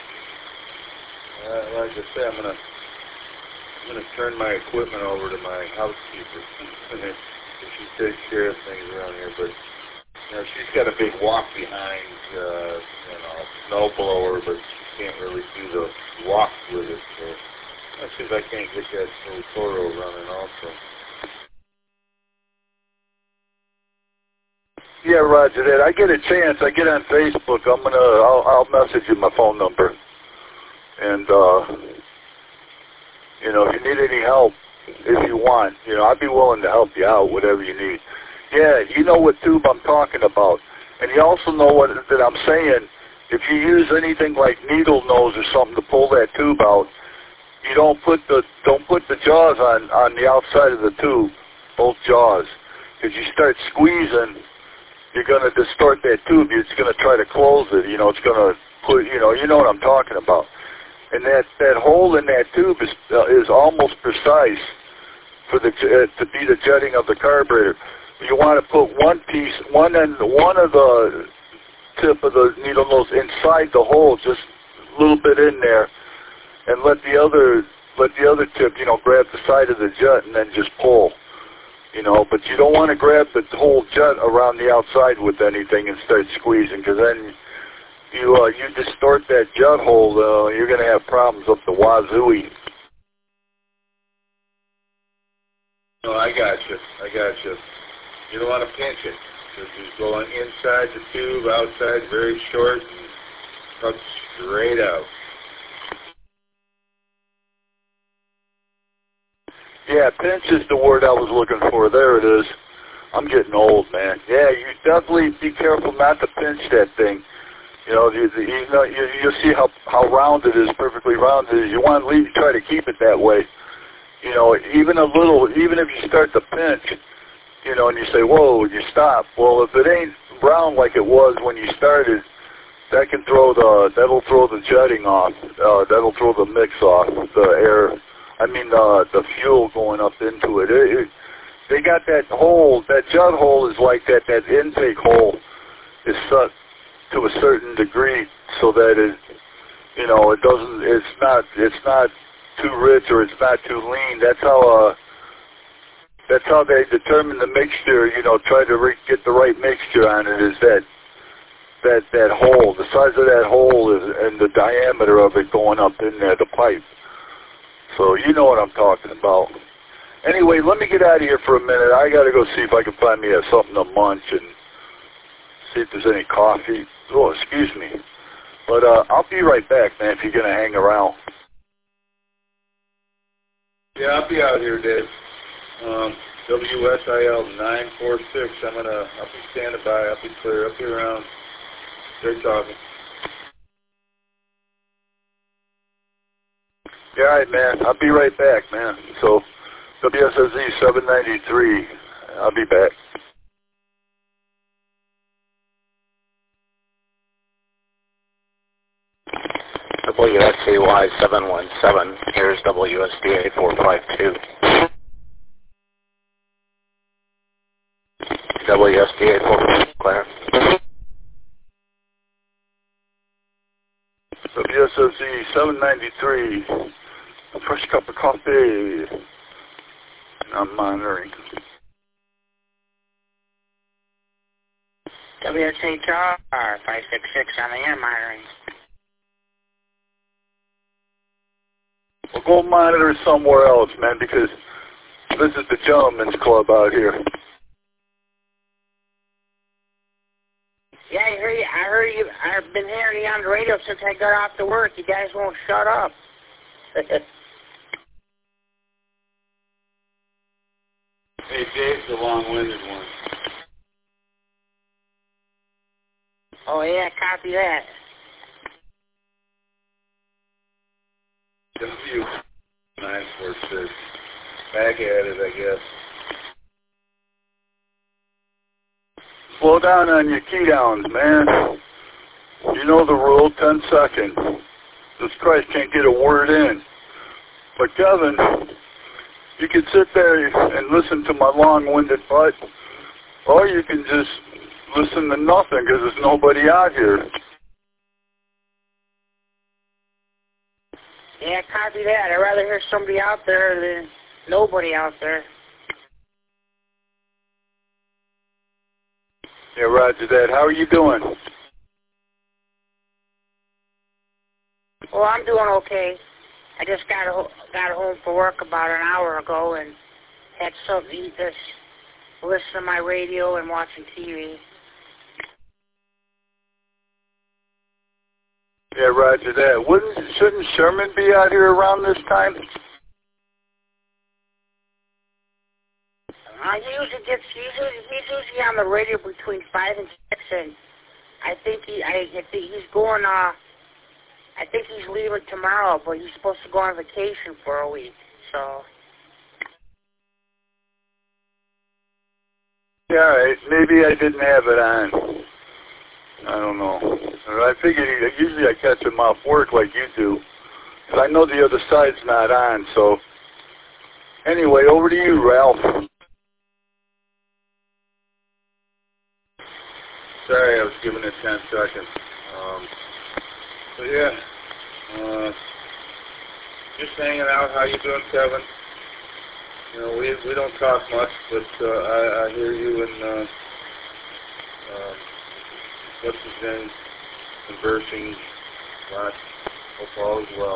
like I say, I'm gonna turn my equipment over to my housekeeper. She takes care of things around here, but you know, she's got a big walk behind, you know, snow blower, but she can't really do the walk with it. So let's see if I can't get that little Toro running also. Yeah, Roger that. I get a chance. I get on Facebook. I'll message you my phone number, and you know, if you need any help, if you want, you know, I'd be willing to help you out, whatever you need. Yeah, you know what tube I'm talking about, and you also know what that I'm saying. If you use anything like needle nose or something to pull that tube out, you don't put the jaws on the outside of the tube, both jaws, because you start squeezing, you're going to distort that tube. It's going to try to close it. You know, it's going to put, you know what I'm talking about. And that hole in that tube is almost precise for to be the jetting of the carburetor. You want to put one of the tip of the needle nose inside the hole, just a little bit in there, and let the other tip, you know, grab the side of the jet and then just pull. You know, but you don't want to grab the whole jet around the outside with anything and start squeezing, because then you distort that jet hole. You're going to have problems up the wazooey. No, I got you. You don't want to pinch it. Just go on inside the tube, outside, very short, and cut straight out. Yeah, pinch is the word I was looking for. There it is. I'm getting old, man. Yeah, you definitely be careful not to pinch that thing. You know, you'll see how round it is, perfectly round it is. You want to try to keep it that way. You know, even if you start to pinch, you know, and you say, whoa, you stop. Well, if it ain't round like it was when you started, that'll throw the jetting off. That'll throw the mix off, the air. I mean, the fuel going up into it. They got that hole, that jet hole is like that intake hole is set to a certain degree so that it, you know, it's not too rich or it's not too lean. That's how they determine the mixture, you know, try to get the right mixture on it, is that hole, the size of that hole is, and the diameter of it going up in there, the pipe. So you know what I'm talking about. Anyway, let me get out of here for a minute. I got to go see if I can find me something to munch and see if there's any coffee. Oh, excuse me. But I'll be right back, man, if you're going to hang around. Yeah, I'll be out here, Dave. WSIL 946. I'll be standing by. I'll be clear. I'll be around. They're talking. Yeah, all right, man. I'll be right back, man. So, WSSZ 793. I'll be back. WSCY 717. Here's WSDA 452. WSDA 452. Clear. WSOZ 793, a fresh cup of coffee. I'm monitoring. WSHR 566 on the air monitoring. Well, go monitor somewhere else, man, because this is the gentleman's club out here. Yeah, I heard you. I've been hearing you on the radio since I got off to work. You guys won't shut up. Hey, Dave's the long-winded one. Oh, yeah, copy that. W946. Back at it, I guess. Slow down on your key downs, man. You know the rule, 10 seconds. This Christ can't get a word in. But Kevin, you can sit there and listen to my long-winded butt, or you can just listen to nothing because there's nobody out here. Yeah, copy that. I'd rather hear somebody out there than nobody out there. Yeah, roger that. How are you doing? Well, I'm doing okay. I just got home from work about an hour ago and had something to eat, just listen to my radio and watching TV. Yeah, roger that. Shouldn't Sherman be out here around this time? He's usually on the radio between 5 and 6, and I think he's leaving tomorrow, but he's supposed to go on vacation for a week, so. Yeah, all right. Maybe I didn't have it on. I don't know. I figured usually I catch him off work like you do, because I know the other side's not on, so. Anyway, over to you, Ralph. Sorry, I was giving it 10 seconds. But yeah, just hanging out. How you doing, Kevin? You know, we don't talk much, but I hear you and what's his name conversing a lot. Hope all is well.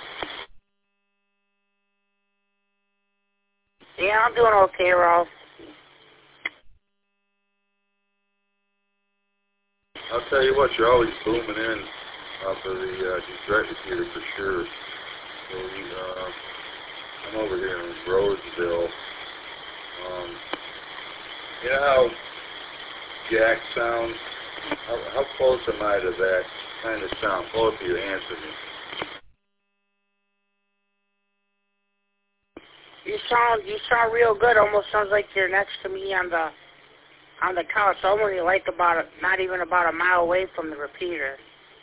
Yeah, I'm doing okay, Ralph. I'll tell you what, you're always booming in off of the Detroit repeater for sure. So I'm over here in Roseville. You know how Jack sounds? How close am I to that kind of sound? Both of you answer me. You sound real good. Almost sounds like you're next to me on the couch. Only like not even about a mile away from the repeater.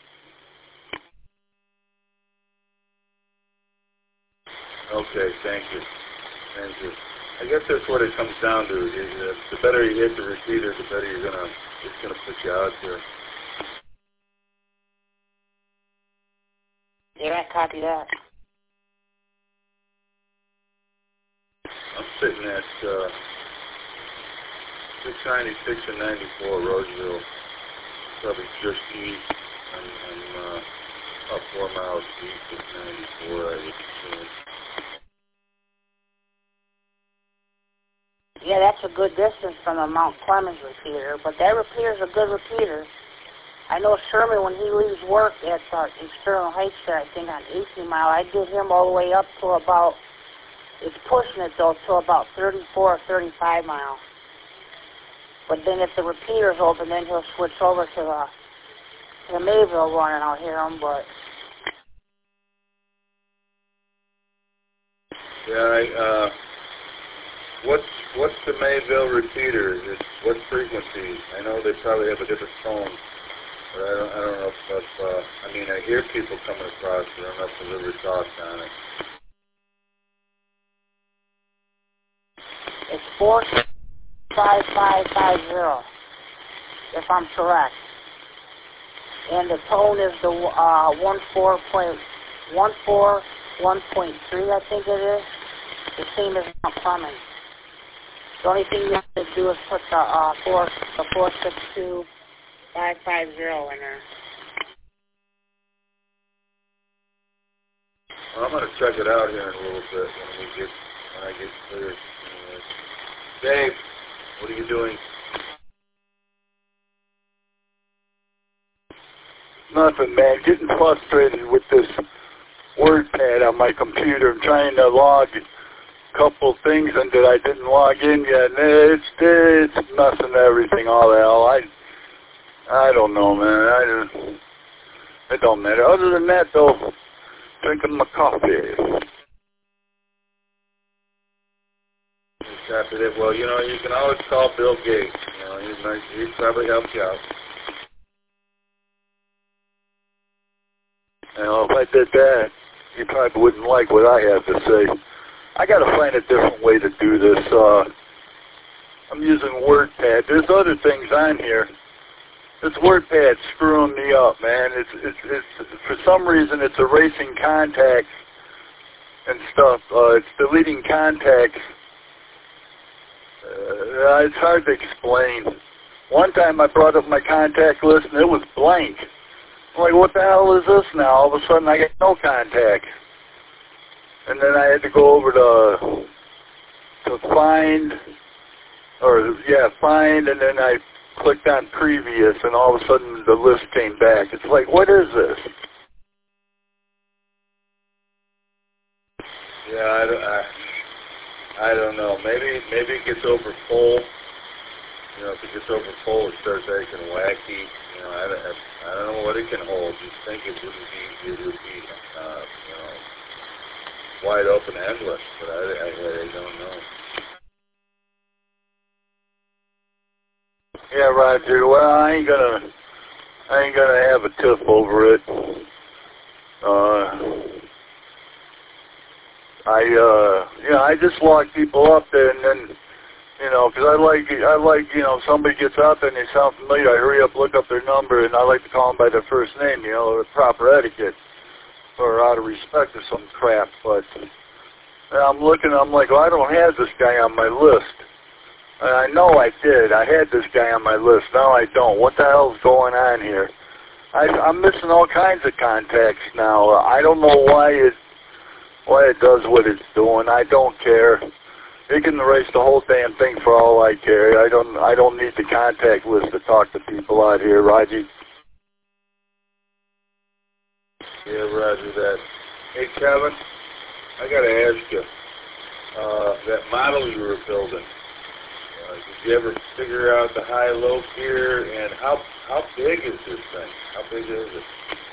Okay, thank you. Thank you. I guess that's what it comes down to. The better you hit the repeater, the better it's gonna put you out there. Yeah, copy that. I'm sitting at 696 and 94 Roseville, probably just east. I'm about 4 miles east of 94, I would assume. Yeah, that's a good distance from the Mount Clemens repeater, but that repeater's a good repeater. I know Sherman, when he leaves work at in Sterling Heights there, I think on 18 Mile, I get him all the way up to about, it's pushing it though, to about 34 or 35 Mile. But then if the repeater's open, then he'll switch over to the Mayville one, and I'll hear him, but... Yeah, what's the Mayville repeater? What frequency? I know they probably have a different tone, but I don't know if I mean, I hear people coming across, but I don't know if they've ever talked on it. It's 45550, if I'm correct. And the tone is the 1.3, I think it is. The same as Mount Clemens. The only thing you have to do is put the 462 550 in there. Well, I'm going to check it out here in a little bit when I get clear. Dave, what are you doing? Nothing, man. Getting frustrated with this WordPad on my computer. I'm trying to log a couple things and that I didn't log in yet. And it's messing everything all the hell. I don't know, man. It don't matter. Other than that, though, drinking my coffee. After that, well, you know, you can always call Bill Gates. You know, he'd probably help you out. You know, if I did that, you probably wouldn't like what I have to say. I got to find a different way to do this. I'm using WordPad. There's other things on here. This WordPad's screwing me up, man. It's for some reason it's erasing contacts and stuff. It's deleting contacts. It's hard to explain. One time I brought up my contact list and it was blank. I'm like, what the hell is this now? All of a sudden I got no contacts. And then I had to go over to find, and then I clicked on previous, and all of a sudden the list came back. It's like, what is this? Yeah, I don't know. Maybe it gets over full. You know, if it gets over full, it starts acting wacky. You know, I don't know what it can hold. You'd think it would be you know, wide open, endless, but I don't know. Yeah, Roger. Well, I ain't gonna have a tiff over it. I just lock people up there, and then, you know, because I like, you know, if somebody gets out there and they sound familiar, I hurry up, look up their number, and I like to call them by their first name, you know, with proper etiquette, or out of respect or some crap. But I'm looking, I'm like, well, I don't have this guy on my list. And I know I did. I had this guy on my list. Now I don't. What the hell's going on here? I'm missing all kinds of contacts now. I don't know why it does what it's doing. I don't care. It can erase the whole damn thing for all I care. I don't need the contact list to talk to people out here, Raji. Yeah, Roger that. Hey, Kevin, I got to ask you, that model you were building, did you ever figure out the high-low gear, and how big is this thing? How big is it?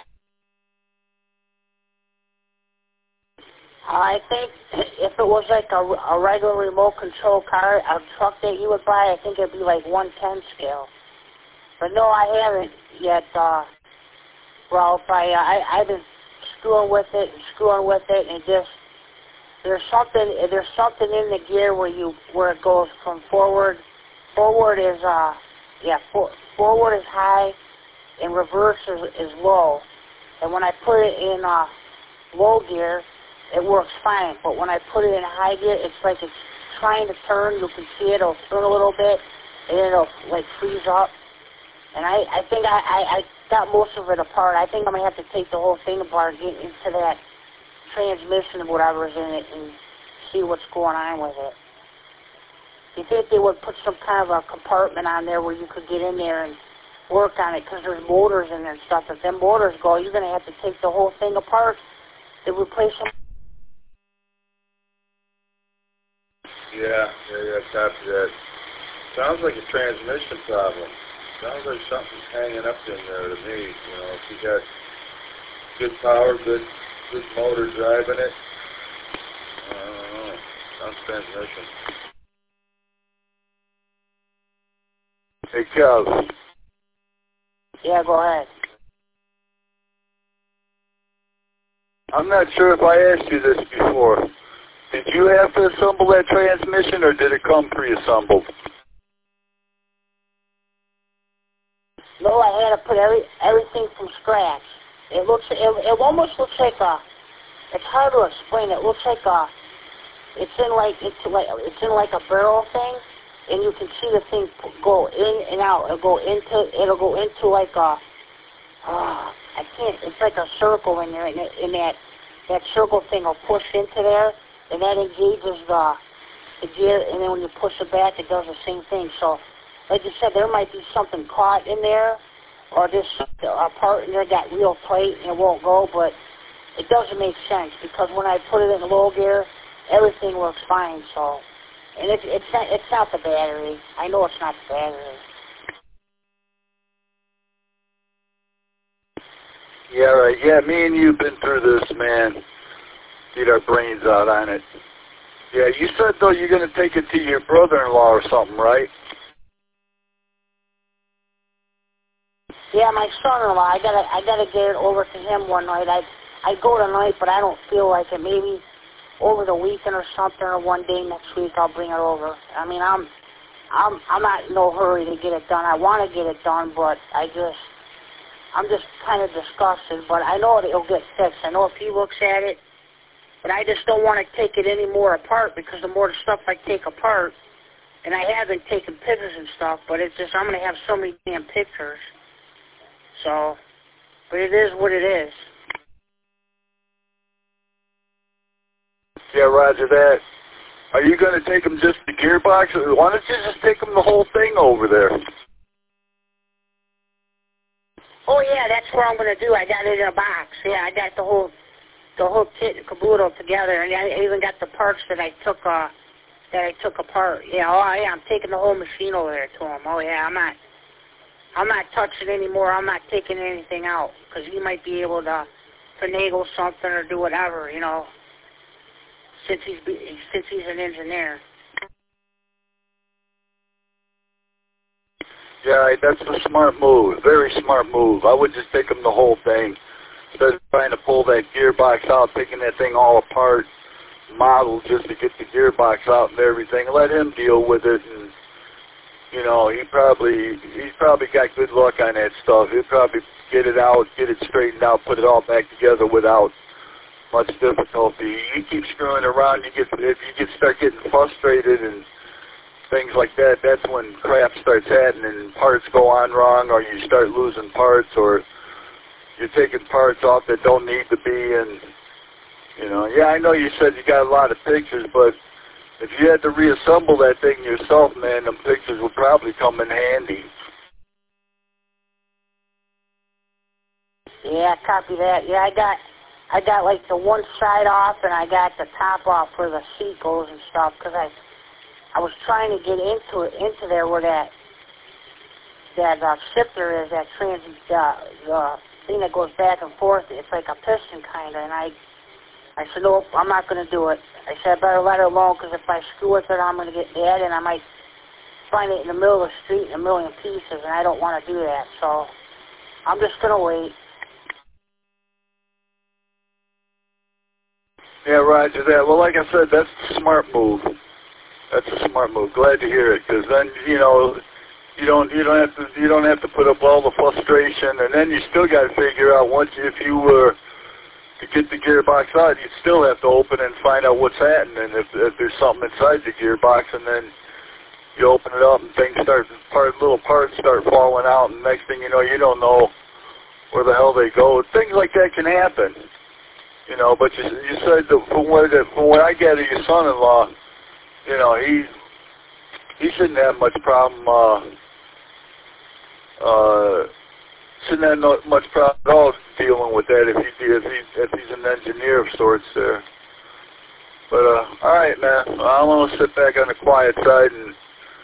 I think if it was like a regular remote control car, a truck that you would buy, I think it'd be like 1/10 scale. But no, I haven't yet, Ralph. I've been screwing with it, and just there's something in the gear where it goes from forward. Forward is forward is high, and reverse is low. And when I put it in low gear, it works fine. But when I put it in high gear, it's like it's trying to turn. You can see it'll turn a little bit, and it'll like freeze up. And I think I got most of it apart. I think I'm gonna have to take the whole thing apart, get into that transmission and whatever's in it, and see what's going on with it. You think they would put some kind of a compartment on there where you could get in there and work on it, because there's motors in there and stuff. If them motors go, you're gonna have to take the whole thing apart to replace them. Yeah, copy that. Sounds like a transmission problem. Sounds like something's hanging up in there to me. You know, if you got good power, good motor driving it, I don't know. Sounds transmission. Hey, Kev. Yeah, go ahead. I'm not sure if I asked you this before. Did you have to assemble that transmission, or did it come pre-assembled? No, I had to put everything from scratch. It almost looks like it's hard to explain. It looks like it's in like a barrel thing, and you can see the thing go in and out. It'll go into like it's like a circle in there, and that circle thing will push into there, and that engages the gear, and then when you push it back, it does the same thing. So, like you said, there might be something caught in there, or this part in there got real tight and it won't go, but it doesn't make sense, because when I put it in low gear, everything works fine. So, and it's not the battery. I know it's not the battery. Yeah, right. Yeah, me and you've been through this, man. Beat our brains out on it. Yeah, you said, though, you're going to take it to your brother-in-law or something, right? Yeah, my son-in-law. I gotta get it over to him one night. I go tonight, but I don't feel like it. Maybe over the weekend or something, or one day next week I'll bring it over. I mean, I'm not in no hurry to get it done. I want to get it done, but I'm just kind of disgusted. But I know it'll get fixed. I know if he looks at it, but I just don't want to take it any more apart, because the more the stuff I take apart, and I have been taking pictures and stuff, but it's just I'm going to have so many damn pictures. So, but it is what it is. Yeah, roger that. Are you going to take them just the gearbox? Or why don't you just take them the whole thing over there? Oh yeah, that's what I'm going to do. I got it in a box. Yeah, I got the whole kit and caboodle together, and I even got the parts that I took apart. Yeah, oh yeah, I'm taking the whole machine over there to him. Oh yeah, I'm not touching anymore. I'm not taking anything out, because he might be able to finagle something or do whatever, you know, since he's an engineer. Yeah, that's a smart move. Very smart move. I would just take him the whole thing. Instead of trying to pull that gearbox out, taking that thing all apart, model just to get the gearbox out and everything. Let him deal with it, and you know, he's probably got good luck on that stuff. He'll probably get it out, get it straightened out, put it all back together without much difficulty. You keep screwing around, if you start getting frustrated and things like that, that's when crap starts happening and parts go on wrong, or you start losing parts, or you're taking parts off that don't need to be. And you know, yeah, I know you said you got a lot of pictures, but if you had to reassemble that thing yourself, man, them pictures would probably come in handy. Yeah, copy that. Yeah, I got like the one side off, and I got the top off where the seat goes and stuff, because I was trying to get into there where that shifter is, that the thing that goes back and forth. It's like a piston kind of, and I said, nope, I'm not going to do it. I said, I better let it alone, because if I screw with it, I'm going to get mad, and I might find it in the middle of the street in a million pieces, and I don't want to do that. So I'm just going to wait. Yeah, roger that. Well, like I said, that's a smart move. That's a smart move. Glad to hear it, because then you know you don't have to put up all the frustration, and then you still got to figure out if you were to get the gearbox out, you still have to open and find out what's happening, if there's something inside the gearbox, and then you open it up and little parts start falling out, and next thing you know, you don't know where the hell they go. Things like that can happen, you know. But you said that from what I gather, your son-in-law, you know, he shouldn't have much problem. Shouldn't have much problem at all dealing with that if he's an engineer of sorts there. But all right, man. I'm gonna sit back on the quiet side, and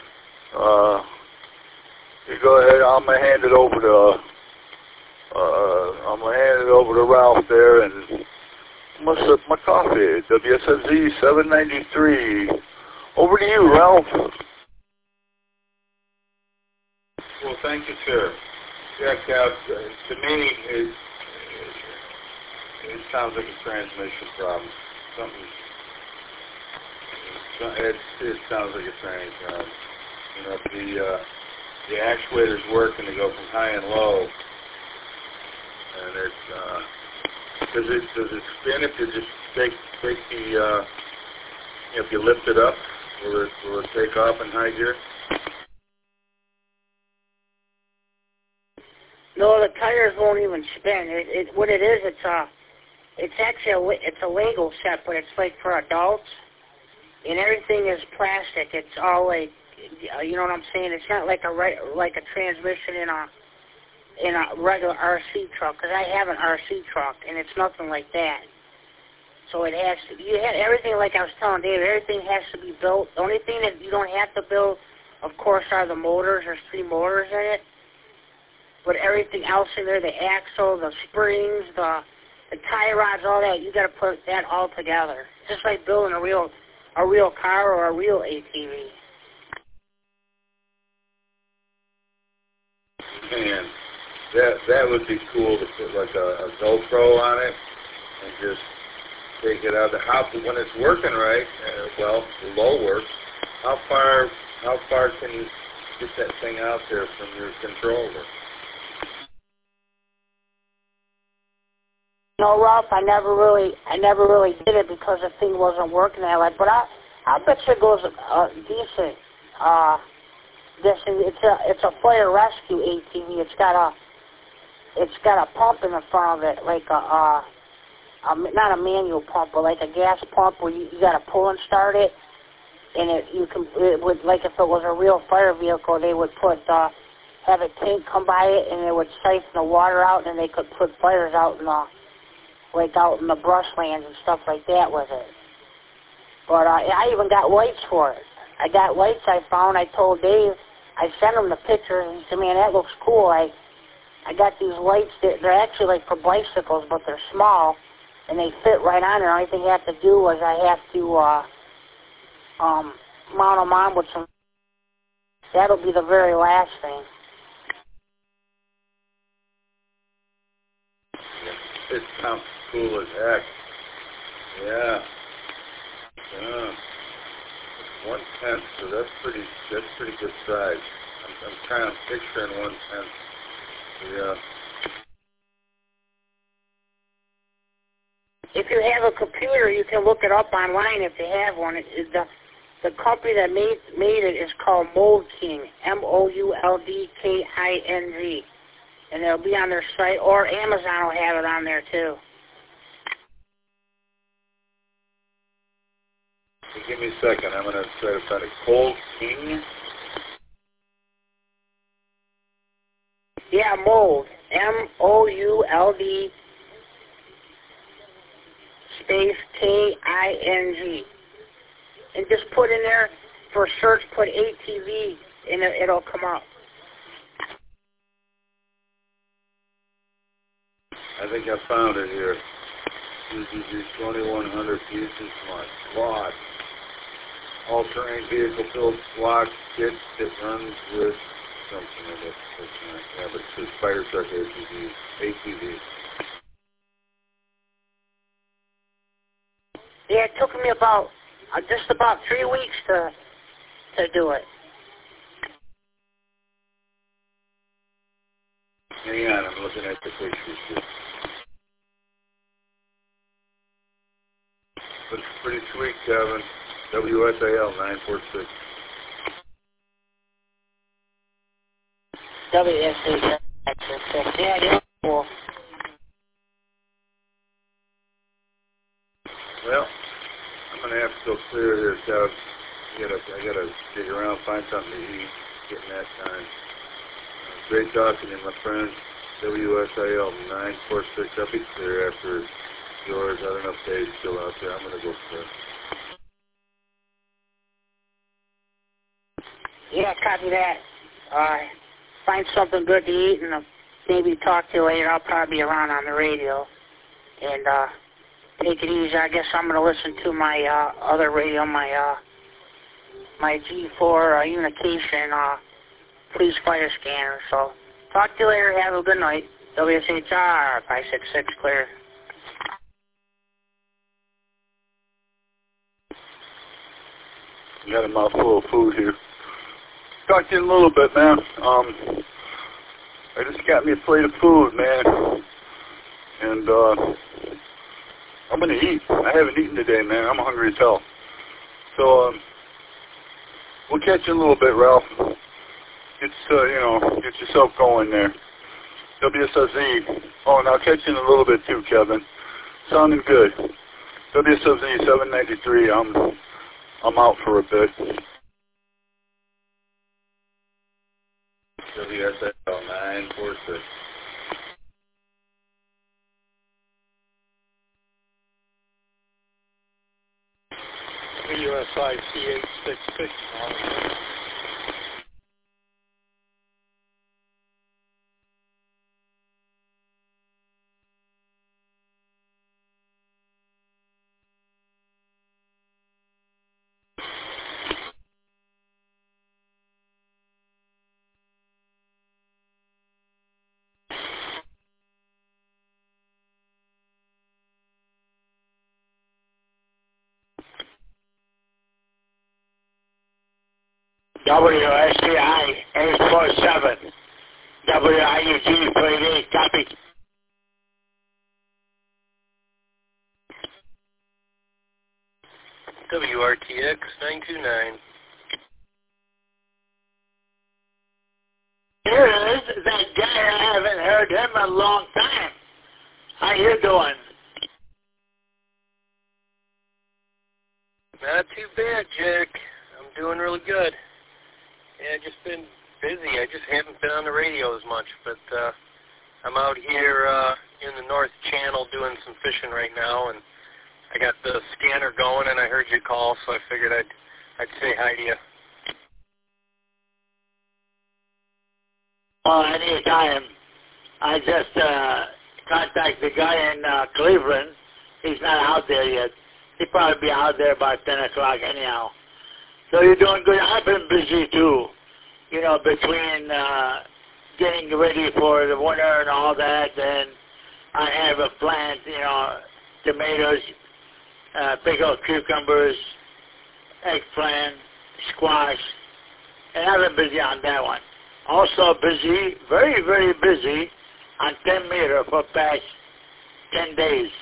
you go ahead. I'm gonna hand it over to Ralph there, and I'm gonna sip my coffee. WSFZ 793. Over to you, Ralph. Well, thank you, sir. Checked out. To me, it sounds like a transmission problem. It sounds like a tranny problem. You know, if the actuators work and they go from high and low, and does it spin if you just take the if you lift it up? Will it take off in high gear? No, the tires won't even spin. What it is, it's actually a Lego set, but it's like for adults, and everything is plastic. It's all like, you know what I'm saying? It's not like a transmission in a regular RC truck, because I have an RC truck, and it's nothing like that. So it has to. You have everything, like I was telling David. Everything has to be built. The only thing that you don't have to build, of course, are the motors. There's 3 motors in it. with everything else in there, the axle, the springs, the tie rods, all that. You got to put that all together, just like building a real car or a real ATV. Man, that would be cool to put like a GoPro on it and just take it out. When it's working right, well, the low works. How far can you get that thing out there from your controller? No, Ralph, I never really did it because the thing wasn't working that way. But I bet you it goes decent. It's a fire rescue ATV. It's got a pump in the front of it, like not a manual pump, but like a gas pump where you got to pull and start it. And it would, like if it was a real fire vehicle, they would have a tank come by it, and it would siphon the water out, and they could put fires out in the brushlands and stuff like that with it. But I even got lights for it. I got lights I found. I told Dave, I sent him the pictures, and he said, man, that looks cool. I got these lights. They're actually like for bicycles, but they're small, and they fit right on there. The only thing I have to do is I have to mount them on with some. That'll be the very last thing. It sounds cool as heck. Yeah. 1/10, so that's pretty good size. I'm kind of picturing 1/10. Yeah. If you have a computer, you can look it up online if you have one. The company that made it is called Mold King, MOULDKING, and it'll be on their site, or Amazon will have it on there too. Give me a second. I'm going to try to find a Cold King. Yeah, Mold, MOULD space KING. And just put in there for search, put ATV, and it'll come up. I think I found it here. UGG 2100 pieces, my quad. All-terrain vehicle built block kit that runs with something in it. Yeah, but it says fire truck ATV. Yeah, it took me just about 3 weeks to do it. Hang on, I'm looking at the pictures here. Looks pretty sweet, Kevin. WSAL 946. WSAL 946. Yeah, it's cool. Well, I'm gonna have to go clear here, Kev. I gotta dig around, find something to eat. Getting that time. Great talking to you, my friend. WSAL 946. I'll be clear after yours. I don't know if Dave's still out there. I'm gonna go clear. Yeah, copy that. Find something good to eat and maybe talk to you later. I'll probably be around on the radio. And take it easy. I guess I'm going to listen to my other radio, my G4 Unication police fire scanner. So talk to you later. Have a good night. WSHR 566 clear. You got a mouthful of food here. Talk to you in a little bit, man. I just got me a plate of food, man. And I'm going to eat. I haven't eaten today, man. I'm hungry as hell. So we'll catch you in a little bit, Ralph. Get yourself going there. WSOZ. Oh, and I'll catch you in a little bit too, Kevin. Sounding good. WSOZ 793. I'm out for a bit. WSAL 946. WSI C866. WSCI 847. WIUG 48, copy. WRTX 929. Here it is, that guy, I haven't heard him in a long time. How you doing? Not too bad, Jack. I'm doing really good. Yeah, just been busy. I just haven't been on the radio as much, but I'm out here in the North Channel doing some fishing right now, and I got the scanner going, and I heard you call, so I figured I'd say hi to you. Well, anytime. I just contacted the guy in Cleveland. He's not out there yet. He'll probably be out there about 10 o'clock anyhow. So you're doing good. I've been busy too, you know, between getting ready for the winter and all that. And I have a plant, you know, tomatoes, pickled cucumbers, eggplant, squash. And I've been busy on that one. Also busy, very, very busy on 10 meter for past 10 days.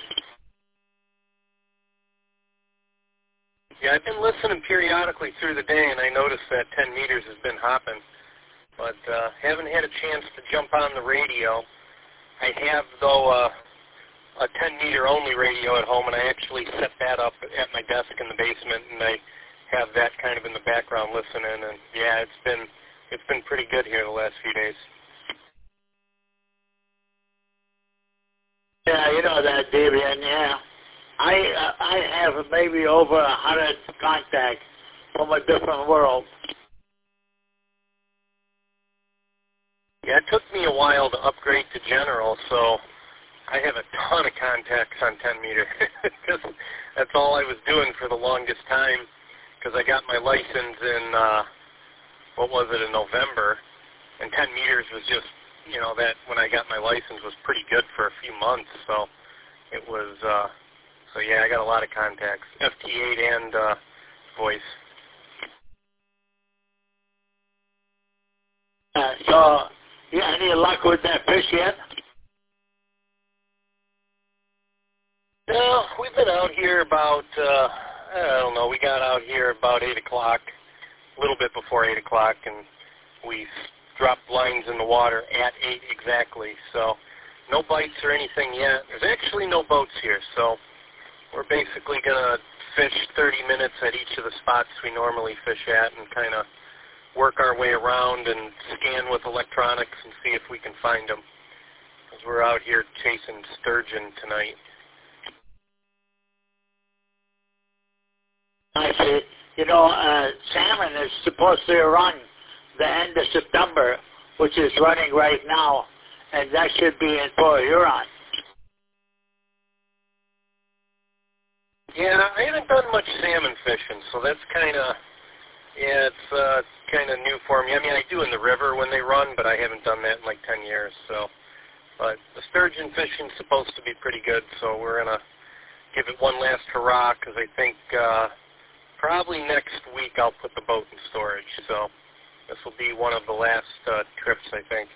Yeah, I've been listening periodically through the day, and I noticed that 10 meters has been hopping, but haven't had a chance to jump on the radio. I have, though, a 10 meter only radio at home, and I actually set that up at my desk in the basement, and I have that kind of in the background listening, and yeah, it's been pretty good here the last few days. Yeah, you know that, Davian, yeah. I have maybe over 100 contacts from a different world. Yeah, it took me a while to upgrade to General, so I have a ton of contacts on 10 meter. Because that's all I was doing for the longest time, because I got my license in, in November, and 10 meters was just, you know, that when I got my license was pretty good for a few months, so it was, so yeah, I got a lot of contacts, FT8 and voice. So, yeah, any luck with that fish yet? No, we've been out here about, I don't know, we got out here about 8 o'clock, a little bit before 8 o'clock, and we dropped lines in the water at 8 exactly, so no bites or anything yet. There's actually no boats here, so we're basically going to fish 30 minutes at each of the spots we normally fish at and kind of work our way around and scan with electronics and see if we can find them. Because we're out here chasing sturgeon tonight. I see. You know, salmon is supposed to run the end of September, which is running right now, and that should be in Port Huron. Yeah, I haven't done much salmon fishing, so that's kind of, yeah, it's kind of new for me. I mean, I do in the river when they run, but I haven't done that in like 10 years, so. But the sturgeon fishing's supposed to be pretty good, so we're going to give it one last hurrah, because I think probably next week I'll put the boat in storage, so this will be one of the last trips, I think.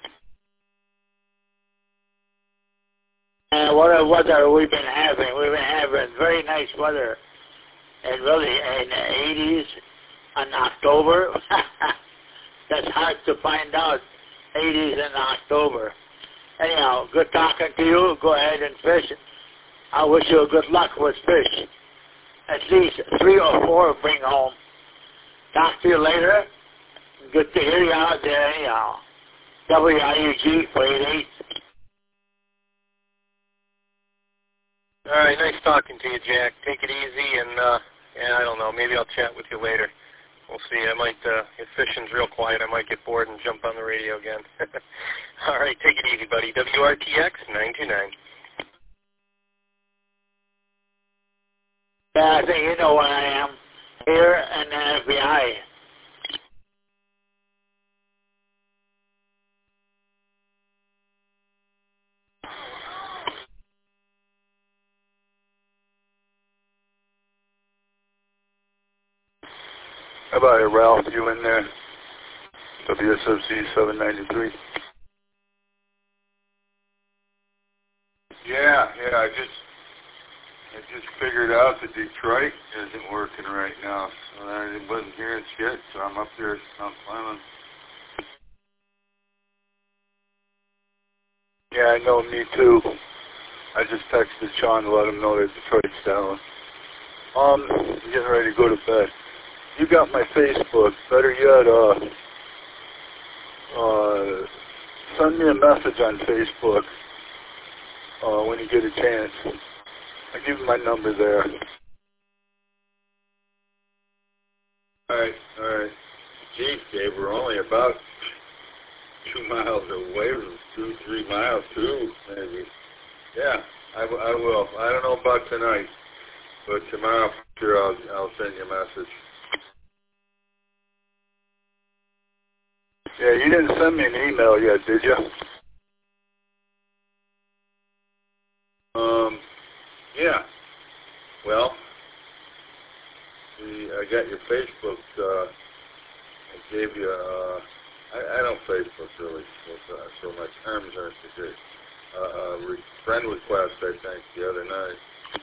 What weather we've been having? We've been having very nice weather, and really in the 80s in October. That's hard to find out, 80s in October. Anyhow, good talking to you. Go ahead and fish. I wish you good luck with fish. At least 3 or 4 bring home. Talk to you later. Good to hear you out there anyhow. WIUG 488. All right, nice talking to you, Jack. Take it easy, and yeah, I don't know, maybe I'll chat with you later. We'll see. I might, if fishing's real quiet, I might get bored and jump on the radio again. All right, take it easy, buddy. WRTX 929. Yeah, I think you know where I am. Here and the FBI. How about it, Ralph? You in there? WSOC 793. Yeah. I just figured out that Detroit isn't working right now. So I wasn't hearing shit, so I'm up there at Mount Clemens. Yeah, I know, me too. I just texted Sean to let him know that Detroit's down. I'm getting ready to go to bed. You got my Facebook. Better yet, send me a message on Facebook when you get a chance. I give you my number there. All right. Geez, Dave, we're only about 2 miles away from 2-3 miles, too, maybe. Yeah, I will. I don't know about tonight, but tomorrow, for sure, I'll send you a message. Yeah, you didn't send me an email yet, did you? Yeah. Well, I got your Facebook. I gave you. I don't Facebook really so much. Terms aren't so good. Friend request, I think, the other night.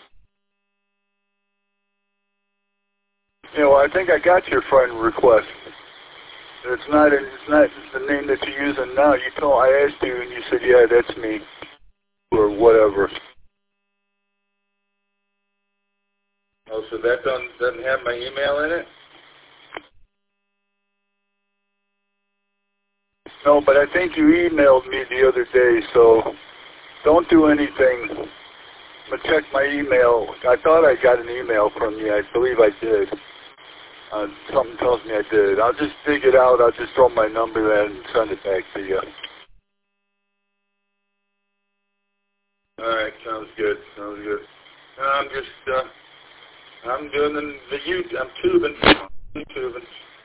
Yeah, well, I think I got your friend request. It's not the name that you're using now. I asked you, and you said, yeah, that's me, or whatever. Oh, so that doesn't have my email in it? No, but I think you emailed me the other day, so don't do anything. I'm going to check my email. I thought I got an email from you. I believe I did. Something tells me I did. I'll just dig it out. I'll just throw my number in and send it back to you. All right, sounds good. No, I'm doing I'm tubing.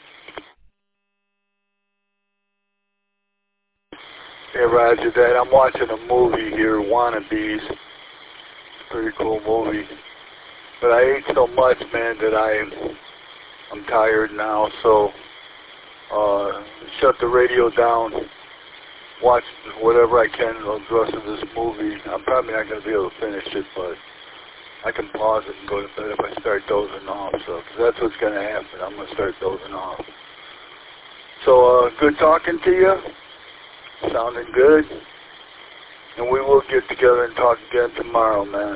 Yeah, Roger that. I'm watching a movie here, Wannabes. Pretty cool movie. But I ate so much, man, that I'm tired now, so shut the radio down, watch whatever I can of the rest of this movie. I'm probably not going to be able to finish it, but I can pause it and go to bed if I start dozing off, so, cause that's what's going to happen. I'm going to start dozing off. So, good talking to you. Sounding good. And we will get together and talk again tomorrow, man.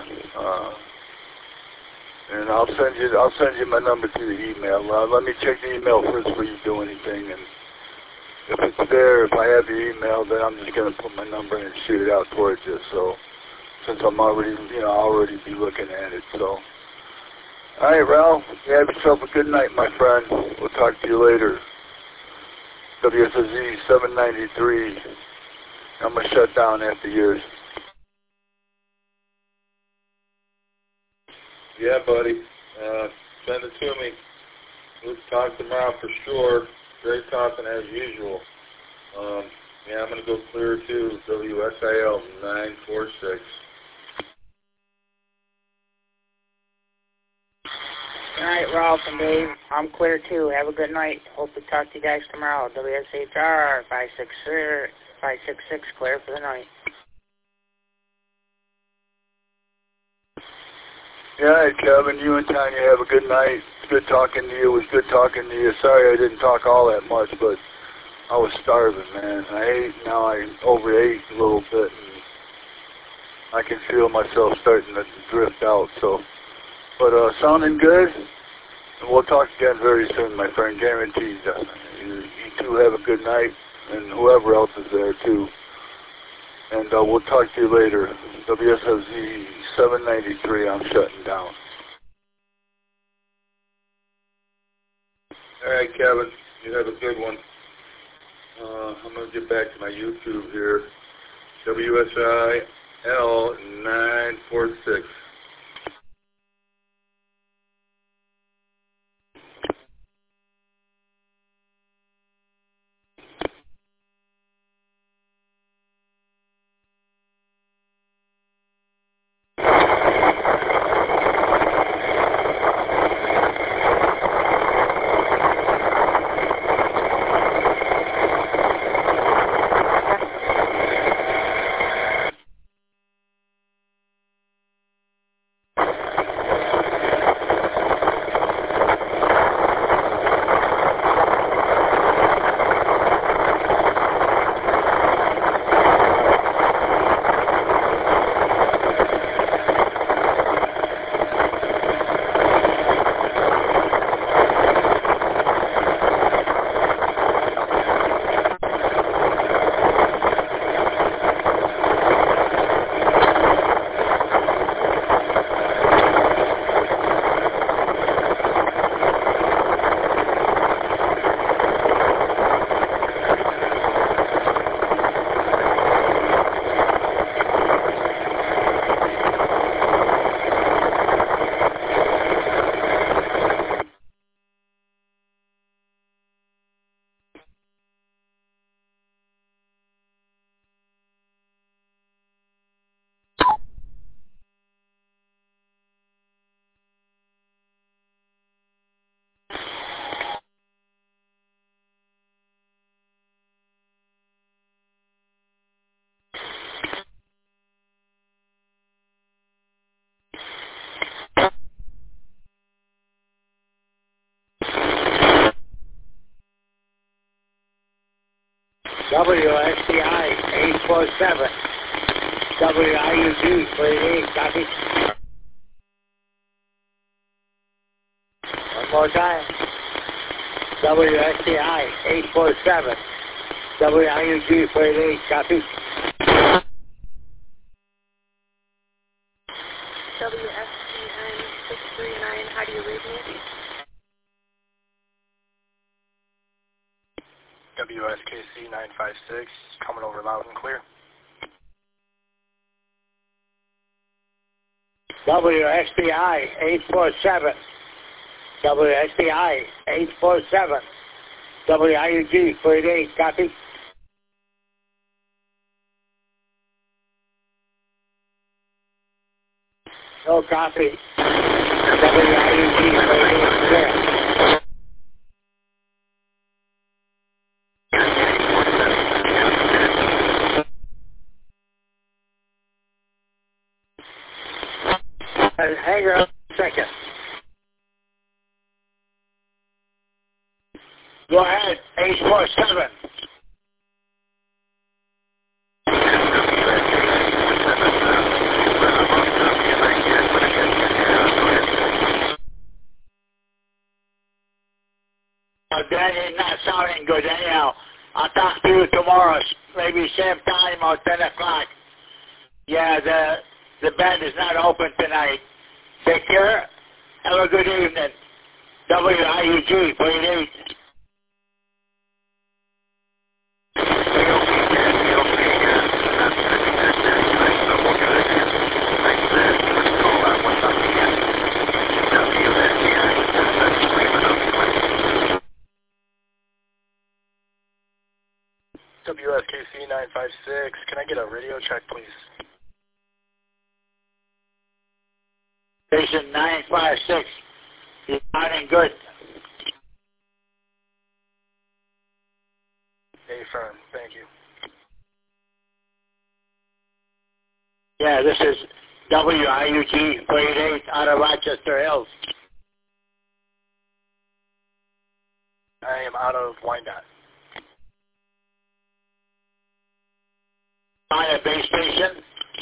And I'll send you my number to the email. Let me check the email first before you do anything. And if it's there, if I have the email, then I'm just going to put my number in and shoot it out towards you. So, since I'm already, I'll already be looking at it. So, all right, Ralph, you have yourself a good night, my friend. We'll talk to you later. WSOZ 793. I'm going to shut down after yours. Yeah, buddy. Send it to me. We'll talk tomorrow for sure. Great talking as usual. Yeah, I'm going to go clear too. WSIL 946. Good night, Ralph and Dave. I'm clear too. Have a good night. Hope to talk to you guys tomorrow. WSHR 566 clear for the night. Yeah, Kevin, you and Tanya have a good night. It's good talking to you. It was good talking to you. Sorry I didn't talk all that much, but I was starving, man. I ate, now I overate a little bit, and I can feel myself starting to drift out. So, but sounding good, and we'll talk again very soon, my friend. Guaranteed. You two have a good night, and whoever else is there too. And we'll talk to you later. WSOZ 793, I'm shutting down. All right, Kevin, you have a good one. I'm going to get back to my YouTube here. WSIL 946. WSCI 847. WIUG 48, copy. One more time. WSCI 847. WIUG 48, copy. WSCN 639, how do you read me? WSKC 956, coming over loud and clear. WSBI 847. WSBI 847. WIUG 48, copy. No copy. WIUG 48, clear. Hang on a second. Go ahead, 847. That is not sounding good anyhow. I'll talk to you tomorrow, maybe same time or 10 o'clock. Yeah, the band is not open tonight. Take care. Have a good evening. WIUG 48. WSKC 956, can I get a radio check, please? Station 956. You're sounding good. Hey, firm. Thank you. Yeah, this is WIUG 48 out of Rochester Hills. I am out of Wyandotte. On a base station.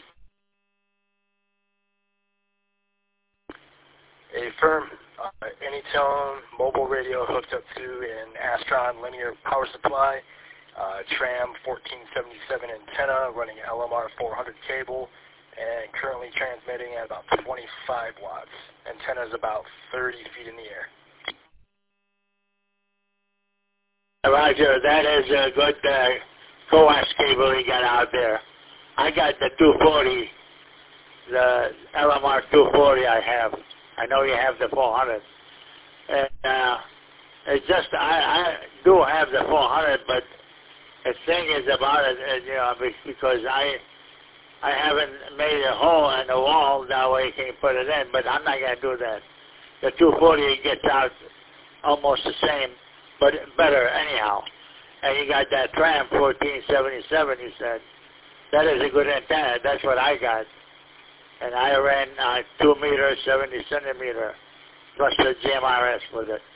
A firm, Anytone mobile radio hooked up to an Astron linear power supply, Tram 1477 antenna running LMR 400 cable, and currently transmitting at about 25 watts. Antenna is about 30 feet in the air. Roger, that is a good coax cable you got out there. I got the 240, the LMR 240 I have. I know you have the 400. And it's just, I do have the 400, but the thing is about it, because I haven't made a hole in the wall, that way you can put it in, but I'm not going to do that. The 240 gets out almost the same, but better anyhow. And you got that Tram 1477, you said. That is a good antenna. That's what I got. And I ran 2 meters, 70 centimeter, plus the GMRS with it.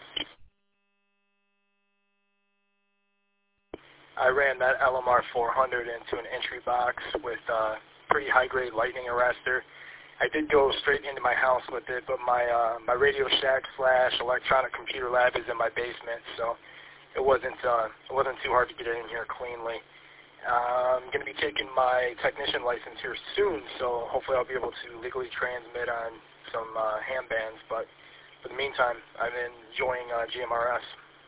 I ran that LMR 400 into an entry box with pretty high-grade lightning arrestor. I did go straight into my house with it, but my Radio Shack / electronic computer lab is in my basement, so it wasn't too hard to get it in here cleanly. I'm going to be taking my technician license here soon, so hopefully I'll be able to legally transmit on some ham bands, but for the meantime, I'm enjoying GMRS.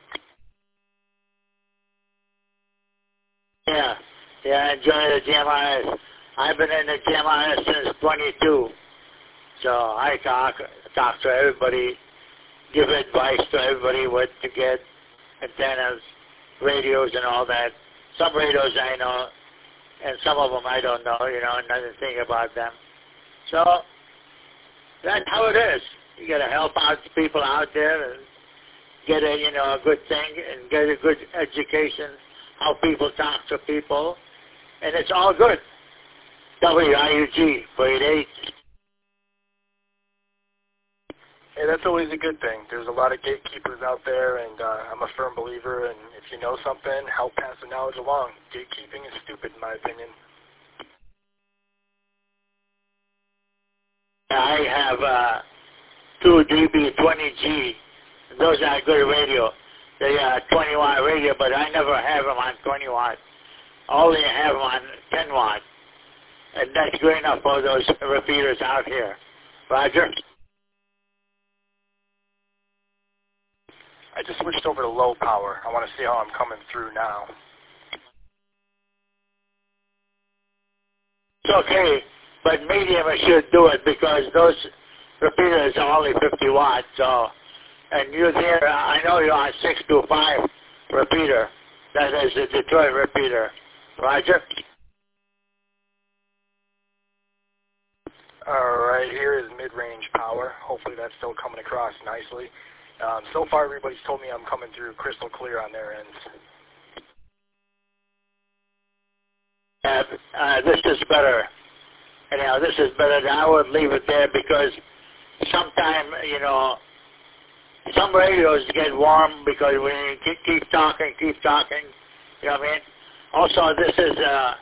Yeah, enjoy the GMRS. I've been in the GMRS since 22, so I talk to everybody, give advice to everybody what to get, antennas, radios and all that. Some radios I know, and some of them I don't know, nothing think about them. So, that's how it is. You got to help out people out there and get a good thing and get a good education, how people talk to people, and it's all good. WIUG 48. Hey, that's always a good thing. There's a lot of gatekeepers out there, and I'm a firm believer, and if you know something, help pass the knowledge along. Gatekeeping is stupid, in my opinion. I have 2 DB20G. Those are good radio. They are 20 watt radio, but I never have them on 20 watt. Only have them on 10 watt. And that's good enough for those repeaters out here. Roger? I just switched over to low power. I want to see how I'm coming through now. It's okay, but medium should do it because those repeaters are only 50 watts. So, and you're there. I know you're on 625 repeater. That is the Detroit repeater. Roger. All right, here is mid-range power. Hopefully that's still coming across nicely. So far, everybody's told me I'm coming through crystal clear on their ends. This is better. Anyhow, this is better. I would leave it there because sometimes, you know, some radios get warm because when you keep talking, you know what I mean? Also, this is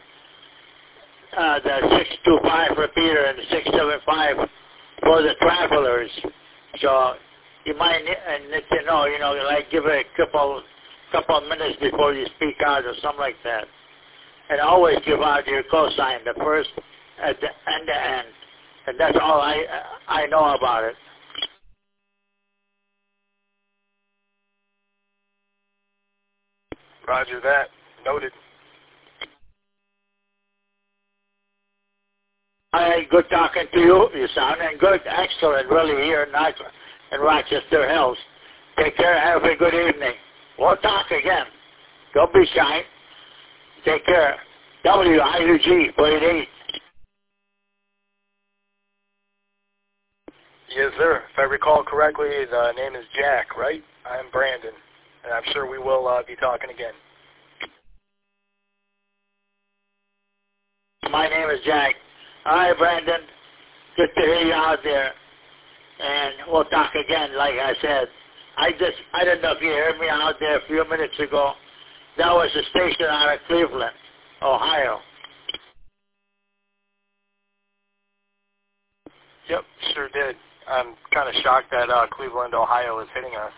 the 625 repeater and the 675 for the travelers. So you might need to know, like give it a couple of minutes before you speak out or something like that. And always give out your cosign, the first at the end. And that's all I know about it. Roger that. Noted. Hi, good talking to you. You sounding good. Excellent, really, here in Rochester Hills. Take care. Have a good evening. We'll talk again. Don't be shy. Take care. WIUG 48. Yes, sir. If I recall correctly, the name is Jack, right? I'm Brandon, and I'm sure we will be talking again. My name is Jack. Hi, Brandon. Good to hear you out there. And we'll talk again, like I said. I don't know if you heard me out there a few minutes ago. That was a station out of Cleveland, Ohio. Yep, sure did. I'm kind of shocked that Cleveland, Ohio is hitting us.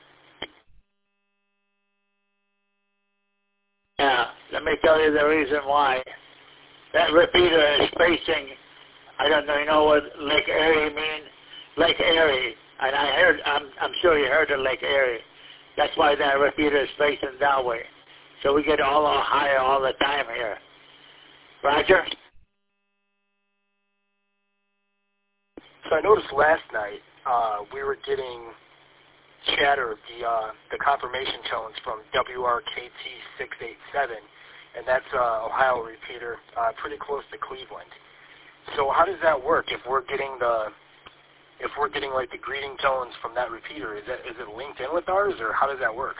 Yeah, let me tell you the reason why. That repeater is facing, I don't know, you know what Lake Erie means? Lake Erie. And I'm sure you heard of Lake Erie. That's why that repeater is facing that way. So we get all Ohio all the time here. Roger? So I noticed last night we were getting chatter, the confirmation tones from WRKT 687, and that's Ohio repeater, pretty close to Cleveland. So how does that work? If we're getting like the greeting tones from that repeater, is it linked in with ours, or how does that work?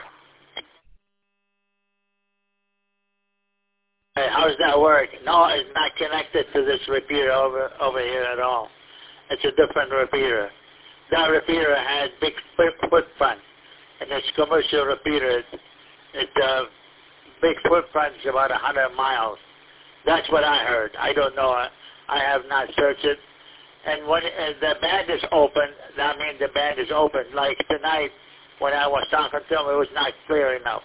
Hey, how does that work? No, it's not connected to this repeater over here at all. It's a different repeater. That repeater has big footprint, and it's commercial repeater. It's big footprint, about 100 miles. That's what I heard. I don't know. I have not searched it. And when the band is open, that means the band is open. Like tonight, when I was talking to him, it was not clear enough.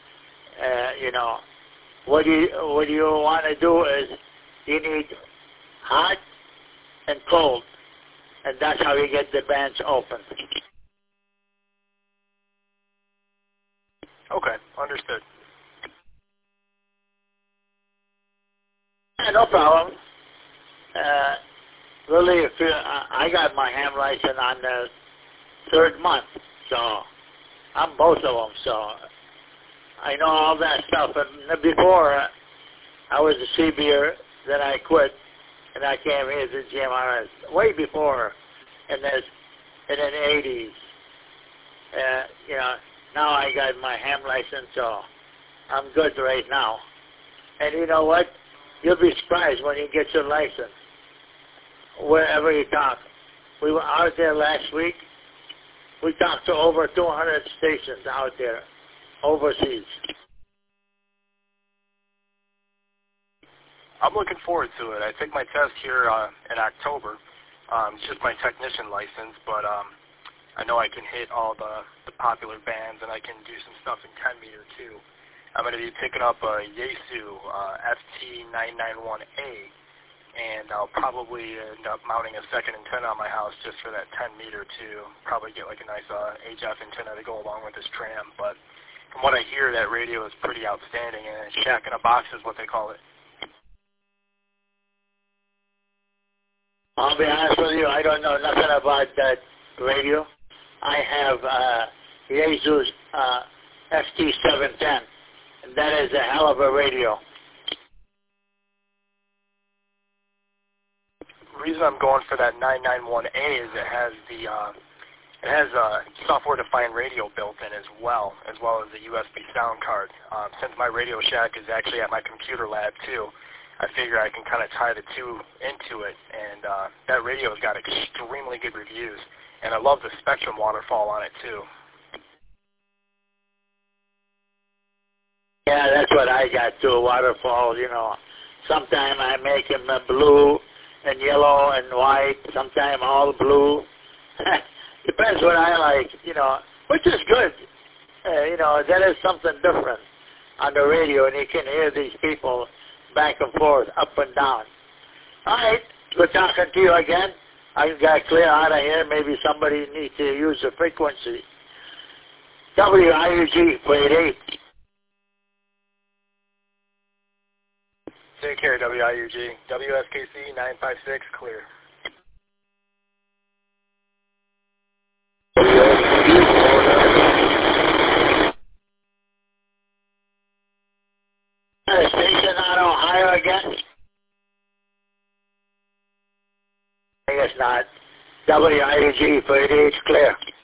What you want to do is you need hot and cold, and that's how you get the bands open. Okay, understood. Yeah, no problem. Really, I got my ham license on the 3rd month, so I'm both of them, so I know all that stuff. And before, I was a CBer, then I quit, and I came here to GMRS way before, in the 80s. Now I got my ham license, so I'm good right now. And you know what? You'll be surprised when you get your license, wherever you talk. We were out there last week, We talked to over 200 stations out there, overseas. I'm looking forward to it. I take my test here in October. It's just my technician license, but I know I can hit all the popular bands, and I can do some stuff in 10 meter too. I'm going to be picking up a Yaesu FT991A, and I'll probably end up mounting a second antenna on my house just for that 10 meter too. Probably get like a nice HF antenna to go along with this tram, but from what I hear, that radio is pretty outstanding, and shack in a box is what they call it. I'll be honest with you, I don't know nothing about that radio. I have Yaesu's FT710, and that is a hell of a radio. The reason I'm going for that 991A is it has a software-defined radio built in as well as a USB sound card. Since my Radio Shack is actually at my computer lab too, I figure I can kind of tie the two into it, and that radio's got extremely good reviews, and I love the Spectrum waterfall on it too. Yeah, that's what I got too, waterfall, you know. Sometime I make them blue and yellow and white, sometime all blue. Depends what I like, you know, which is good. You know, that is something different on the radio, and you can hear these people back and forth, up and down. All right, good talking to you again. I got to clear out of here. Maybe somebody needs to use the frequency. WIUG 488. Take care, WIUG. WSKC 956, clear. Station out of Ohio again? I guess not. WIUG 488, clear.